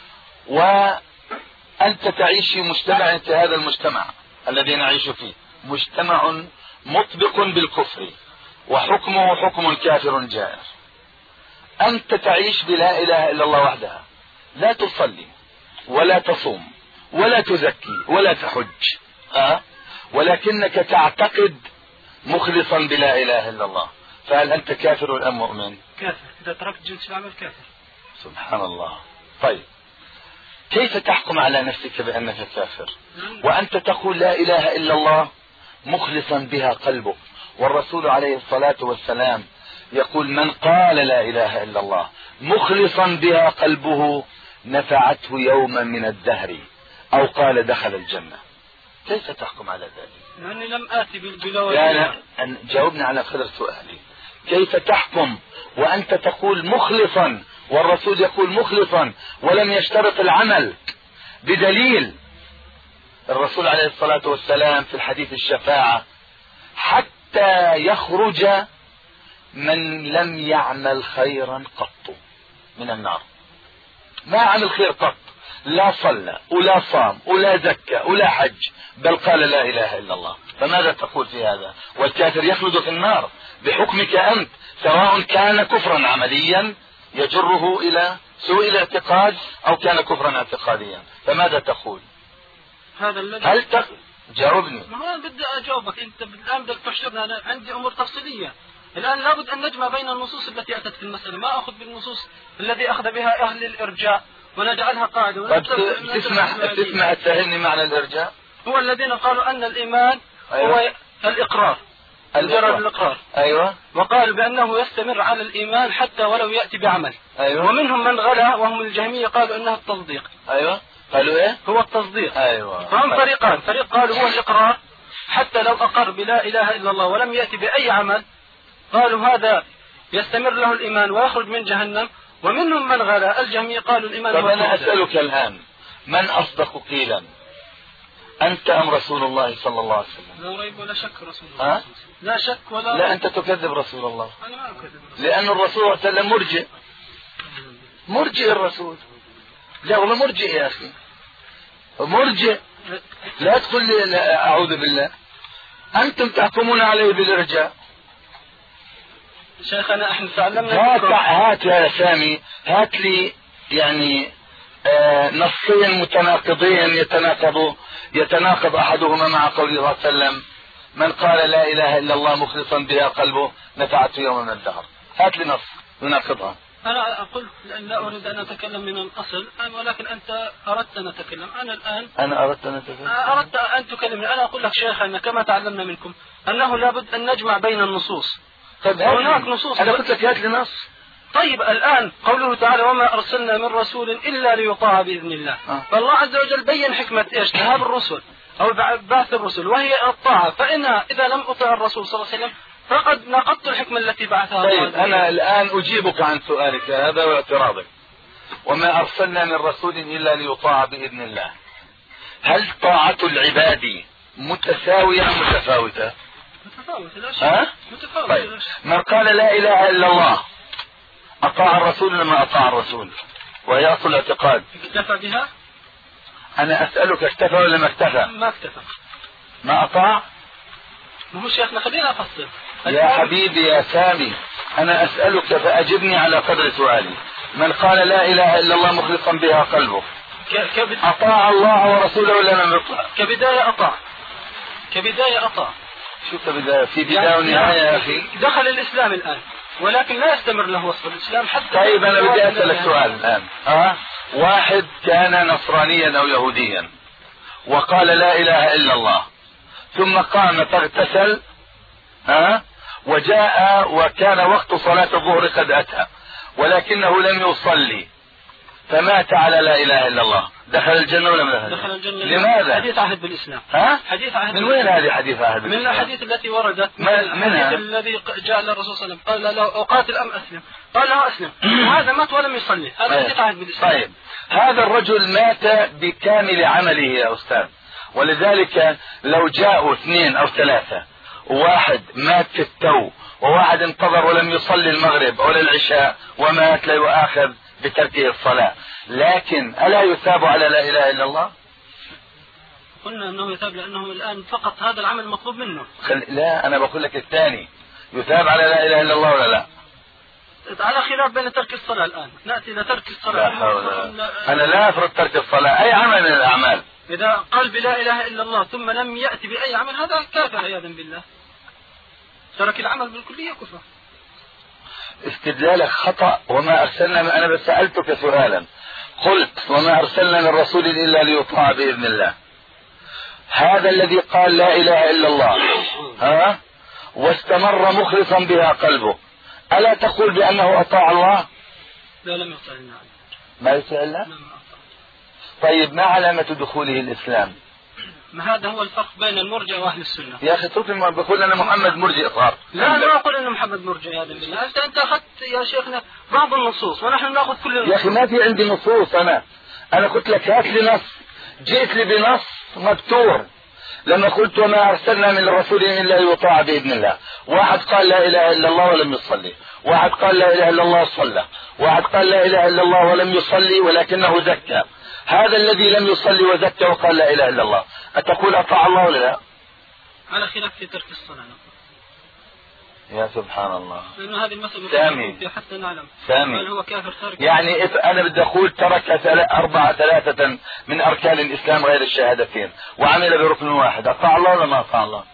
وأنت تعيش في مجتمع، أنت هذا المجتمع الذي نعيش فيه مجتمع مطبق بالكفر وحكمه حكم كافر جائر. أنت تعيش بلا إله إلا الله وحدها، لا تصلي ولا تصوم ولا تزكي ولا تحج، أه؟ ولكنك تعتقد مخلصا بلا إله إلا الله، فهل أنت كافر أم مؤمن؟ كافر، إذا تركت جنس العمل كافر. سبحان الله. طيب كيف تحكم على نفسك بأنك كافر وأنت تقول لا إله إلا الله مخلصا بها قلبك؟ والرسول عليه الصلاة والسلام يقول: من قال لا إله إلا الله مخلصا بها قلبه نفعته يوما من الدهر، أو قال دخل الجنة. كيف تحكم على ذلك؟ لأني لم آتي بالبلوى. لا لا أن جاوبني على قدر سؤالي. كيف تحكم وأنت تقول مخلصا والرسول يقول مخلصا ولم يشترط العمل بدليل؟ الرسول عليه الصلاة والسلام في الحديث الشفاعة: حتى يخرج من لم يعمل خيرا قط من النار. ما عمل خير قط، لا صلى ولا صام ولا زكى ولا حج، بل قال لا إله إلا الله، فماذا تقول في هذا؟ والكافر يخلد في النار بحكمك أنت، سواء كان كفرا عمليا يجره إلى سوء الاعتقاد أو كان كفرا اعتقاديا، فماذا تقول؟ هذا الذي هل تق... جاوبني. ما أنا بدي أجاوبك، أنت الآن بدك تحشرنا. أنا عندي أمور تفصيلية الآن، لابد أن نجمع بين النصوص التي أتت في المسألة، ما أخذ بالنصوص الذي أخذ بها أهل الإرجاء ونجعلها قاعدة. طيب تسمح تسمح تفهمني معنى الإرجاء؟ هو الذين قالوا أن الإيمان أيوة. هو الإقرار، مجرد الإقرار. أيوة. وقالوا بأنه يستمر على الإيمان حتى ولو يأتي بعمل. أيوة. ومنهم من غلا وهم الجهمية قالوا أنها التصديق. أيوة. قالوا إيه؟ هو التصديق. أيوة. فهم فريقان: فريق قالوا هو الإقرار حتى لو أقر بلا إله إلا الله ولم يأتي بأي عمل، قالوا هذا يستمر له الإيمان ويخرج من جهنم. ومنهم من غلا الجهمية قالوا الإيمان. طب أنا أسألك الآن: من أصدق قيلا، أنت أم رسول الله صلى الله عليه وسلم؟ لا ريب ولا شك رسول الله. أه؟ لا شك ولا لا أنت تكذب رسول الله. أنا ما أكذب رسول. لأن الرسول صلى الله عليه وسلم مرجئ. مرجئ الرسول. لا والله مرجئ يا أخي، مرجئ. لا تقول لي لا أعوذ بالله، أنتم تحكمون عليه بالإرجاء. شيخنا احنا تعلمنا. هات هات يا سامي، هات لي يعني آه نصين متناقضين يتناقضوا يتناقض احدهما مع قول الله صلى الله عليه وسلم: من قال لا اله الا الله مخلصا بها قلبه نفعته يوم من الدهر. هات لي نص يناقضها. انا قلت لان لا اريد ان اتكلم من الاصل، ولكن انت اردت ان اتكلم. انا الان انا اردت ان اتكلم اردت ان تكلمني. انا اقول لك شيخنا كما تعلمنا منكم انه لابد ان نجمع بين النصوص. طيب هناك نصوص. انا قلت لك هات لي نص. طيب الآن قوله تعالى: وما أرسلنا من رسول إلا ليطاع بإذن الله. آه. فالله عز وجل بين حكمة إيش؟ ذهاب الرسل أو بعث الرسل، وهي الطاعة. فإن إذا لم أطع الرسول صلى الله عليه وسلم فقد نقضت الحكمة التي بعثها الله. طيب أنا الآن أجيبك عن سؤالك هذا واعتراضك: وما أرسلنا من رسول إلا ليطاع بإذن الله. هل طاعة العباد متساوية أم متفاوتة؟ متفاوت الأشياء. ها؟ متفاوت طيب الأشياء. من قال لا إله إلا الله أطاع الرسول لما أطاع الرسول، وهي أصل الاعتقاد. اكتفى بها؟ أنا أسألك اكتفى ولا ما اكتفى؟ ما اكتفى. ما أطاع؟ ما هو شيخنا خلينا أفصل. يا حبيبي يا سامي، أنا أسألك فأجبني على قدر سؤالي. من قال لا إله إلا الله مخلصا بها قلبه كبد... أطاع الله ورسوله ولا لم يطع؟ كبداية أطاع. كبداية أطاع. شو كبداية؟ في بداية ونهاية يا أخي. دخل الإسلام الآن ولكن لا يستمر له وصف الإسلام حتى. طيب أنا بدي أسألك سؤال الآن. أه؟ واحد كان نصرانيا أو يهوديا وقال لا إله إلا الله، ثم قام فاغتسل أه؟ وجاء وكان وقت صلاة الظهر قد أتى ولكنه لم يصلي فمات على لا إله إلا الله، دخل الجنة ولا ما دخل الجنة؟ لماذا؟ حديث عهد بالإسلام. ها؟ حديث عهد من وين هذه حديث عهد من بالإسلام؟ الأحاديث التي وردت. من الحديث الذي جاء للرسول صلى الله عليه وسلم قال له أقاتل أم أسلم؟ قال له أسلم. وهذا مات ولم يصلي. هذا حديث عهد بالإسلام. طيب هذا الرجل مات بكامل عمله يا أستاذ، ولذلك لو جاءوا اثنين أو ثلاثة وواحد مات في التو وواحد انتظر ولم يصلي المغرب ولا العشاء ومات لا يؤاخذ بتركه الصلاة، لكن ألا يثاب على لا إله إلا الله؟ قلنا أنه يثاب لأنه الآن فقط هذا العمل مطلوب منه. خل... لا أنا بقول لك الثاني يثاب على لا إله إلا الله ولا لا؟ على خلاف بين ترك الصلاة الآن. نأتي إلى ترك الصلاة. لا حول. أنا لا أفرض ترك الصلاة، أي عمل من الأعمال. إذا قال بلا إله إلا الله ثم لم يأتي بأي عمل هذا كافر عياذا بالله. ترك العمل بالكلية كفر. استدلالك خطأ. وما أرسلنا، أنا بس سألتك سؤالا، قلت وما أرسلنا من رسول إلا ليطاع بإذن الله. هذا الذي قال لا إله إلا الله ها واستمر مخلصا بها قلبه، ألا تقول بأنه أطاع الله؟ لا لم يطع الله. ما يطع الله؟ طيب ما علامة دخوله الإسلام؟ ما هذا هو الفرق بين المرجع وأهل السنة. يا أخي توفي ما بقول أنا محمد مرجئ صار. لا لا أقول أن محمد مرجع يا بالله. أنت أنت أخذت يا شيخنا بعض النصوص ونحن نأخذ كل النصوص. يا أخي ما في عندي نصوص. أنا أنا قلت لك هات لي نص، جئت لي بنص مبتور لما قلت وما أرسلنا من الرسول إلا يطاع بإذن الله. واحد قال لا إله إلا الله ولم يصلي، واحد قال لا إله إلا الله صلى، واحد قال لا إله إلا الله ولم يصلي ولكنه زكى. هذا الذي لم يصلي وزكى وقال لا إله إلا الله أتقول أطاع الله ولا لا؟ على خلاف في ترك الصلاة. يا سبحان الله. لأن هذه المسألة سامي حتى نعلم سامي هل هو كافر تارك. يعني أنا بدي أقول ترك أربعة ثلاثة من أركان الإسلام غير الشهادتين وعمل بركن واحد، أطاع الله ولا ما أطاع الله؟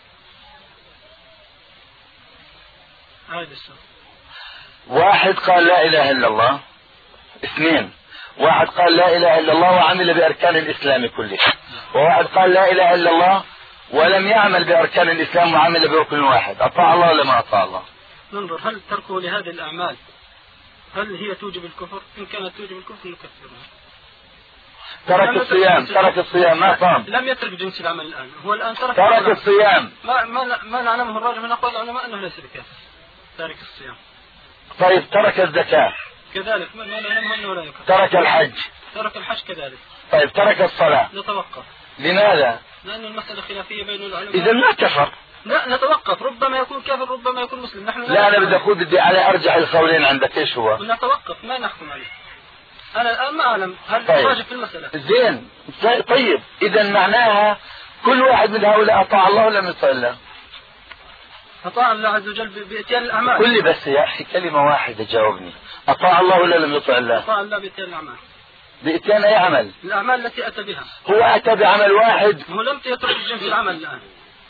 هذا السؤال. واحد قال لا إله إلا الله، اثنين واحد قال لا إله إلا الله وعمل بأركان الإسلام كله، وواحد قال لا إله إلا الله ولم يعمل بأركان الإسلام وعمل بركن واحد، أطاع الله ولا ما أطاع الله؟ ننظر هل تركه لهذه الأعمال هل هي توجب الكفر؟ إن كانت توجب الكفر نكفرها. ترك الصيام، ترك الصيام ما صام. لم يترك جنس العمل الآن، هو الآن ترك ترك الصيام. ما ما ما نعلمه الراجح من أقوال العلماء أنه ليس بكافر تارك الصيام. طيب ترك الزكاة كذلك ما نعلمه أنه لا يكفر. ترك الحج. ترك الحج كذلك. طيب ترك الصلاة. نتوقف. لماذا؟ لأن المسألة خلافية بين العلماء. إذا ما كفر. لا نتوقف، ربما يكون كافر ربما يكون مسلم. نحن لا, لا أنا بدي أقول بدي على أرجح القولين عندك إيش هو؟ نتوقف ما نحكم عليه. أنا الآن ما أعلم هل طيب. راجع في المسألة. زين طيب إذا معناها كل واحد من هؤلاء أطاع الله ولا لم يطع الله؟ أطاع الله عز وجل بإتيان الأعمال. قل لي بس يا أخي كلمة واحدة جاوبني، أطاع الله ولا لم يطع الله؟ أطاع الله بإتيان الأعمال. بإتيان أي عمل؟ الأعمال التي أتى بها. هو أتى بعمل واحد. هو لم يترك جنس العمل الآن.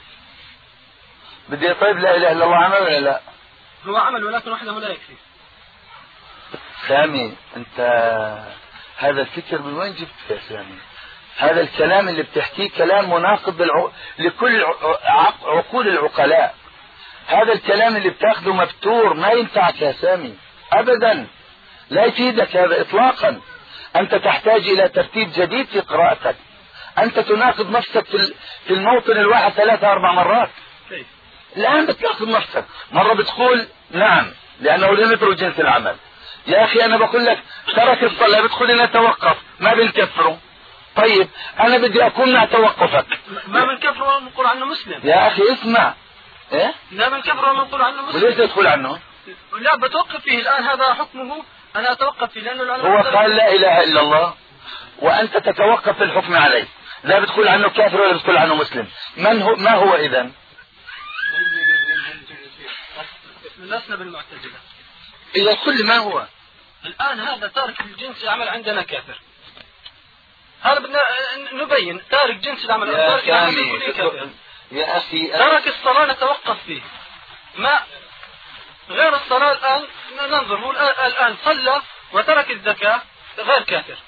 بدي طيب لا إله إلا الله عمل ولا لا؟ هو عمل ولكن وحده لا يكفي. سامي أنت هذا الفكر من وين جبته يا سامي؟ هذا الكلام اللي بتحكيه كلام مناقض بالع... لكل عقول العقلاء. هذا الكلام اللي بتاخذه مبتور ما ينفعك يا سامي أبدا، لا يفيدك هذا إطلاقا. أنت تحتاج إلى ترتيب جديد في قراءتك. أنت تناقض نفسك في في الموطن الواحد ثلاثة أربع مرات. كيف؟ الآن بتناقض نفسك، مرة بتقول نعم لأنه لم يترك جنس العمل. يا أخي أنا بقول لك ترك الصلاة بتقول نتوقف ما بنكفره. طيب أنا بدي أكون مع توقفك. ما بنكفره ونقول عنه مسلم. يا أخي اسمع، ايه؟ لا من كفر ومن قل عنه مسلم. وليس يدخل عنه؟ لا بتوقف فيه الآن، هذا حكمه أنا أتوقف فيه لأنه هو قال لا إله إلا الله وأنت تتوقف في الحكم عليه، لا بتقول عنه كافر ولا بتقول عنه مسلم. من هو ما هو إذن؟ لسنا بالمعتزلة. إذا كل ما هو الآن هذا تارك الجنس العمل عندنا كافر. هذا بدنا نبين تارك جنس العمل. يا سامي يا أخي ترك الصلاة نتوقف فيه. ما غير الصلاة الآن ننظر، هو الآن صلى وترك الزكاة غير كافر.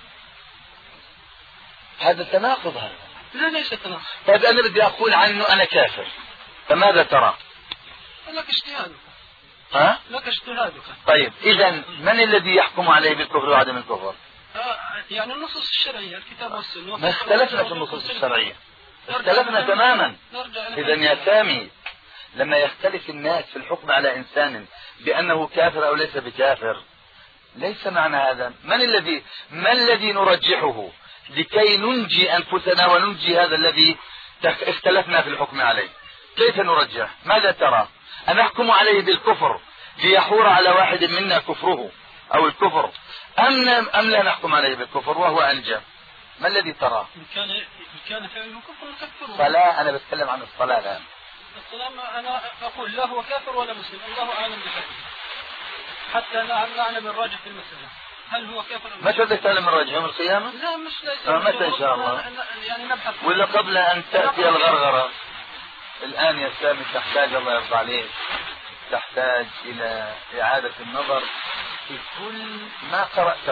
هذا تناقض هذا. لا ليس تناقض. طيب أنا بدي أقول عنه أنا كافر، فماذا ترى؟ لك اجتهادك. ها؟ لك اجتهادك. طيب إذا من الذي يحكم عليه بالكفر وعدم الكفر؟ آه يعني النصوص الشرعية الكتاب والسنة. ما اختلفنا في النصوص الشرعية، اختلفنا تماما. إذا يا سامي لما يختلف الناس في الحكم على إنسان بأنه كافر أو ليس بكافر، ليس معنى هذا من الذي ما الذي نرجحه لكي ننجي أنفسنا وننجي هذا الذي اختلفنا في الحكم عليه؟ كيف نرجح؟ ماذا ترى؟ أن نحكم عليه بالكفر ليحور على واحد منا كفره أو الكفر، أم أم لا نحكم عليه بالكفر وهو أنجى؟ ما الذي ترى؟ إن كان إن كان فعله كفر نكفره. صلاة، أنا بتكلم عن الصلاة الآن. الصلاة أنا أقول لا هو كافر ولا مسلم، الله أعلم بحكمه، حتى نعلم الراجح في المسألة هل هو كافر أم متى بدك تعلم الراجح؟ يوم القيامة؟ لا مش ليس. متى إن شاء الله؟ يعني نبحث. ولا قبل أن تأتي الغرغرة؟ الآن يا سامي تحتاج الله يرضى عليك تحتاج إلى إعادة النظر في كل ما قرأته.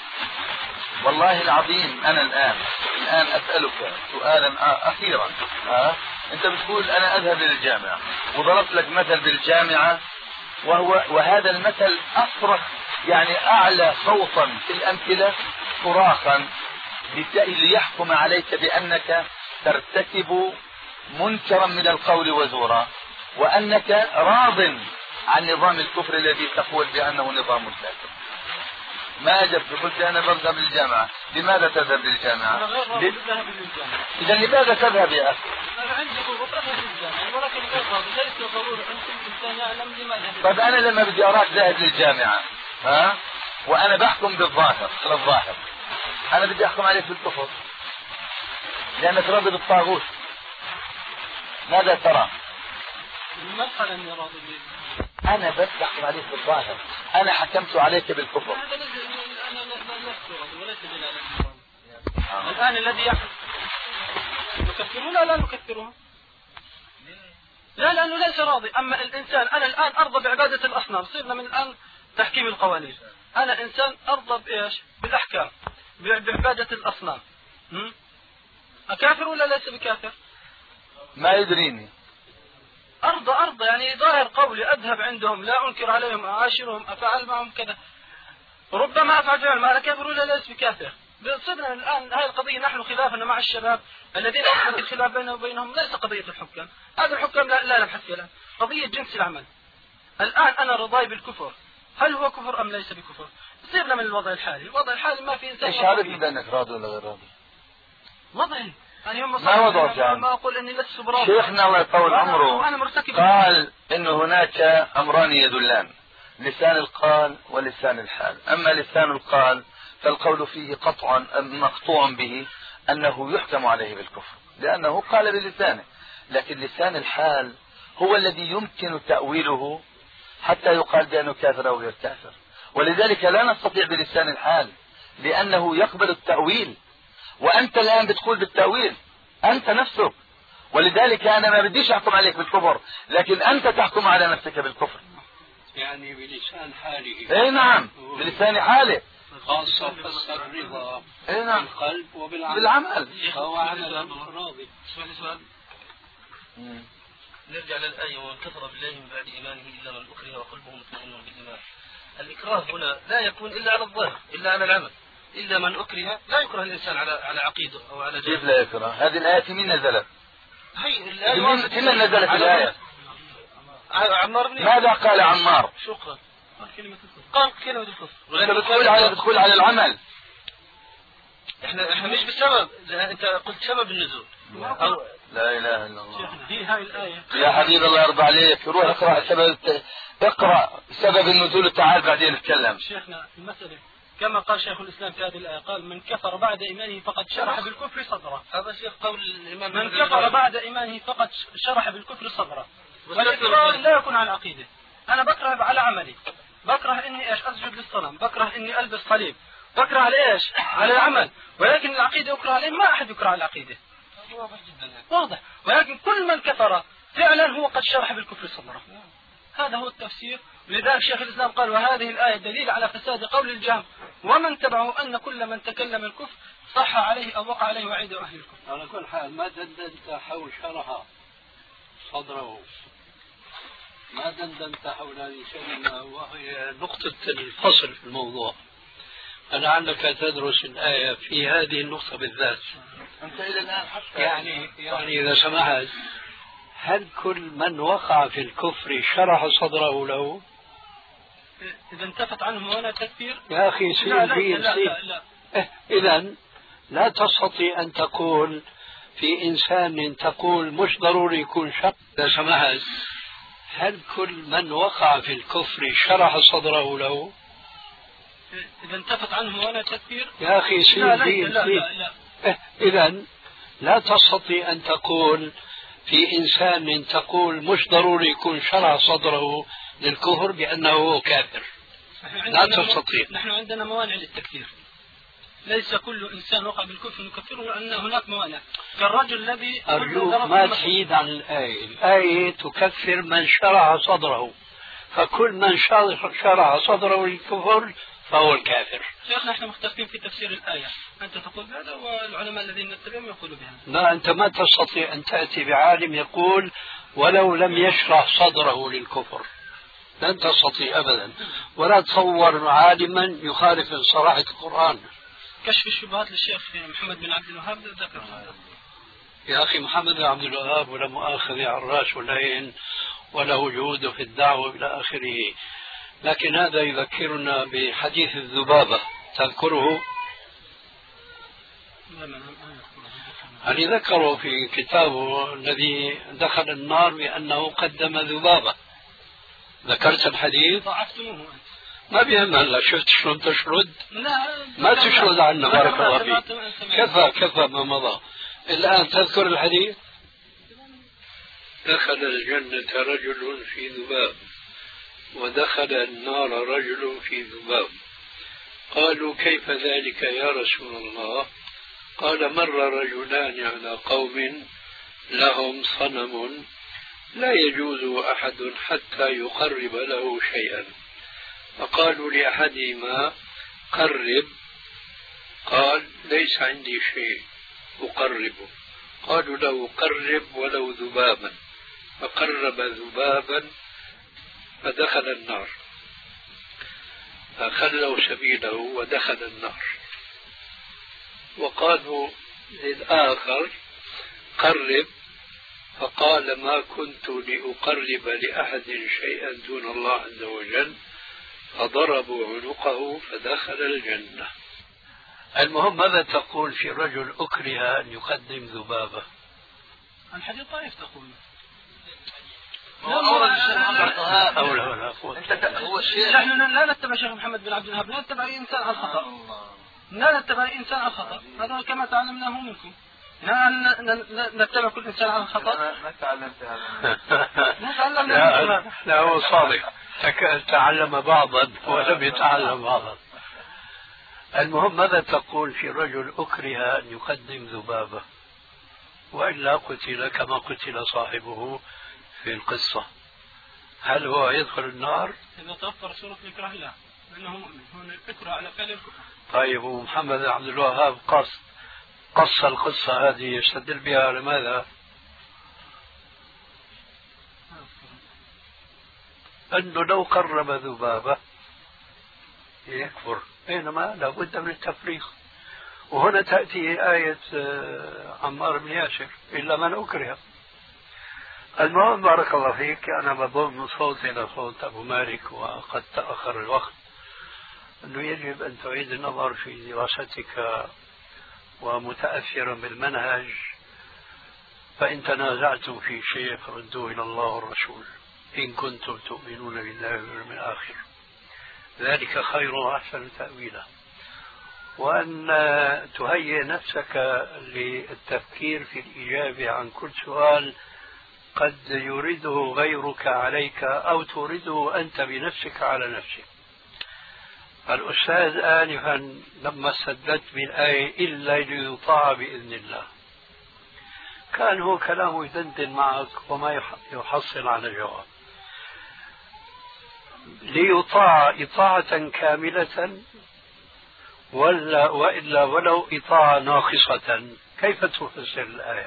والله العظيم أنا الآن الآن أسألك سؤالا أخيرا. ها؟ أنت بتقول أنا أذهب للجامعة وضربت لك مثل بالجامعة، وهو وهذا المثل أصرخ يعني أعلى صوتا في الأمثلة صراخا ليحكم عليك بأنك ترتكب منكرا من القول وزورا، وأنك راض عن نظام الكفر الذي تقول بأنه نظام كافر. ما أجبت، قلت أنا بذهب للجامعة. لماذا تذهب للجامعة؟ أنا غير راضي بالذهاب للجامعة. إذا لماذا تذهب يا أخي؟ أنا عندي ضغوط أذهب للجامعة ولكن غير راضي، ليس ضروري أن كل إنسان يعلم لماذا. طيب أنا لما بدي أراك ذاهب للجامعة ها وأنا بحكم بالظاهر على الظاهر، أنا بدي أحكم عليك بالكفر لأنك راضي بالطاغوت، ماذا ترى؟ ما قال أني راضي به؟ أنا بس أحكم عليك بالظاهر، أنا حكمت عليك بالكفر. هذا الذي أنا لست راضي وليس بالعلم. الآن الذي يحكم نكفرون لا نكفرون؟ لا لأنه ليس راضي. أما الإنسان أنا الآن أرضى بعبادة الأصنام، صرنا من الآن تحكيم القوانين. أنا إنسان أرضى بإيش؟ بالأحكام، بعبادة الأصنام. أكافر ولا ليس بكافر؟ ما يدريني. أرضى أرضى يعني ظاهر قولي أذهب عندهم لا أنكر عليهم أعاشرهم أفعل معهم كذا، ربما أفعل فعل ما أنا كافر ولا ليس بكافر. صرنا الآن هذه القضية نحن خلافنا مع الشباب الذين أصبحت الخلاف بيننا وبينهم ليس قضية الحكام، هذا الحكام لا, لا نبحث فيها الآن، قضية جنس العمل. الآن أنا رضاي بالكفر، هل هو كفر أم ليس بكفر؟ صرنا من الوضع الحالي، الوضع الحالي ما في إنسان. إيش عارف بأنك راضي ولا غير راضي؟ وضعي يعني هم ما وضعك يعني؟ ما أقول إني لست براضي. شيخنا الله يطول عمره أنا مرتكب قال إن هناك أمران يدلان، لسان القال ولسان الحال. أما لسان القال فالقول فيه قطعا مقطوع به أنه يحكم عليه بالكفر لأنه قال بلسانه، لكن لسان الحال هو الذي يمكن تأويله حتى يقال بأنه كافر أو غير كافر، ولذلك لا نستطيع بلسان الحال لأنه يقبل التأويل، وأنت الآن بتقول بالتأويل أنت نفسك، ولذلك أنا ما بديش أحكم عليك بالكفر لكن أنت تحكم على نفسك بالكفر. يعني بلسان حاله. اي نعم بلسان حاله، خاصة فسر الرضا اي نعم بالقلب وبالعمل. بالعمل فهو عمل راضي. اسمح لي سؤال. نرجع للآية ومن كفر بالله من بعد إيمانه إلا من أكره وقلبه مطمئن بالإيمان. الإكراه هنا لا يكون إلا على الظاهر إلا على العمل، إلا من أكره لا يكره الإنسان على على عقيده أو على كيف لا يكره؟ هذه الآية من نزلت؟ هي الآية من نزلت الآية؟ عمار بن ماذا قال عمار؟ شكرا. قال كلمة الكفر. قال كلمة الكفر. أنت بتقول على بتقول على العمل. إحنا إحنا مش بسبب، أنت قلت سبب النزول. أو لا إله إلا الله. شيخنا هي هاي الآية. يا حبيبي الله يرضى عليك، روح اقرأ سبب اقرأ سبب النزول، تعال بعدين نتكلم. شيخنا المسألة كما قال شيخ الإسلام في هذه الآية، قال من كفر بعد إيمانه فقد شرح بالكفر صدره. هذا شيخ قول الإمام. من كفر بعد إيمانه فقد شرح بالكفر صدره. والإكراه لا يكون على العقيدة. أنا بكره على عملي، بكره إني إيش أسجد للصنم، بكره إني ألبس صليب، بكره على إيش؟ على العمل، ولكن العقيدة أكره عليه، ما أحد يكره على العقيدة. واضح جدا يعني. واضح، ولكن كل من كفر فعلا هو قد شرح بالكفر صدره. هذا هو التفسير. ولذلك شيخ الإسلام قال وهذه الآية دليل على فساد قول الجهم ومن تبعه أن كل من تكلم الكفر صح عليه أو وقع عليه وعيد أهل الكفر. على كل حال ما دندنت حول شرح صدره، ما دندنت حول هذه الكلمة وهي نقطة الفصل في الموضوع. فلعلك تدرس الآية في هذه النقطة بالذات. أنت إلى الآن حتى يعني يعني إذا سمحت، هل كل من وقع في الكفر شرح صدره له؟ إذا انتفت عنه موانع التكفير. يا أخي سين لا لا سين لا, سين. لا, لا. إيه إذا لا تستطيع أن تقول في إنسان تقول مش ضروري يكون شر. إذا سمحت، هل كل من وقع في الكفر شرح صدره له؟ إذا انتفت عنه موانع التكفير. يا أخي سين لا لا سين لا, سين. لا, لا. إيه إذا لا تستطيع أن تقول في إنسان تقول مش ضروري يكون شرح صدره للكفر بأنه كافر. لا تستطيع. نحن عندنا موانع للتكفير. ليس كل إنسان وقع بالكفر نكفره، لأن هناك موانع كالرجل الذي أرجوك ما تحيد عن الآية. الآية تكفر من شرح صدره، فكل من شرح صدره للكفر فهو الكافر. شيخ نحن مختلفين في تفسير الآية، أنت تقول بهذا والعلماء الذين نتبعهم يقولوا بهذا. لا، أنت ما تستطيع أن تأتي بعالم يقول ولو لم يشرح صدره للكفر، لن تستطيع أبدا. ولا تصور عالما يخالف صراحة القرآن. كشف الشبهات للشيخ محمد بن عبد الوهاب ذكر هذا. يا أخي محمد بن عبد الوهاب ولا مؤاخذ على الراس والعين وله جهود في الدعوة إلى آخره، لكن هذا يذكرنا بحديث الذبابة، تذكره؟ يعني ذكره في كتابه الذي دخل النار بأنه قدم ذبابة. ذكرت الحديث؟ ضعفتموه. ما بيهم هلا، شفت شلون تشرد؟ لا ما تشرد عنا بارك الله فيك. كفى كفى ما مضى. الآن تذكر الحديث؟ دخل الجنة رجل في ذباب ودخل النار رجل في ذباب. قالوا كيف ذلك يا رسول الله؟ قال مر رجلان على قوم لهم صنم لا يجوز أحد حتى يقرب له شيئا، فقالوا لأحدهما قرب، قال ليس عندي شيء أقربه. قالوا له قرب ولو ذبابا، فقرب ذبابا فدخل النار، فخلوا سبيله ودخل النار. وقالوا للآخر قرب، فقال ما كنت لأقرب لأحد شيئا دون الله عز وجل، فضربوا عنقه فدخل الجنة. المهم ماذا تقول في رجل أكره أن يقدم ذبابة؟ الحديث ضعيف تقول. أو لا ولا قوة. نحن لا نتبع شيخ محمد بن عبد الوهاب، لا نتبع أي إنسان على الخطأ، لا نتبع أي إنسان على الخطأ، هذا كما تعلمناه منكم. لا نتبع كل إنسان على الخطأ. ما تعلمت هذا. ما تعلمنا. لا هو صادق، تعلم بعضا ولم يتعلم بعضا. المهم ماذا تقول في رجل أكره أن يقدم ذبابة وإلا قتل كما قتل صاحبه في القصة؟ هل هو يدخل النار؟ إذا توفر صورة الإكراه لا، لأنه مؤمن، هنا الإكراه على فعل الكفر. طيب ومحمد بن عبد الوهاب قص قص القصة هذه يستدل بها على ماذا؟ أنه لو قرب ذبابة يكفر، بينما لابد من التفريق. وهنا تأتي آية عمار بن ياسر إلا من أكره. المهم بارك الله فيك، أنا بضم صوتي إلى صوت أبو مالك وقد تأخر الوقت، أنه يجب أن تعيد النظر في دراستك ومتأثرا بالمنهج فإن تنازعتم في شيء فردوه إلى الله والرسول إن كنتم تؤمنون بالله واليوم الآخر ذلك خير وأحسن تأويلا. وأن تهيئ نفسك للتفكير في الإجابة عن كل سؤال قد يريده غيرك عليك أو تريده أنت بنفسك على نفسك. الأستاذ آنفا لما سددت بالآية إلا ليطاع بإذن الله كان هو كلامه يدندن معك وما يحصل على جواب. ليطاع إطاعة كاملة ولا وإلا ولو إطاعة ناقصة، كيف تفسر الآية؟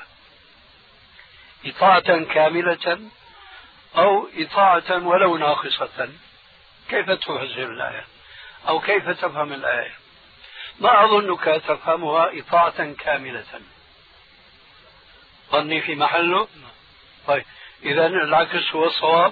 إطاعة كاملة أو إطاعة ولو ناقصة، كيف تفسر الآية أو كيف تفهم الآية؟ ما أظنك تفهمها إطاعة كاملة. ظني في محله. طيب إذا العكس هو الصواب،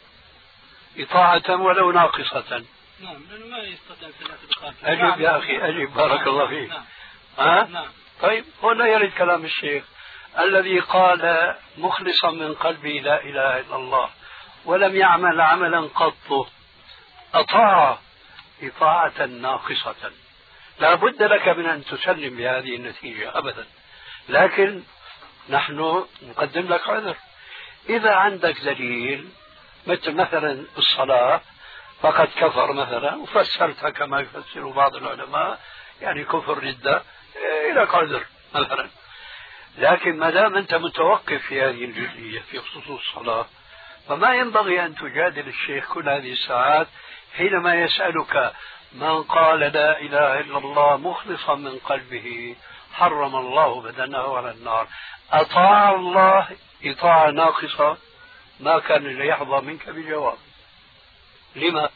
إطاعة ولو ناقصة. نعم لأنه ما يستطيع ثلاثة. أجب يا أخي أجب بارك الله فيك. نعم. ها؟ نعم. طيب هنا يرد كلام الشيخ الذي قال مخلصا من قلبه لا إله إلا الله ولم يعمل عملا قط أطاع إطاعة ناقصة. لا بد لك من أن تسلم بهذه النتيجة أبدا، لكن نحن نقدم لك عذر. إذا عندك دليل مثل مثلا الصلاة فقد كفر مثلا وفسرتها كما يفسر بعض العلماء يعني كفر ردة، إلى عذر مثلا. لكن ما دام أنت متوقف في هذه الجزئية في خصوص الصلاة فما ينبغي أن تجادل الشيخ كل هذه الساعات حينما يسألك من قال لا إله إلا الله مخلصا من قلبه حرم الله بدنه على النار. أطاع الله إطاعة ناقصة ما كان ليحظى منك بجواب. لما؟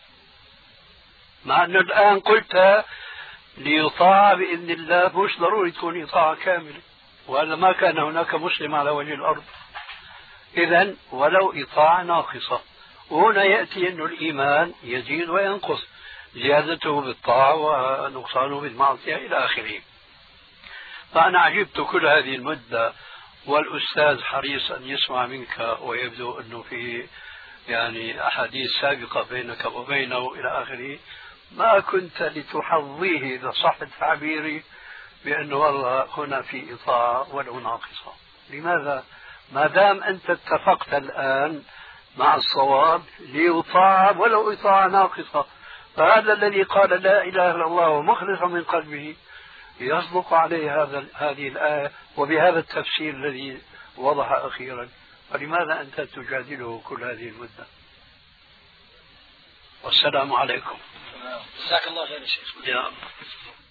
مع أنه الآن قلت ليطاع بإذن الله مش ضروري تكون إطاعة كاملة، وإلا ما كان هناك مسلم على وجه الأرض. إذن ولو إطاعة ناقصة. وهنا يأتي أن الإيمان يزيد وينقص، زيادته بالطاعة ونقصانه بالمعصية إلى آخره. فأنا عجبت كل هذه المدة والأستاذ حريص أن يسمع منك، ويبدو أنه في يعني أحاديث سابقة بينك وبينه إلى آخره. ما كنت لتحظيه إذا صح تعبيري بأنه والله هنا في إطاعة ولو ناقصة. لماذا؟ ما دام أنت اتفقت الآن مع الصواب ليطاع ولو إطاعة ناقصة، فهذا الذي قال لا إله إلا الله ومخلصا من قلبه يصدق عليه هذا هذه الآية وبهذا التفسير الذي وضح أخيرا. فلماذا أنت تجادله كل هذه المدة؟ والسلام عليكم. جزاك الله خير يا شيخ.